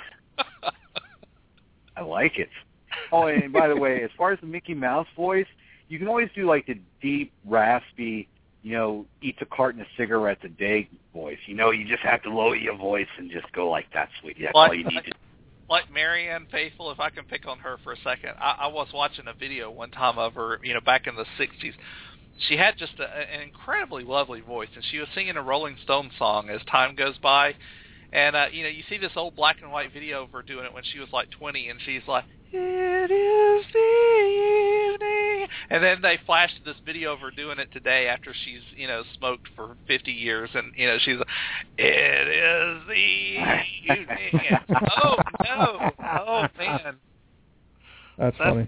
I like it. Oh, and by the way, as far as the Mickey Mouse voice, you can always do like the deep, raspy, you know, eats a carton of cigarettes a day voice. You know, you just have to lower your voice and just go like that, sweetie. That's
like,
all you need
like,
to do.
Like Marianne Faithfull, if I can pick on her for a second, I, I was watching a video one time of her, you know, back in the sixties. She had just a, an incredibly lovely voice, and she was singing a Rolling Stones song as time goes by. And, uh, you know, you see this old black and white video of her doing it when she was like twenty, and she's like, "It is the evening." And then they flashed this video of her doing it today after she's, you know, smoked for fifty years, and, you know, she's like, "It is the evening." Oh, no. Oh, man.
That's, That's funny.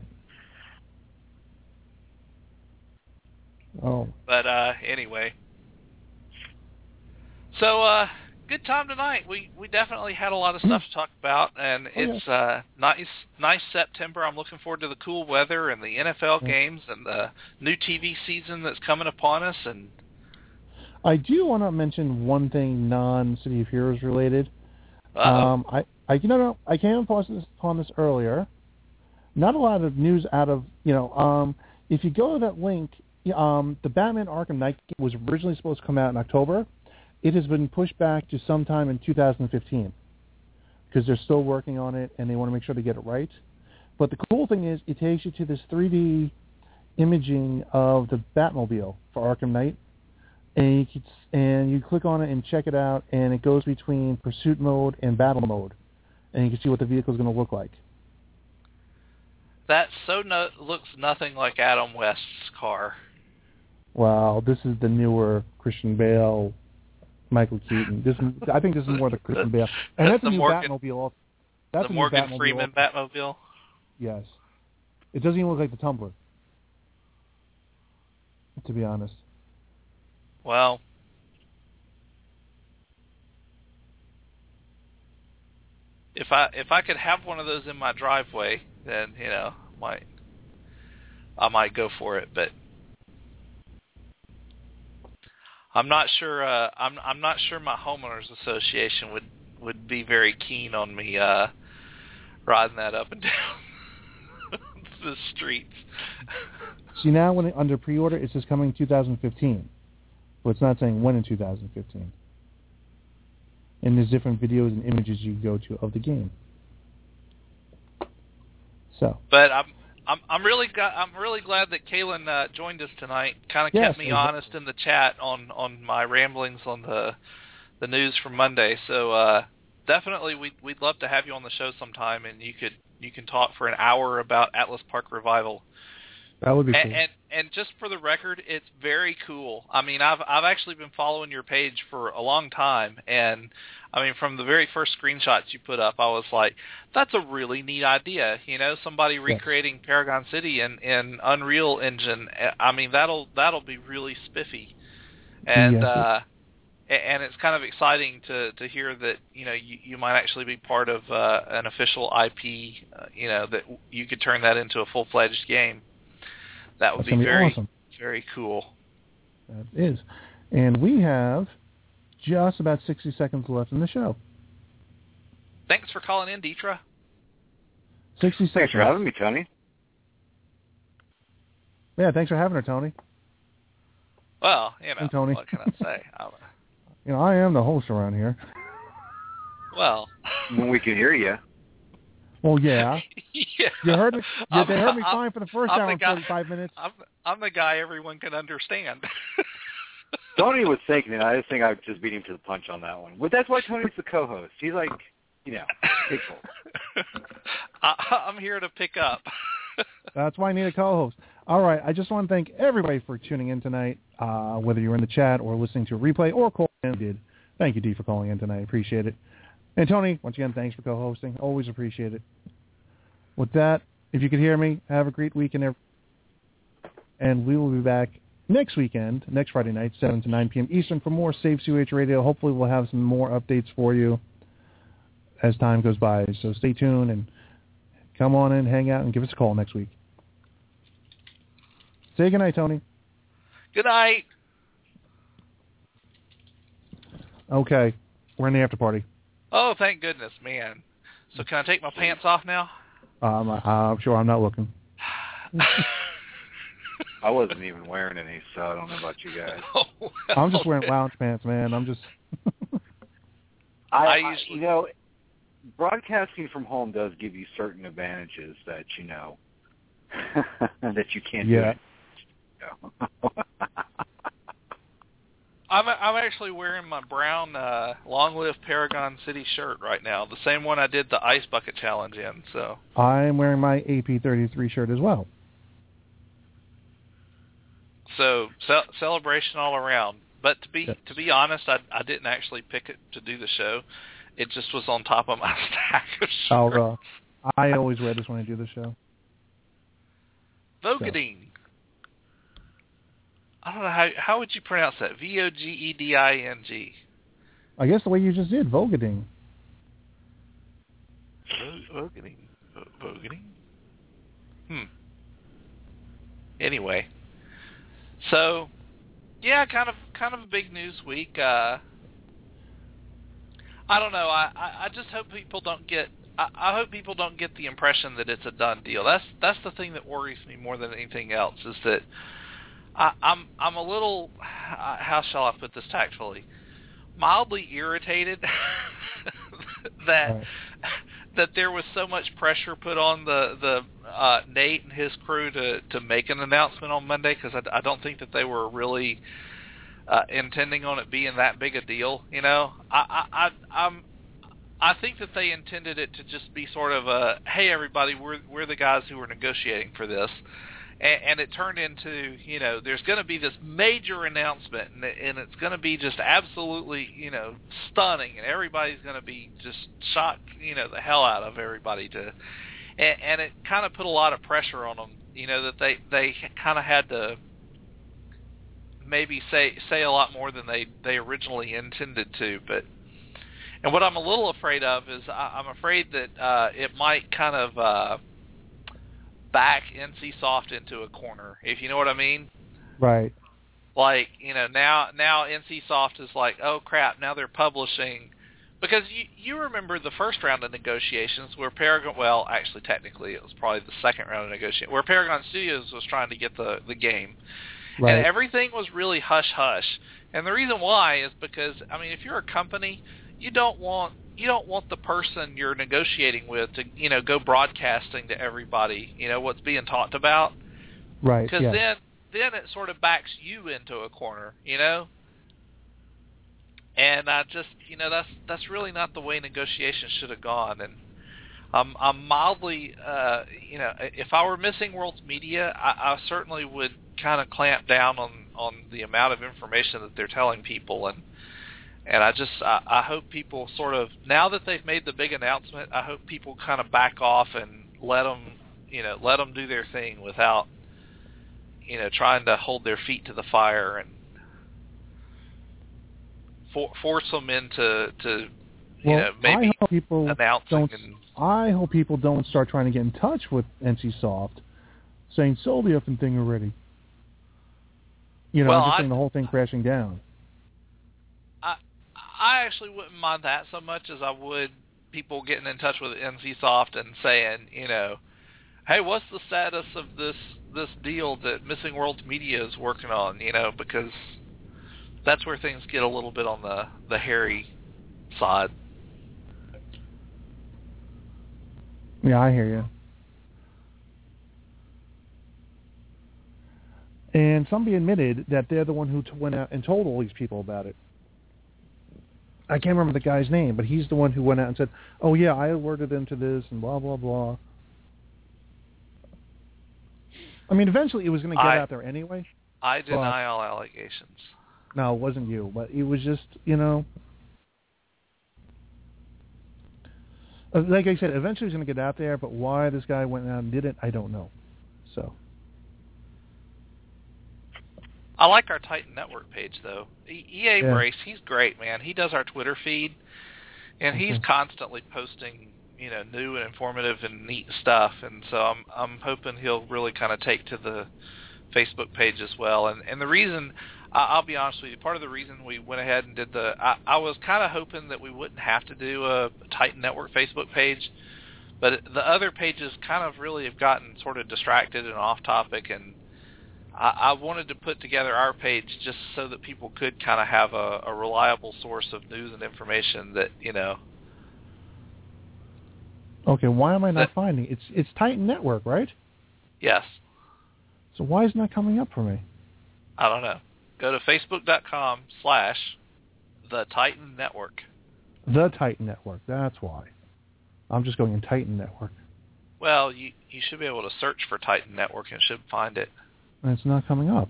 Oh.
But, uh, anyway. So, uh, good time tonight. We we definitely had a lot of stuff to talk about, and it's uh, nice nice September. I'm looking forward to the cool weather and the N F L games and the new T V season that's coming upon us. And
I do want to mention one thing non-City of Heroes related.
Uh-oh.
Um, I I you know no, I came upon this, upon this earlier. Not a lot of news out of you know. Um, if you go to that link, um, the Batman Arkham Knight game was originally supposed to come out in October. It has been pushed back to sometime in two thousand fifteen because they're still working on it and they want to make sure they get it right. But the cool thing is it takes you to this three D imaging of the Batmobile for Arkham Knight, and you, can, and you click on it and check it out, and it goes between pursuit mode and battle mode, and you can see what the vehicle is going to look like.
That so no, looks nothing like Adam West's car.
Well, this is the newer Christian Bale, Michael Keaton. This is, I think this is more the Christian Bale. And that's, that's a new
Morgan,
Batmobile. Also. That's
the
a
Morgan
new Batmobile
Freeman
also.
Batmobile?
Yes. It doesn't even look like the Tumbler, to be honest.
Well, if I if I could have one of those in my driveway, then, you know, might I might go for it, but I'm not sure. Uh, I'm I'm not sure my homeowners association would, would be very keen on me uh, riding that up and down the streets.
See, now when it, under pre-order, it says coming two thousand fifteen, but it's not saying when in two thousand fifteen. And there's different videos and images you go to of the game. So,
but I'm. I'm I'm really got, I'm really glad that Kaylin uh, joined us tonight. Kind of
yes,
kept me honest in the chat on, on my ramblings on the the news from Monday. So uh, definitely we'd we'd love to have you on the show sometime, and you could you can talk for an hour about Atlas Park Revival.
That would be
and,
cool.
And and just for the record, it's very cool. I mean, I've I've actually been following your page for a long time, and I mean, from the very first screenshots you put up, I was like, that's a really neat idea. You know, somebody recreating yes. Paragon City in, in Unreal Engine. I mean, that'll that'll be really spiffy, and
yes.
uh, and it's kind of exciting to, to hear that you know you, you might actually be part of uh, an official I P. Uh, you know, that you could turn that into a full fledged game. That would
That's
be very
be awesome.
very cool.
That is, and we have just about sixty seconds left in the show.
Thanks for calling in, Deetra.
sixty seconds.
Thanks for having me, Tony.
Yeah, thanks for having her, Tony.
Well, you know,
and Tony.
What can I say?
you know, I am the host around here.
Well,
when we can hear you.
Well, yeah.
yeah.
You heard me. You, they heard me
I'm,
fine for the 1st
I'm
hour
the
and
guy,
forty-five minutes.
I'm, I'm the guy everyone can understand.
Tony was thinking it. I just think I just beat him to the punch on that one. But that's why Tony's the co-host. He's like, you know, pickle.
I, I'm here to pick up.
That's why I need a co-host. All right. I just want to thank everybody for tuning in tonight, uh, whether you're in the chat or listening to a replay or calling in. Did. Thank you, Dee, for calling in tonight. Appreciate it. And Tony, once again, thanks for co-hosting. Always appreciate it. With that, if you could hear me, have a great weekend. And we will be back next weekend, next Friday night, seven to nine p.m. Eastern, for more Save C H Radio. Hopefully we'll have some more updates for you as time goes by. So stay tuned and come on in, hang out, and give us a call next week. Say good night, Tony.
Good night.
Okay. We're in the after party.
Oh, thank goodness, man. So can I take my pants off now?
Um, I, I'm sure I'm not looking.
I wasn't even wearing any, so I don't know about you guys.
Oh, well,
I'm just wearing lounge pants, man. I'm just...
I,
I
I
usually...
You know, broadcasting from home does give you certain advantages that you know, that you can't
yeah.
do.
I'm I'm actually wearing my brown uh, Long Live Paragon City shirt right now, the same one I did the Ice Bucket Challenge in. So
I'm wearing my A P thirty-three shirt as well.
So ce- celebration all around. But to be
yes.
to be honest, I I didn't actually pick it to do the show. It just was on top of my stack of shirts.
I'll, uh, I always wear this when I do the show.
Vogadine. So. I don't know how how would you pronounce that? V O G E D I N G.
I guess the way you just did, voguing.
Voguing? Voguing? Hmm. Anyway. So, yeah, kind of kind of a big news week. Uh, I don't know. I, I, I just hope people don't get I, I hope people don't get the impression that it's a done deal. That's that's the thing that worries me more than anything else, is that I, I'm I'm a little, how shall I put this tactfully, mildly irritated that
right.
that there was so much pressure put on the the uh, Nate and his crew to to make an announcement on Monday, because I, I don't think that they were really uh, intending on it being that big a deal. You know, I I, I I'm. I think that they intended it to just be sort of a, hey, everybody, we're we're the guys who are negotiating for this. And, and it turned into, you know, there's going to be this major announcement, and, and it's going to be just absolutely, you know, stunning, and everybody's going to be just shocked, you know, the hell out of everybody to, and, and it kind of put a lot of pressure on them, you know, that they, they kind of had to maybe say say a lot more than they, they originally intended to, but. And what I'm a little afraid of is I, I'm afraid that uh, it might kind of uh, back NCSoft into a corner, if you know what I mean.
Right.
Like, you know, now now NCSoft is like, oh crap, now they're publishing, because you you remember the first round of negotiations where Paragon, well, actually technically it was probably the second round of negotiations, where Paragon Studios was trying to get the the game,
right.
And everything was really hush hush. And the reason why is because, I mean, if you're a company, you don't want you don't want the person you're negotiating with to, you know, go broadcasting to everybody, you know, what's being talked about.
Right.
Because
yes.
then then it sort of backs you into a corner, you know. And I just, you know, that's that's really not the way negotiations should have gone. And I'm I'm mildly, uh, you know, if I were Missing Worlds Media, I, I certainly would kind of clamp down on on the amount of information that they're telling people. And And I just, I, I hope people sort of, now that they've made the big announcement, I hope people kind of back off and let them, you know, let them do their thing without, you know, trying to hold their feet to the fire and for, force them into, to, you
well,
know, maybe
I hope people
announcing.
Don't,
and,
I hope people don't start trying to get in touch with NCSoft, saying, sold the effing thing already. You know,
well,
just
I,
saying the whole thing crashing down.
I, I actually wouldn't mind that so much as I would people getting in touch with NCSoft and saying, you know, hey, what's the status of this this deal that Missing Worlds Media is working on? You know, because that's where things get a little bit on the, the hairy side.
Yeah, I hear you. And somebody admitted that they're the one who t- went out and told all these people about it. I can't remember the guy's name, but he's the one who went out and said, oh, yeah, I alerted them to this and blah, blah, blah. I mean, eventually it was going to get
I,
out there anyway.
I deny
but,
all allegations.
No, it wasn't you, but it was just, you know. Like I said, eventually it's going to get out there, but why this guy went out and did it, I don't know. So.
I like our Titan Network page, though. E A
yeah.
Brace, he's great, man. He does our Twitter feed, and he's
mm-hmm.
constantly posting, you know, new and informative and neat stuff. And so I'm I'm hoping he'll really kind of take to the Facebook page as well. And and the reason, I'll be honest with you, part of the reason we went ahead and did the, I, I was kind of hoping that we wouldn't have to do a Titan Network Facebook page, but the other pages kind of really have gotten sort of distracted and off topic, and I, I wanted to put together our page just so that people could kind of have a, a reliable source of news and information that, you know.
Okay, why am I not
that,
finding it? It's it's Titan Network, right?
Yes.
So why isn't that coming up for me?
I don't know. Go to facebook.com slash the Titan Network.
The Titan Network, that's why. I'm just going in Titan Network.
Well, you you should be able to search for Titan Network and should find it.
And it's not coming up.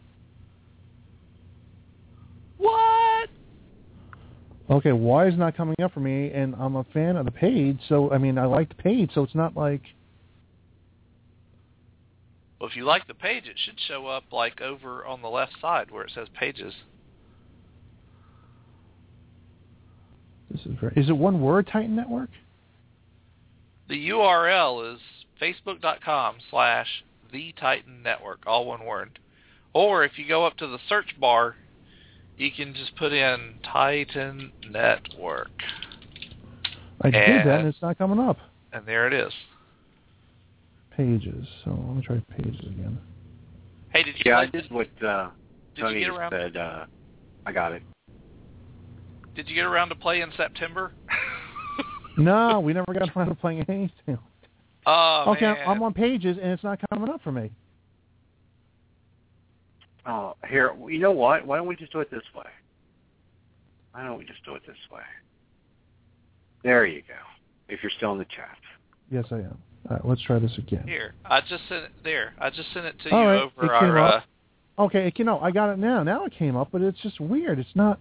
What?
Okay, why is it not coming up for me? And I'm a fan of the page, so, I mean, I like the page, so it's not like...
Well, if you like the page, it should show up, like, over on the left side where it says pages.
This is very, is it one word, Titan Network?
The U R L is facebook.com slash The Titan Network, all one word. Or if you go up to the search bar, you can just put in Titan Network.
I and, did that, and it's not coming up.
And there it is.
Pages. So let me try Pages again.
Hey, did you?
Yeah,
play,
I did what uh,
did
Tony
you get around,
said. Uh, I got it.
Did you get around to play in September?
No, we never got around to playing anything.
Oh,
okay,
man.
I'm on Pages, and it's not coming up for me.
Oh, here, you know what? Why don't we just do it this way? Why don't we just do it this way? There you go. If you're still in the chat.
Yes, I am. All right, let's try this again.
Here, I just sent it there. I just sent it to
All
you
right,
over
it came
our. Uh,
up. Okay, it, you know, I got it now. Now it came up, but it's just weird. It's not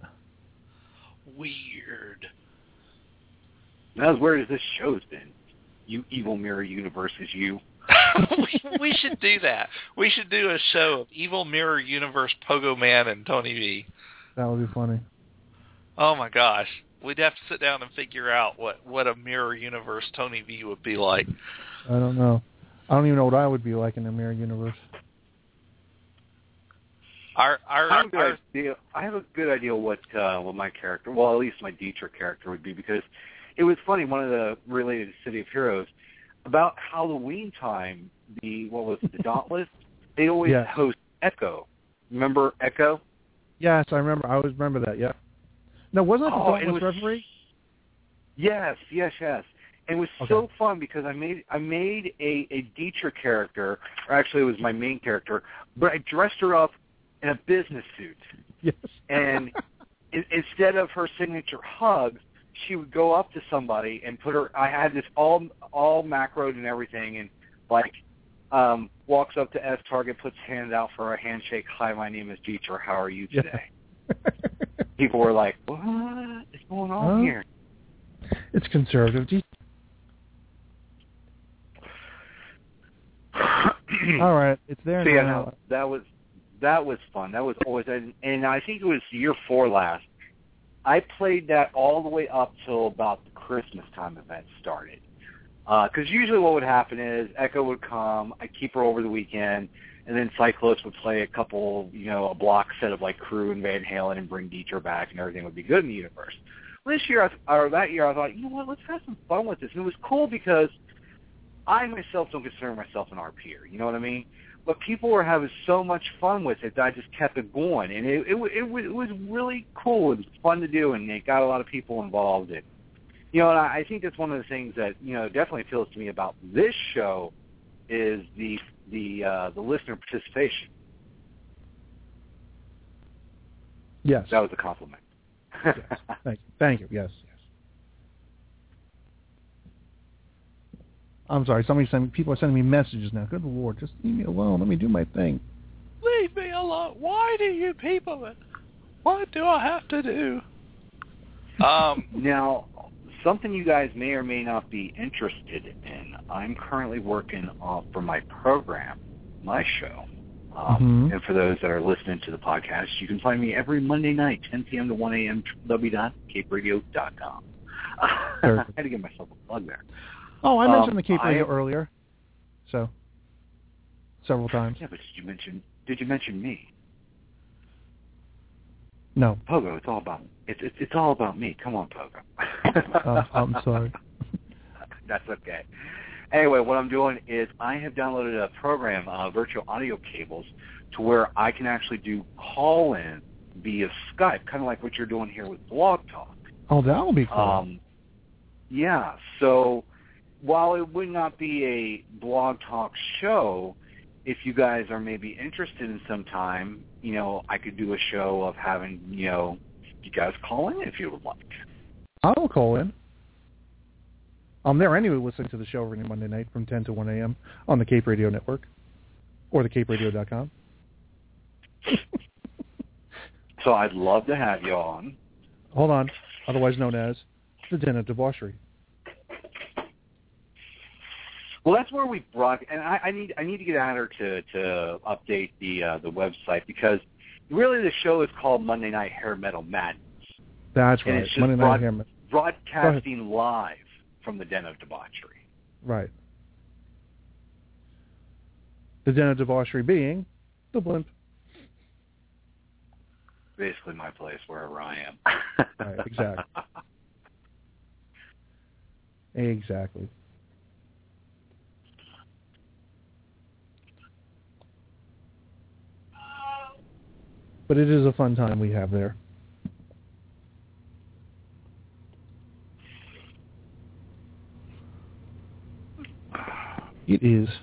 weird.
Now, as weird as this show's been, you evil mirror universe is you.
we, we should do that. We should do a show of Evil Mirror Universe, Pogo Man, and Tony V.
That would be funny.
Oh my gosh, we'd have to sit down and figure out what, what a Mirror Universe Tony V would be like.
I don't know. I don't even know what I would be like in a Mirror Universe.
Our, our,
I, have a good
our,
idea, I have a good idea what uh, what my character, well, at least my Dietrich character would be, because it was funny, one of the related to City of Heroes, about Halloween time, the, what was it, the Dauntless, they always
yes.
host Echo. Remember Echo?
Yes, I remember. I always remember that, yeah. No, wasn't it the
oh,
Dauntless
was,
referee?
Yes, yes, yes. And it was
okay.
so fun because I made I made a, a Dietrich character, or actually it was my main character, but I dressed her up in a business suit.
Yes.
And in, instead of her signature hug, she would go up to somebody and put her, I had this all all macroed and everything, and like um, walks up to S Target, puts hand out for a handshake. Hi, my name is Dietrich. How are you today? Yeah. People were like, what is going on
huh?
here?
It's conservative. All right, it's there
so
now.
Yeah, no, that was that was fun. That was always, and I think it was year four last. I played that all the way up till about the Christmas time event started. Because uh, usually what would happen is Echo would come, I'd keep her over the weekend, and then Cyclos would play a couple, you know, a block set of like Crew and Van Halen and bring Dietrich back, and everything would be good in the universe. This year, or that year, I thought, you know what, let's have some fun with this. And it was cool because I myself don't consider myself an R P-er, you know what I mean? But people were having so much fun with it that I just kept it going. And it, it, it, it was really cool. It was fun to do, and it got a lot of people involved. And, you know, and I think that's one of the things that, you know, definitely appeals to me about this show is the the uh, the listener participation.
Yes.
That was a compliment.
Yes. Thank you. Thank you. Yes, yes. I'm sorry. Somebody sent, people are sending me messages now. Good Lord, just leave me alone. Let me do my thing.
Leave me alone. Why do you people? What do I have to do? Um.
Now, something you guys may or may not be interested in. I'm currently working uh, for my program, my show. Um,
mm-hmm.
And for those that are listening to the podcast, you can find me every Monday night, ten p.m. to one a.m. w dot cape radio dot com. I had to give myself a plug there.
Oh, I mentioned
um,
the Cape Radio
I,
earlier, so several times.
Yeah, but did you mention? Did you mention me?
No.
Pogo, it's all about it's it's, it's all about me. Come on, Pogo.
uh, I'm sorry.
That's okay. Anyway, what I'm doing is I have downloaded a program, uh, Virtual Audio Cables, to where I can actually do call-in via Skype, kind of like what you're doing here with Blog Talk.
Oh, that will be cool.
Um, yeah, so while it would not be a Blog Talk show, if you guys are maybe interested in some time, you know, I could do a show of having, you know, you guys call in if you would like.
I'll call in. I'm there anyway listening to the show every Monday night from ten to one a.m. on the Cape Radio Network or the cape radio dot com.
So I'd love to have you on.
Hold on. Otherwise known as the Den of Debauchery.
Well, that's where we brought, and I, I need I need to get at her to to update the uh, the website, because really the show is called Monday Night Hair Metal Madness.
That's
and
right.
it's just
Monday
brought,
Night Hair Metal.
broadcasting live from the Den of Debauchery.
Right. The Den of Debauchery being the Blimp.
Basically my place, wherever I am.
Right, exactly. Exactly. But it is a fun time we have there. It is.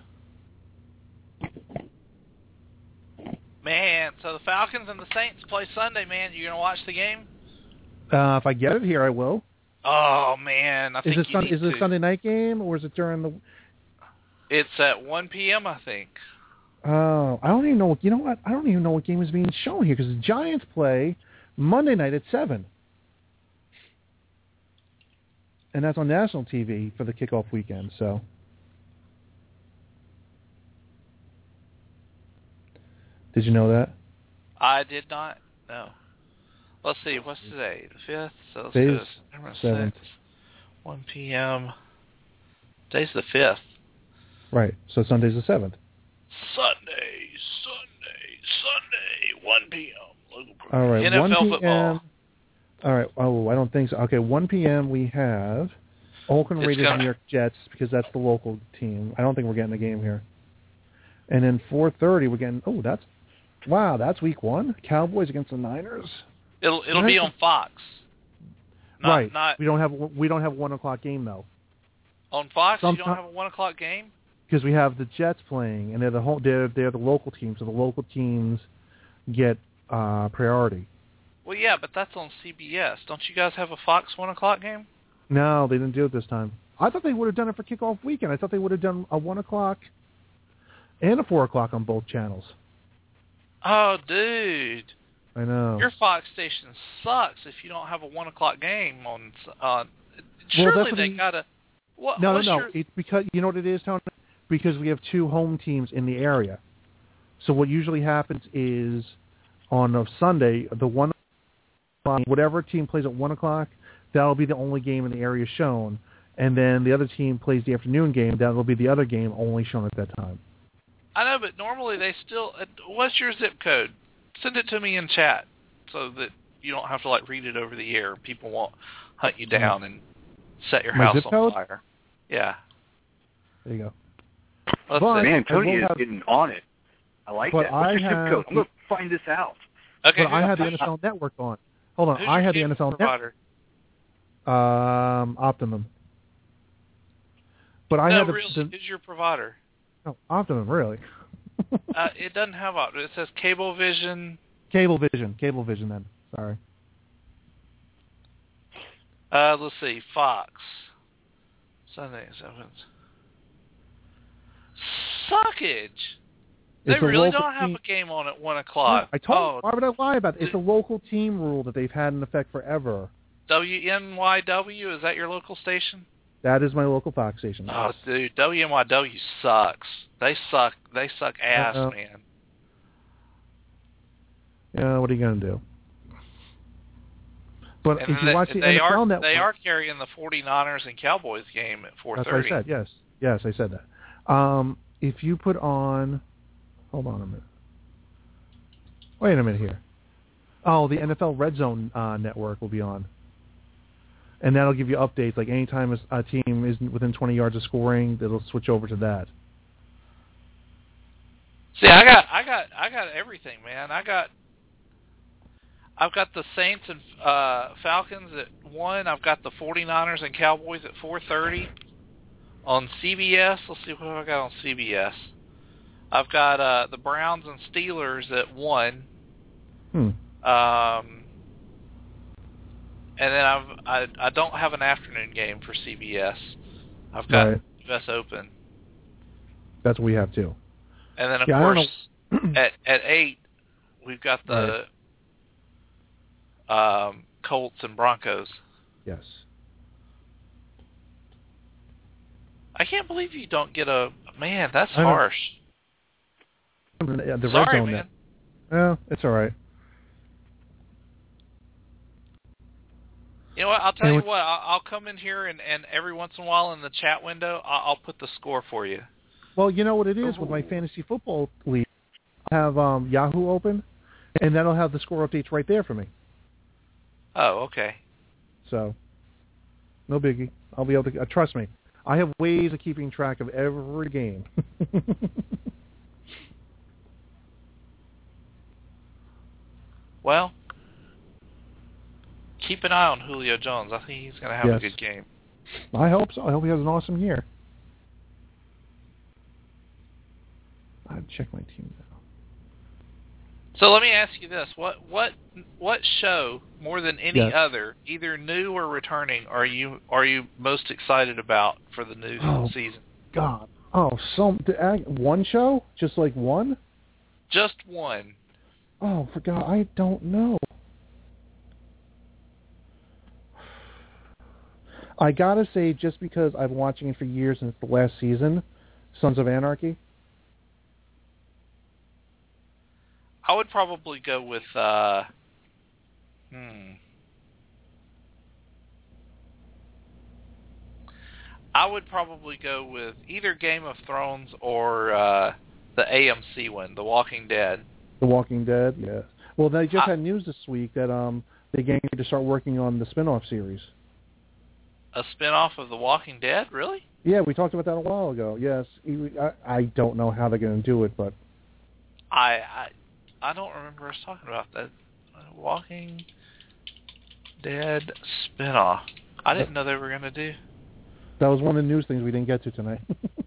Man, so the Falcons and the Saints play Sunday, man. You going to watch the game?
Uh, if I get it here, I will.
Oh, man. I
Is
think
it,
you
sun-
need
is it a
to.
Sunday night game, or is it during the...
It's at one p.m., I think.
Oh, I don't even know. What, you know what? I don't even know what game is being shown here, because the Giants play Monday night at seven. And that's on national T V for the kickoff weekend, so... Did you know that?
I did not. No. Let's see. What's today? The fifth? So let's
Today's
go to September
seventh.
sixth, one p.m. Today's the fifth.
Right. So Sunday's the seventh.
Sunday, Sunday, Sunday, one p.m. Local
All right.
N F L
one p.m.
football.
All right. Oh, I don't think so. Okay. one p.m. we have Oakland
It's
Raiders
gonna-
New York Jets, because that's the local team. I don't think we're getting a game here. And then four thirty we're getting. Oh, that's wow. That's week one. Cowboys against the Niners.
It'll it'll be on Fox. Not,
right.
Not
we don't have we don't have a one o'clock game though,
on Fox. You
Sometime-
don't have a one o'clock game.
because we have the Jets playing, and they're the whole they're they're the local team, so the local teams get uh, priority.
Well, yeah, but that's on C B S. Don't you guys have a Fox one o'clock game?
No, they didn't do it this time. I thought they would have done it for kickoff weekend. I thought they would have done a one o'clock and a four o'clock on both channels.
Oh, dude.
I know.
Your Fox station sucks if you don't have a one o'clock game on. Uh,
Well,
surely
that's what
they
he-
gotta. What,
No, no,
what's
no.
Your,
It's because you know what it is, Tony. Because we have two home teams in the area. So what usually happens is on a Sunday, the one whatever team plays at one o'clock, that'll be the only game in the area shown, and then the other team plays the afternoon game. That'll be the other game only shown at that time.
I know, but normally they still. Uh, what's your zip code? Send it to me in chat so that you don't have to like read it over the air. People won't hunt you down and set your
My
house
zip
on
code?
fire. Yeah.
There you go.
Let's
But-
see.
Man, Tony
I will
is
have-
getting on it. I like
But
that. What's
I
your zip
have-
code? I'm going to find this out.
Okay.
But I
who's-
had the N F L Network on. Hold on,
who's
I
your
had the
cable
N F L Network.
provider?
Um, Optimum. But I
no,
had the,
really.
the
Who's your provider?
no, Optimum, really.
Uh, it doesn't have option. It says Cablevision.
Cablevision, Cablevision. Then sorry.
Uh, let's see. Fox. Sunday sevens. Suckage. They
It's a
really
local
don't have
team-
a game on at one o'clock.
I told
oh,
you, why would I lie about it? It's a local team rule that they've had in effect forever.
W N Y W, is that your local station?
That is my local Fox station.
Oh, dude, W N Y W sucks. They suck. They suck ass,
Uh-oh.
man.
Yeah, what are you going to do? But
And
if you
they,
watch the
they
N F L
are
Network,
they are carrying the forty-niners and Cowboys game at four
that's what I
thirty.
said. Yes, yes, I said that. Um, if you put on, hold on a minute. Wait a minute here. Oh, the N F L Red Zone uh, network will be on, and that'll give you updates. Like anytime a team is within twenty yards of scoring, it'll switch over to that.
See, I got, I got, I got everything, man. I got, I've got the Saints and uh, Falcons at one. I've got the forty-niners and Cowboys at four thirty on C B S. Let's see what have I got on C B S. I've got uh, the Browns and Steelers at one.
Hmm.
Um, and then I've I I don't have an afternoon game for C B S. I've got
Right.
U S Open,
That's what we have too.
and then of
Yeah, I don't
course at at eight we've got the um, Colts and Broncos.
Yes.
I can't believe you don't get a man. That's
I know.
harsh.
Yeah, the
Sorry,
Red Zone
man.
net. Well, it's all right.
You know what? I'll tell
And
you
with-
what. I'll, I'll come in here and, and every once in a while in the chat window, I'll, I'll put the score for you.
Well, you know what it is with my fantasy football league. I have um, Yahoo open, and that'll have the score updates right there for me.
Oh, okay.
So, no biggie. I'll be able to. Uh, trust me, I have ways of keeping track of every game.
Well, keep an eye on Julio Jones. I think he's going to have
Yes.
a good game.
I hope so. I hope he has an awesome year. I'll check my team now.
So let me ask you this: what what what show more than any
Yes.
other, either new or returning, are you are you most excited about for the new
Oh.
season?
God. Oh, some the, uh, one show? Just like one?
Just one.
Oh, for God, I don't know. I gotta say, just because I've been watching it for years and it's the last season, Sons of Anarchy.
I would probably go with. Uh, hmm. I would probably go with either Game of Thrones or uh, the A M C one, The Walking Dead.
The Walking Dead, yes. Well, they just
I,
had news this week that um they getting ready to start working on the spin-off series.
A spin-off of The Walking Dead, really?
Yeah, we talked about that a while ago. Yes, I, I don't know how they're going to do it, but
I, I I don't remember us talking about that. Uh, Walking Dead spin-off. I didn't know they were going to do.
that was one of the news things we didn't get to tonight.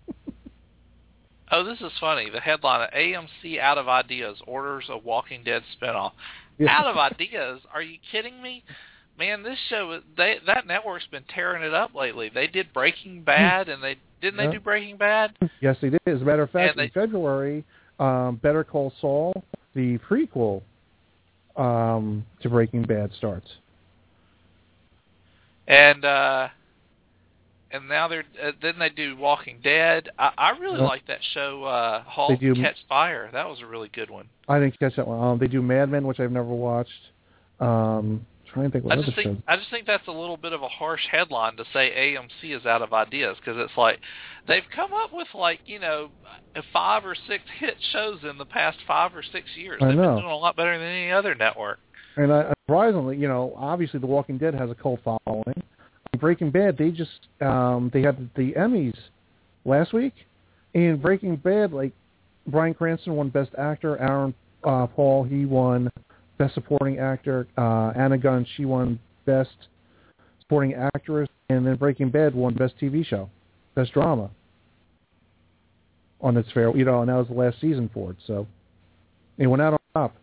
Oh, this is funny. The headline, A M C out of ideas, orders a Walking Dead spinoff.
Yeah.
Out of ideas? Are you kidding me? Man, this show, they that network's been tearing it up lately. They did Breaking Bad, and they didn't
Yeah.
they do Breaking Bad?
Yes, they did. As a matter of fact,
And
in February, um, Better Call Saul, the prequel um, to Breaking Bad, starts.
And uh, and now they're uh, then they do Walking Dead. I, I really
Yeah.
like that show, uh, Halt
They do-
Catch Fire. That was a really good one.
I didn't catch that one. Um, they do Mad Men, which I've never watched. Um, trying to think what
I
other
just think
shows.
I just think that's a little bit of a harsh headline to say A M C is out of ideas, because it's like they've come up with like you know five or six hit shows in the past five or six years.
I
They've
know.
been doing a lot better than any other network.
And uh, surprisingly, you know, obviously The Walking Dead has a cult following. Breaking Bad, they just um, they had the Emmys last week, and Breaking Bad, like Bryan Cranston won Best Actor, Aaron uh, Paul he won Best Supporting Actor, uh, Anna Gunn she won Best Supporting Actress, and then Breaking Bad won Best T V Show, Best Drama. On its fair, you know, and that was the last season for it, so it went out on top.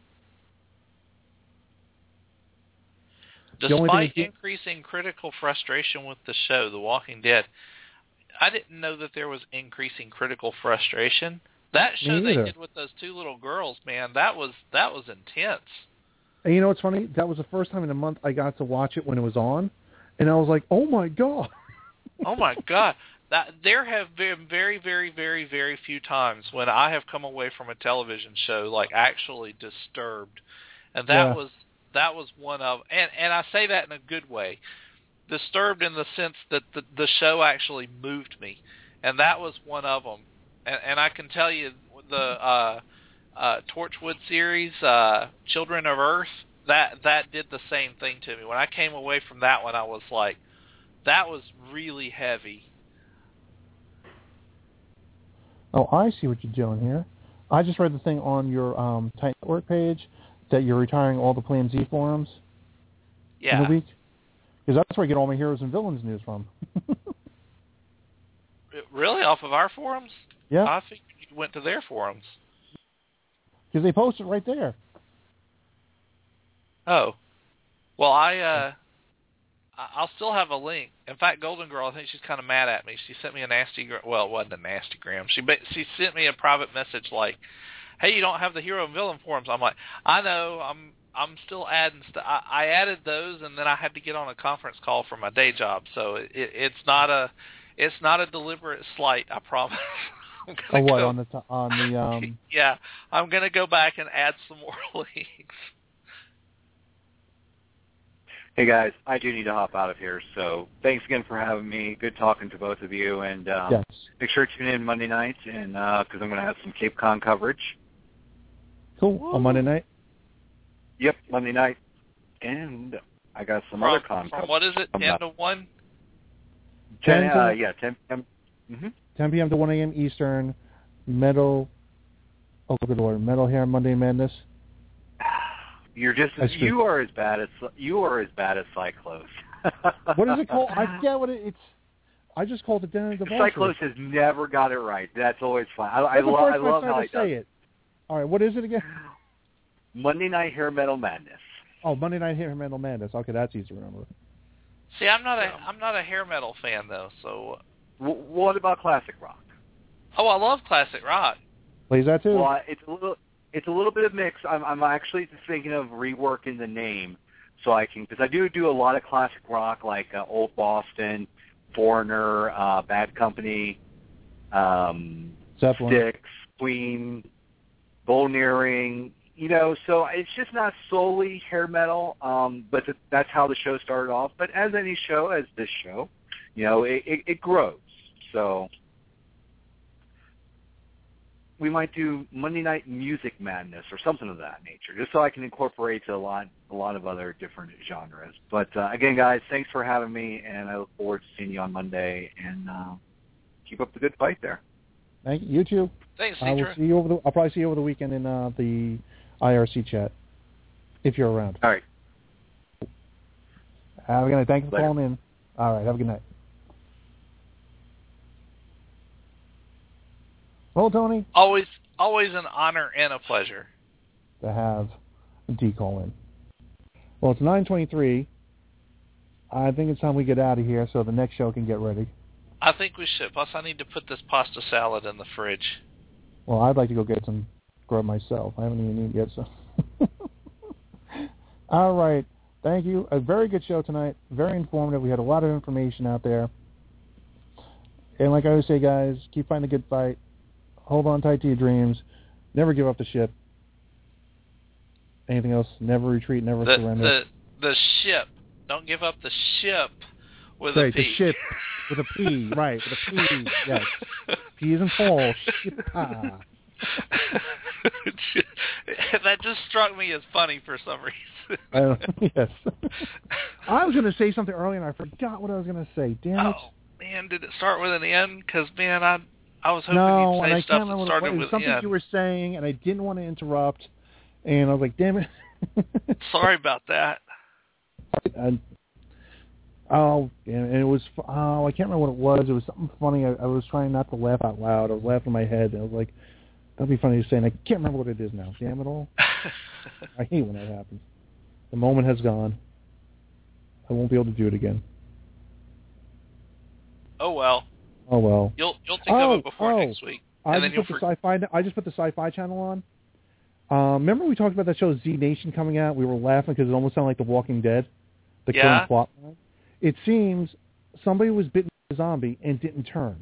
The only
Despite
thing-
increasing critical frustration with the show, The Walking Dead, I didn't know that there was increasing critical frustration. That show
Me
they
neither.
did with those two little girls, man, that was that was intense.
And you know what's funny? That was the first time in a month I got to watch it when it was on, and I was like, "Oh my god!"
Oh my God! That there have been very, very, very, very few times when I have come away from a television show like actually disturbed, and that
Yeah.
was that was one of, and and I say that in a good way, disturbed in the sense that the the show actually moved me, and that was one of them. And, and I can tell you the uh, uh, Torchwood series, uh, Children of Earth, that that did the same thing to me. When I came away from that one, I was like, that was really heavy.
Oh, I see what you're doing here. I just read the thing on your um, Titan Network page that you're retiring all the Plan Z forums in
Yeah.
a week. Because that's where I get all my heroes and villains news from.
Really? Off of our forums?
Yeah,
I think you went to their forums.
because they post it right there.
Oh. Well, I, uh, I- I'll still have a link. In fact, Golden Girl, I think she's kind of mad at me. She sent me a nasty, gra- well, it wasn't a nasty gram. She ba- she sent me a private message like, hey, you don't have the hero and villain forums. I'm like, I know, I'm I'm still adding stuff. I, I added those, and then I had to get on a conference call for my day job. So it, it, it's not a it's not a deliberate slight, I promise. I'm
Oh,
gonna
what
go-
on the t- on the um?
yeah, I'm going to go back and add some more links.
Hey, guys, I do need to hop out of here, so thanks again for having me. Good talking to both of you, and um,
Yes.
make sure to tune in Monday night, and because uh, I'm going to have some Cape Con coverage.
Cool. On Monday night?
Yep, Monday night, and I got some
from,
other con
from
coverage.
what is it, ten to one?
ten,
ten to-
uh, yeah, ten p.m. Mm-hmm.
ten p.m. to one a.m. Eastern, Metal, oh, good Lord, Metal Hair Monday Madness.
You're just
That's
you
true.
are as bad as you are as bad as Cyclos.
What is it called? I forget what it, it's. I just called it Den of the Vulture.
Cyclos has never got it right. That's always fun. I, I,
That's the
lo-
first
I
time
love
I
how
tried
he
to say
does
it. All right, what is it again?
Monday Night Hair Metal Madness.
Oh, Monday Night Hair Metal Madness. Okay, that's easy to remember.
See, I'm not a
Yeah.
I'm not a hair metal fan though. So,
W- what about classic rock?
oh, I love classic rock.
Plays that too.
Well, it's a little it's a little bit of mix. I'm I'm actually thinking of reworking the name so I can because I do do a lot of classic rock like uh, Old Boston, Foreigner, uh, Bad Company, um,
Zeppelin.
Styx, Queen, Golden Earring. You know, so it's just not solely hair metal, um, but th- that's how the show started off. But as any show, as this show, you know, it, it, it grows. So we might do Monday Night Music Madness or something of that nature, just so I can incorporate a lot, a lot of other different genres. But uh, again, guys, thanks for having me, and I look forward to seeing you on Monday. And uh, keep up the good fight there.
Thank you. You too.
Thanks,
I will
Cedra.
see you over the. I'll probably see you over the weekend in uh, the I R C chat if you're around.
All right.
Have a good night. Thank you for
Later.
calling in. All right. Have a good night. Well, Tony,
Always, always an honor and a pleasure.
to have D call in. Well, it's nine twenty-three. I think it's time we get out of here so the next show can get ready.
I think we should. Plus, I need to put this pasta salad in the fridge.
Well, I'd like to go get some grub myself. I haven't even eaten yet, so. All right. Thank you. A very good show tonight. Very informative. We had a lot of information out there. And like I always say, guys, keep fighting the good fight. Hold on tight to your dreams. Never give up the ship. Anything else? Never retreat, never
The
surrender.
the the ship. Don't give up the ship with
right,
a P.
the ship with a P. Right, with a P. Yes. P is in Paul. Ship. Ah.
That just struck me as funny for some reason.
Uh, yes. I was going to say something earlier, and I forgot what I was going to say. Damn it.
Oh, man, did it start with an N? Because, man, I I was hoping
No,
you'd
and
say
I
stuff
can't remember
that
what it
started
was. It was
with
something
N.
you were saying, and I didn't want to interrupt. And I was like, damn it.
Sorry about that.
And, oh, and it was, oh, I can't remember what it was. It was something funny. I, I was trying not to laugh out loud. I was laughing in my head. And I was like, that'd be funny to say, and I can't remember what it is now. Damn it all. I hate when that happens. The moment has gone. I won't be able to do it again.
Oh, well.
Oh, well.
You'll you'll think
Oh,
of it before
oh.
next week.
I
And then
just,
you'll
put the
for-
sci-fi, I just put the Sci-Fi channel on. Um, remember we talked about that show Z Nation coming out? We were laughing because it almost sounded like The Walking Dead. The
Yeah.
current plot line. It seems somebody was bitten by a zombie and didn't turn.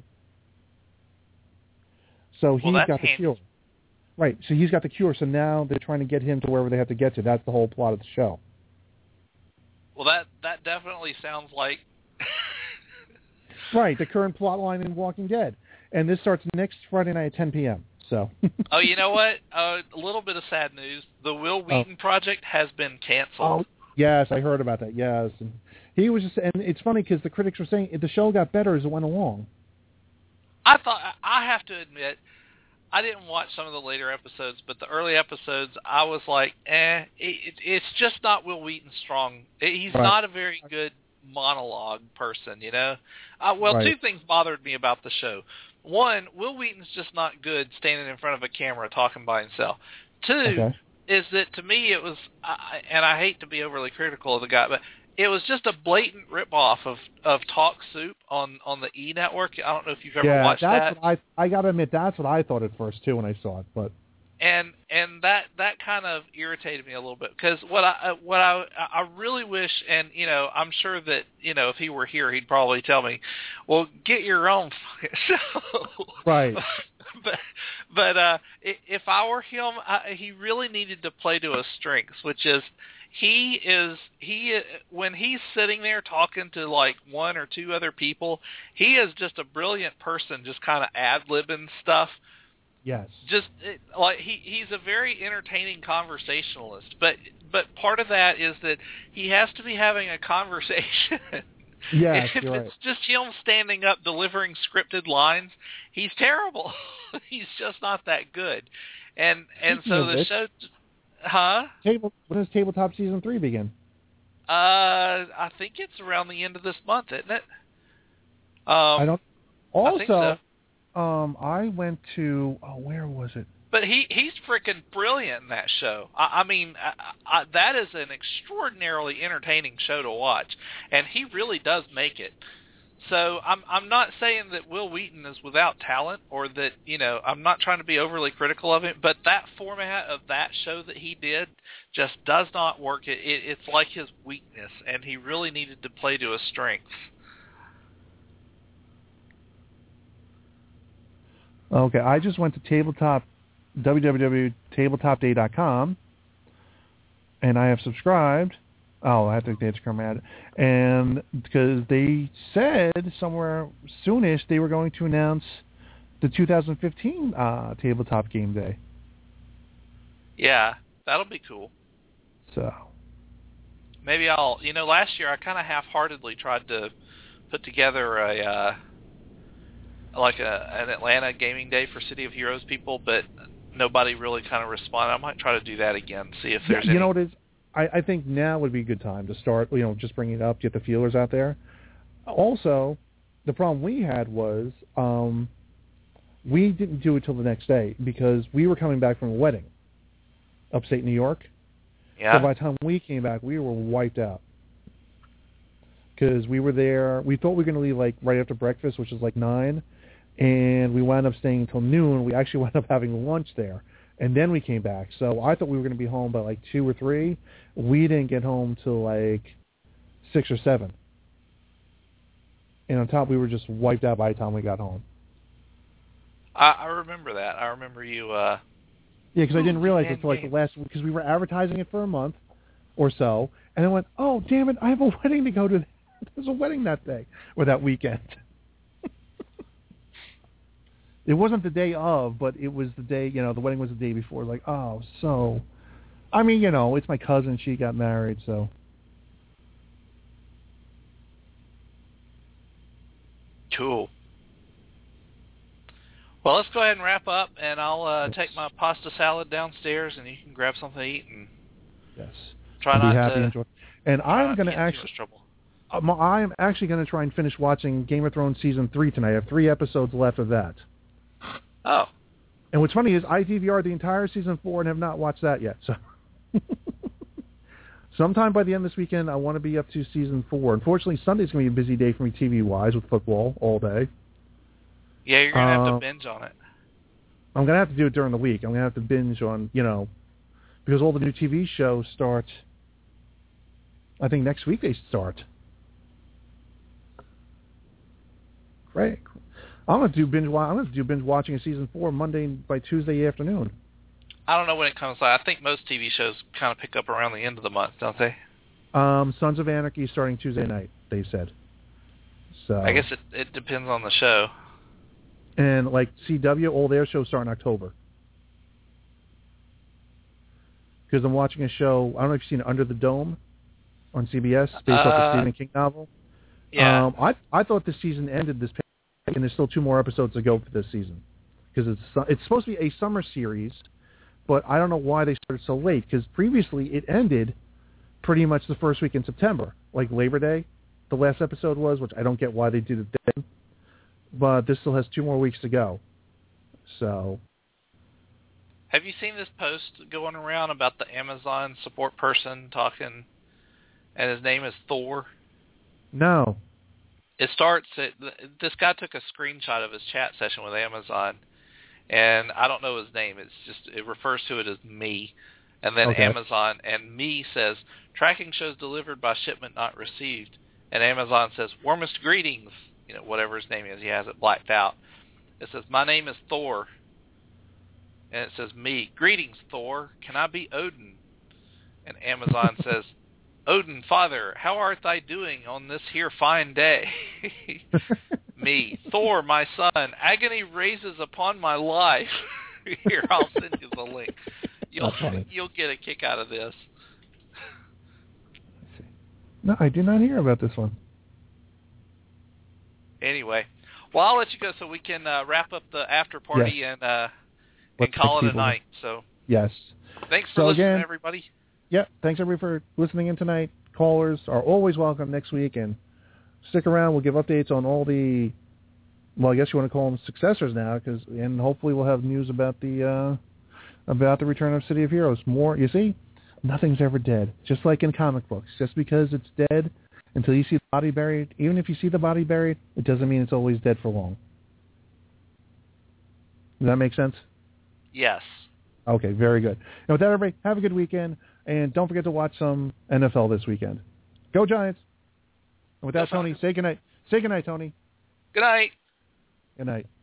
So he's
that's
got the
handy.
cure. Right, so he's got the cure, so now they're trying to get him to wherever they have to get to. That's the whole plot of the show.
Well, that, that definitely sounds like...
Right, the current plot line in Walking Dead. And this starts next Friday night at ten p.m., so...
Oh, you know what? Uh, a little bit of sad news. The Will Wheaton project has been canceled.
Oh, yes, I heard about that, yes. And he was just... And it's funny because the critics were saying the show got better as it went along.
I thought... I have to admit... I didn't watch some of the later episodes, but the early episodes, I was like, eh, it, it's just not Will Wheaton strong. He's
Right.
not a very good monologue person, you know? Uh, well,
Right.
two things bothered me about the show. One, Will Wheaton's just not good standing in front of a camera talking by himself. Two,
Okay.
is that to me it was, I, and I hate to be overly critical of the guy, but it was just a blatant rip-off of, of Talk Soup on, on the E! Network. I don't know if you've ever
yeah,
watched
that's
that.
what I I got to admit, that's what I thought at first, too, when I saw it. But
And and that that kind of irritated me a little bit because what I what I I really wish, and you know, I'm sure that you know if he were here he'd probably tell me, well, get your own fucking show,
Right.
but but uh, if I were him, I, he really needed to play to his strengths, which is he is he when he's sitting there talking to like one or two other people, he is just a brilliant person, just kind of ad-libbing stuff.
Yes.
Just it, like he he's a very entertaining conversationalist, but but part of that is that he has to be having a conversation.
Yes,
if
you're
it's
right.
just him standing up delivering scripted lines, he's terrible. He's just not that good. And and
Speaking
so
of
the
which,
show, huh?
Table, when does Tabletop season three begin?
Uh, I think it's around the end of this month, isn't it? Um,
I don't.
I think
Also,
so.
um, I went to oh, where was it?
But he he's freaking brilliant in that show. I, I mean, I, I, that is an extraordinarily entertaining show to watch, and he really does make it. So I'm I'm not saying that Will Wheaton is without talent, or that, you know, I'm not trying to be overly critical of him, but that format of that show that he did just does not work. It, it it's like his weakness, and he really needed to play to his strengths.
Okay, I just went to Tabletop. w w w dot tabletop day dot com, and I have subscribed. Oh, I have to take the Instagram ad. And because they said somewhere soonish they were going to announce the two thousand fifteen uh, Tabletop Game Day.
Yeah, that'll be cool.
So
maybe I'll, you know, last year I kind of half-heartedly tried to put together a, uh, like a, an Atlanta gaming day for City of Heroes people, but nobody really kind of responded. I might try to do that again, see if there's
yeah, you
any...
know what it is? I, I think now would be a good time to start, you know, just bringing it up, get the feelers out there. Also, the problem we had was um, we didn't do it till the next day because we were coming back from a wedding upstate New York.
Yeah.
So by the time we came back, we were wiped out because we were there. We thought we were going to leave like right after breakfast, which is like nine, and we wound up staying until noon. We actually wound up having lunch there, and then we came back. So I thought we were going to be home by like two or three. We didn't get home till like six or seven. And on top, we were just wiped out by the time we got home.
I, I remember that. I remember you... Uh,
yeah, because I didn't realize
man,
it until like the last... Because we were advertising it for a month or so, and I went, oh, damn it, I have a wedding to go to. There's a wedding that day, or that weekend. It wasn't the day of, but it was the day, you know, the wedding was the day before. Like, oh, so... I mean, you know, it's my cousin. She got married, so...
Cool. Well, let's go ahead and wrap up, and I'll uh,
yes.
take my pasta salad downstairs, and you can grab something to eat and
yes.
try
and
not
be happy
to...
enjoy. And I'm going to actually... Um, I am actually going to try and finish watching Game of Thrones Season three tonight. I have three episodes left of that.
Oh.
And what's funny is I D V R'd the entire Season four and have not watched that yet. So sometime by the end of this weekend, I want to be up to Season four. Unfortunately, Sunday's going to be a busy day for me T V-wise with football all day.
Yeah, you're going to have
uh,
to binge on it.
I'm going to have to do it during the week. I'm going to have to binge on, you know, because all the new T V shows start, I think next week they start. Great. I'm going to do binge. I'm going to do binge watching a season four Monday by Tuesday afternoon.
I don't know when it comes out. I think most T V shows kind of pick up around the end of the month, don't they?
Um, Sons of Anarchy starting Tuesday night. They said. So
I guess it it depends on the show.
And like C W, all their shows start in October. Because I'm watching a show. I don't know if you've seen Under the Dome on C B S, based
uh,
off the Stephen King novel.
Yeah.
Um, I I thought the season ended this past, and there's still two more episodes to go for this season. Because it's it's supposed to be a summer series, but I don't know why they started so late. Because previously it ended pretty much the first week in September, like Labor Day. The last episode was, which I don't get why they did it then. But this still has two more weeks to go. So.
Have you seen this post going around about the Amazon support person talking, and his name is Thor?
No.
It starts at, this guy took a screenshot of his chat session with Amazon, and I don't know his name. It's just, it refers to it as me. And then
okay.
Amazon, and me says, tracking shows delivered by shipment not received. And Amazon says, warmest greetings, you know, whatever his name is. He has it blacked out. It says, my name is Thor. And it says, me, greetings, Thor. Can I be Odin? And Amazon says, Odin, father, how art thou doing on this here fine day? Me, Thor, my son, agony raises upon my life. Here, I'll send you the link. You'll you'll get a kick out of this.
No, I did not hear about this one.
Anyway, well, I'll let you go so we can uh, wrap up the after party
yes.
and uh,
and
call it a night. So
yes.
Thanks for
so
listening,
again,
everybody.
Yeah, thanks everybody for listening in tonight. Callers are always welcome next week, and stick around. We'll give updates on all the, well, I guess you want to call them successors now, because and hopefully we'll have news about the uh, about the return of City of Heroes. More, you see, nothing's ever dead. Just like in comic books, just because it's dead until you see the body buried, even if you see the body buried, it doesn't mean it's always dead for long. Does that make sense?
Yes.
Okay, very good. And with that, everybody, have a good weekend, and don't forget to watch some N F L this weekend. Go Giants! And with that, Tony, say goodnight. Say goodnight, Tony.
Good night.
Good night.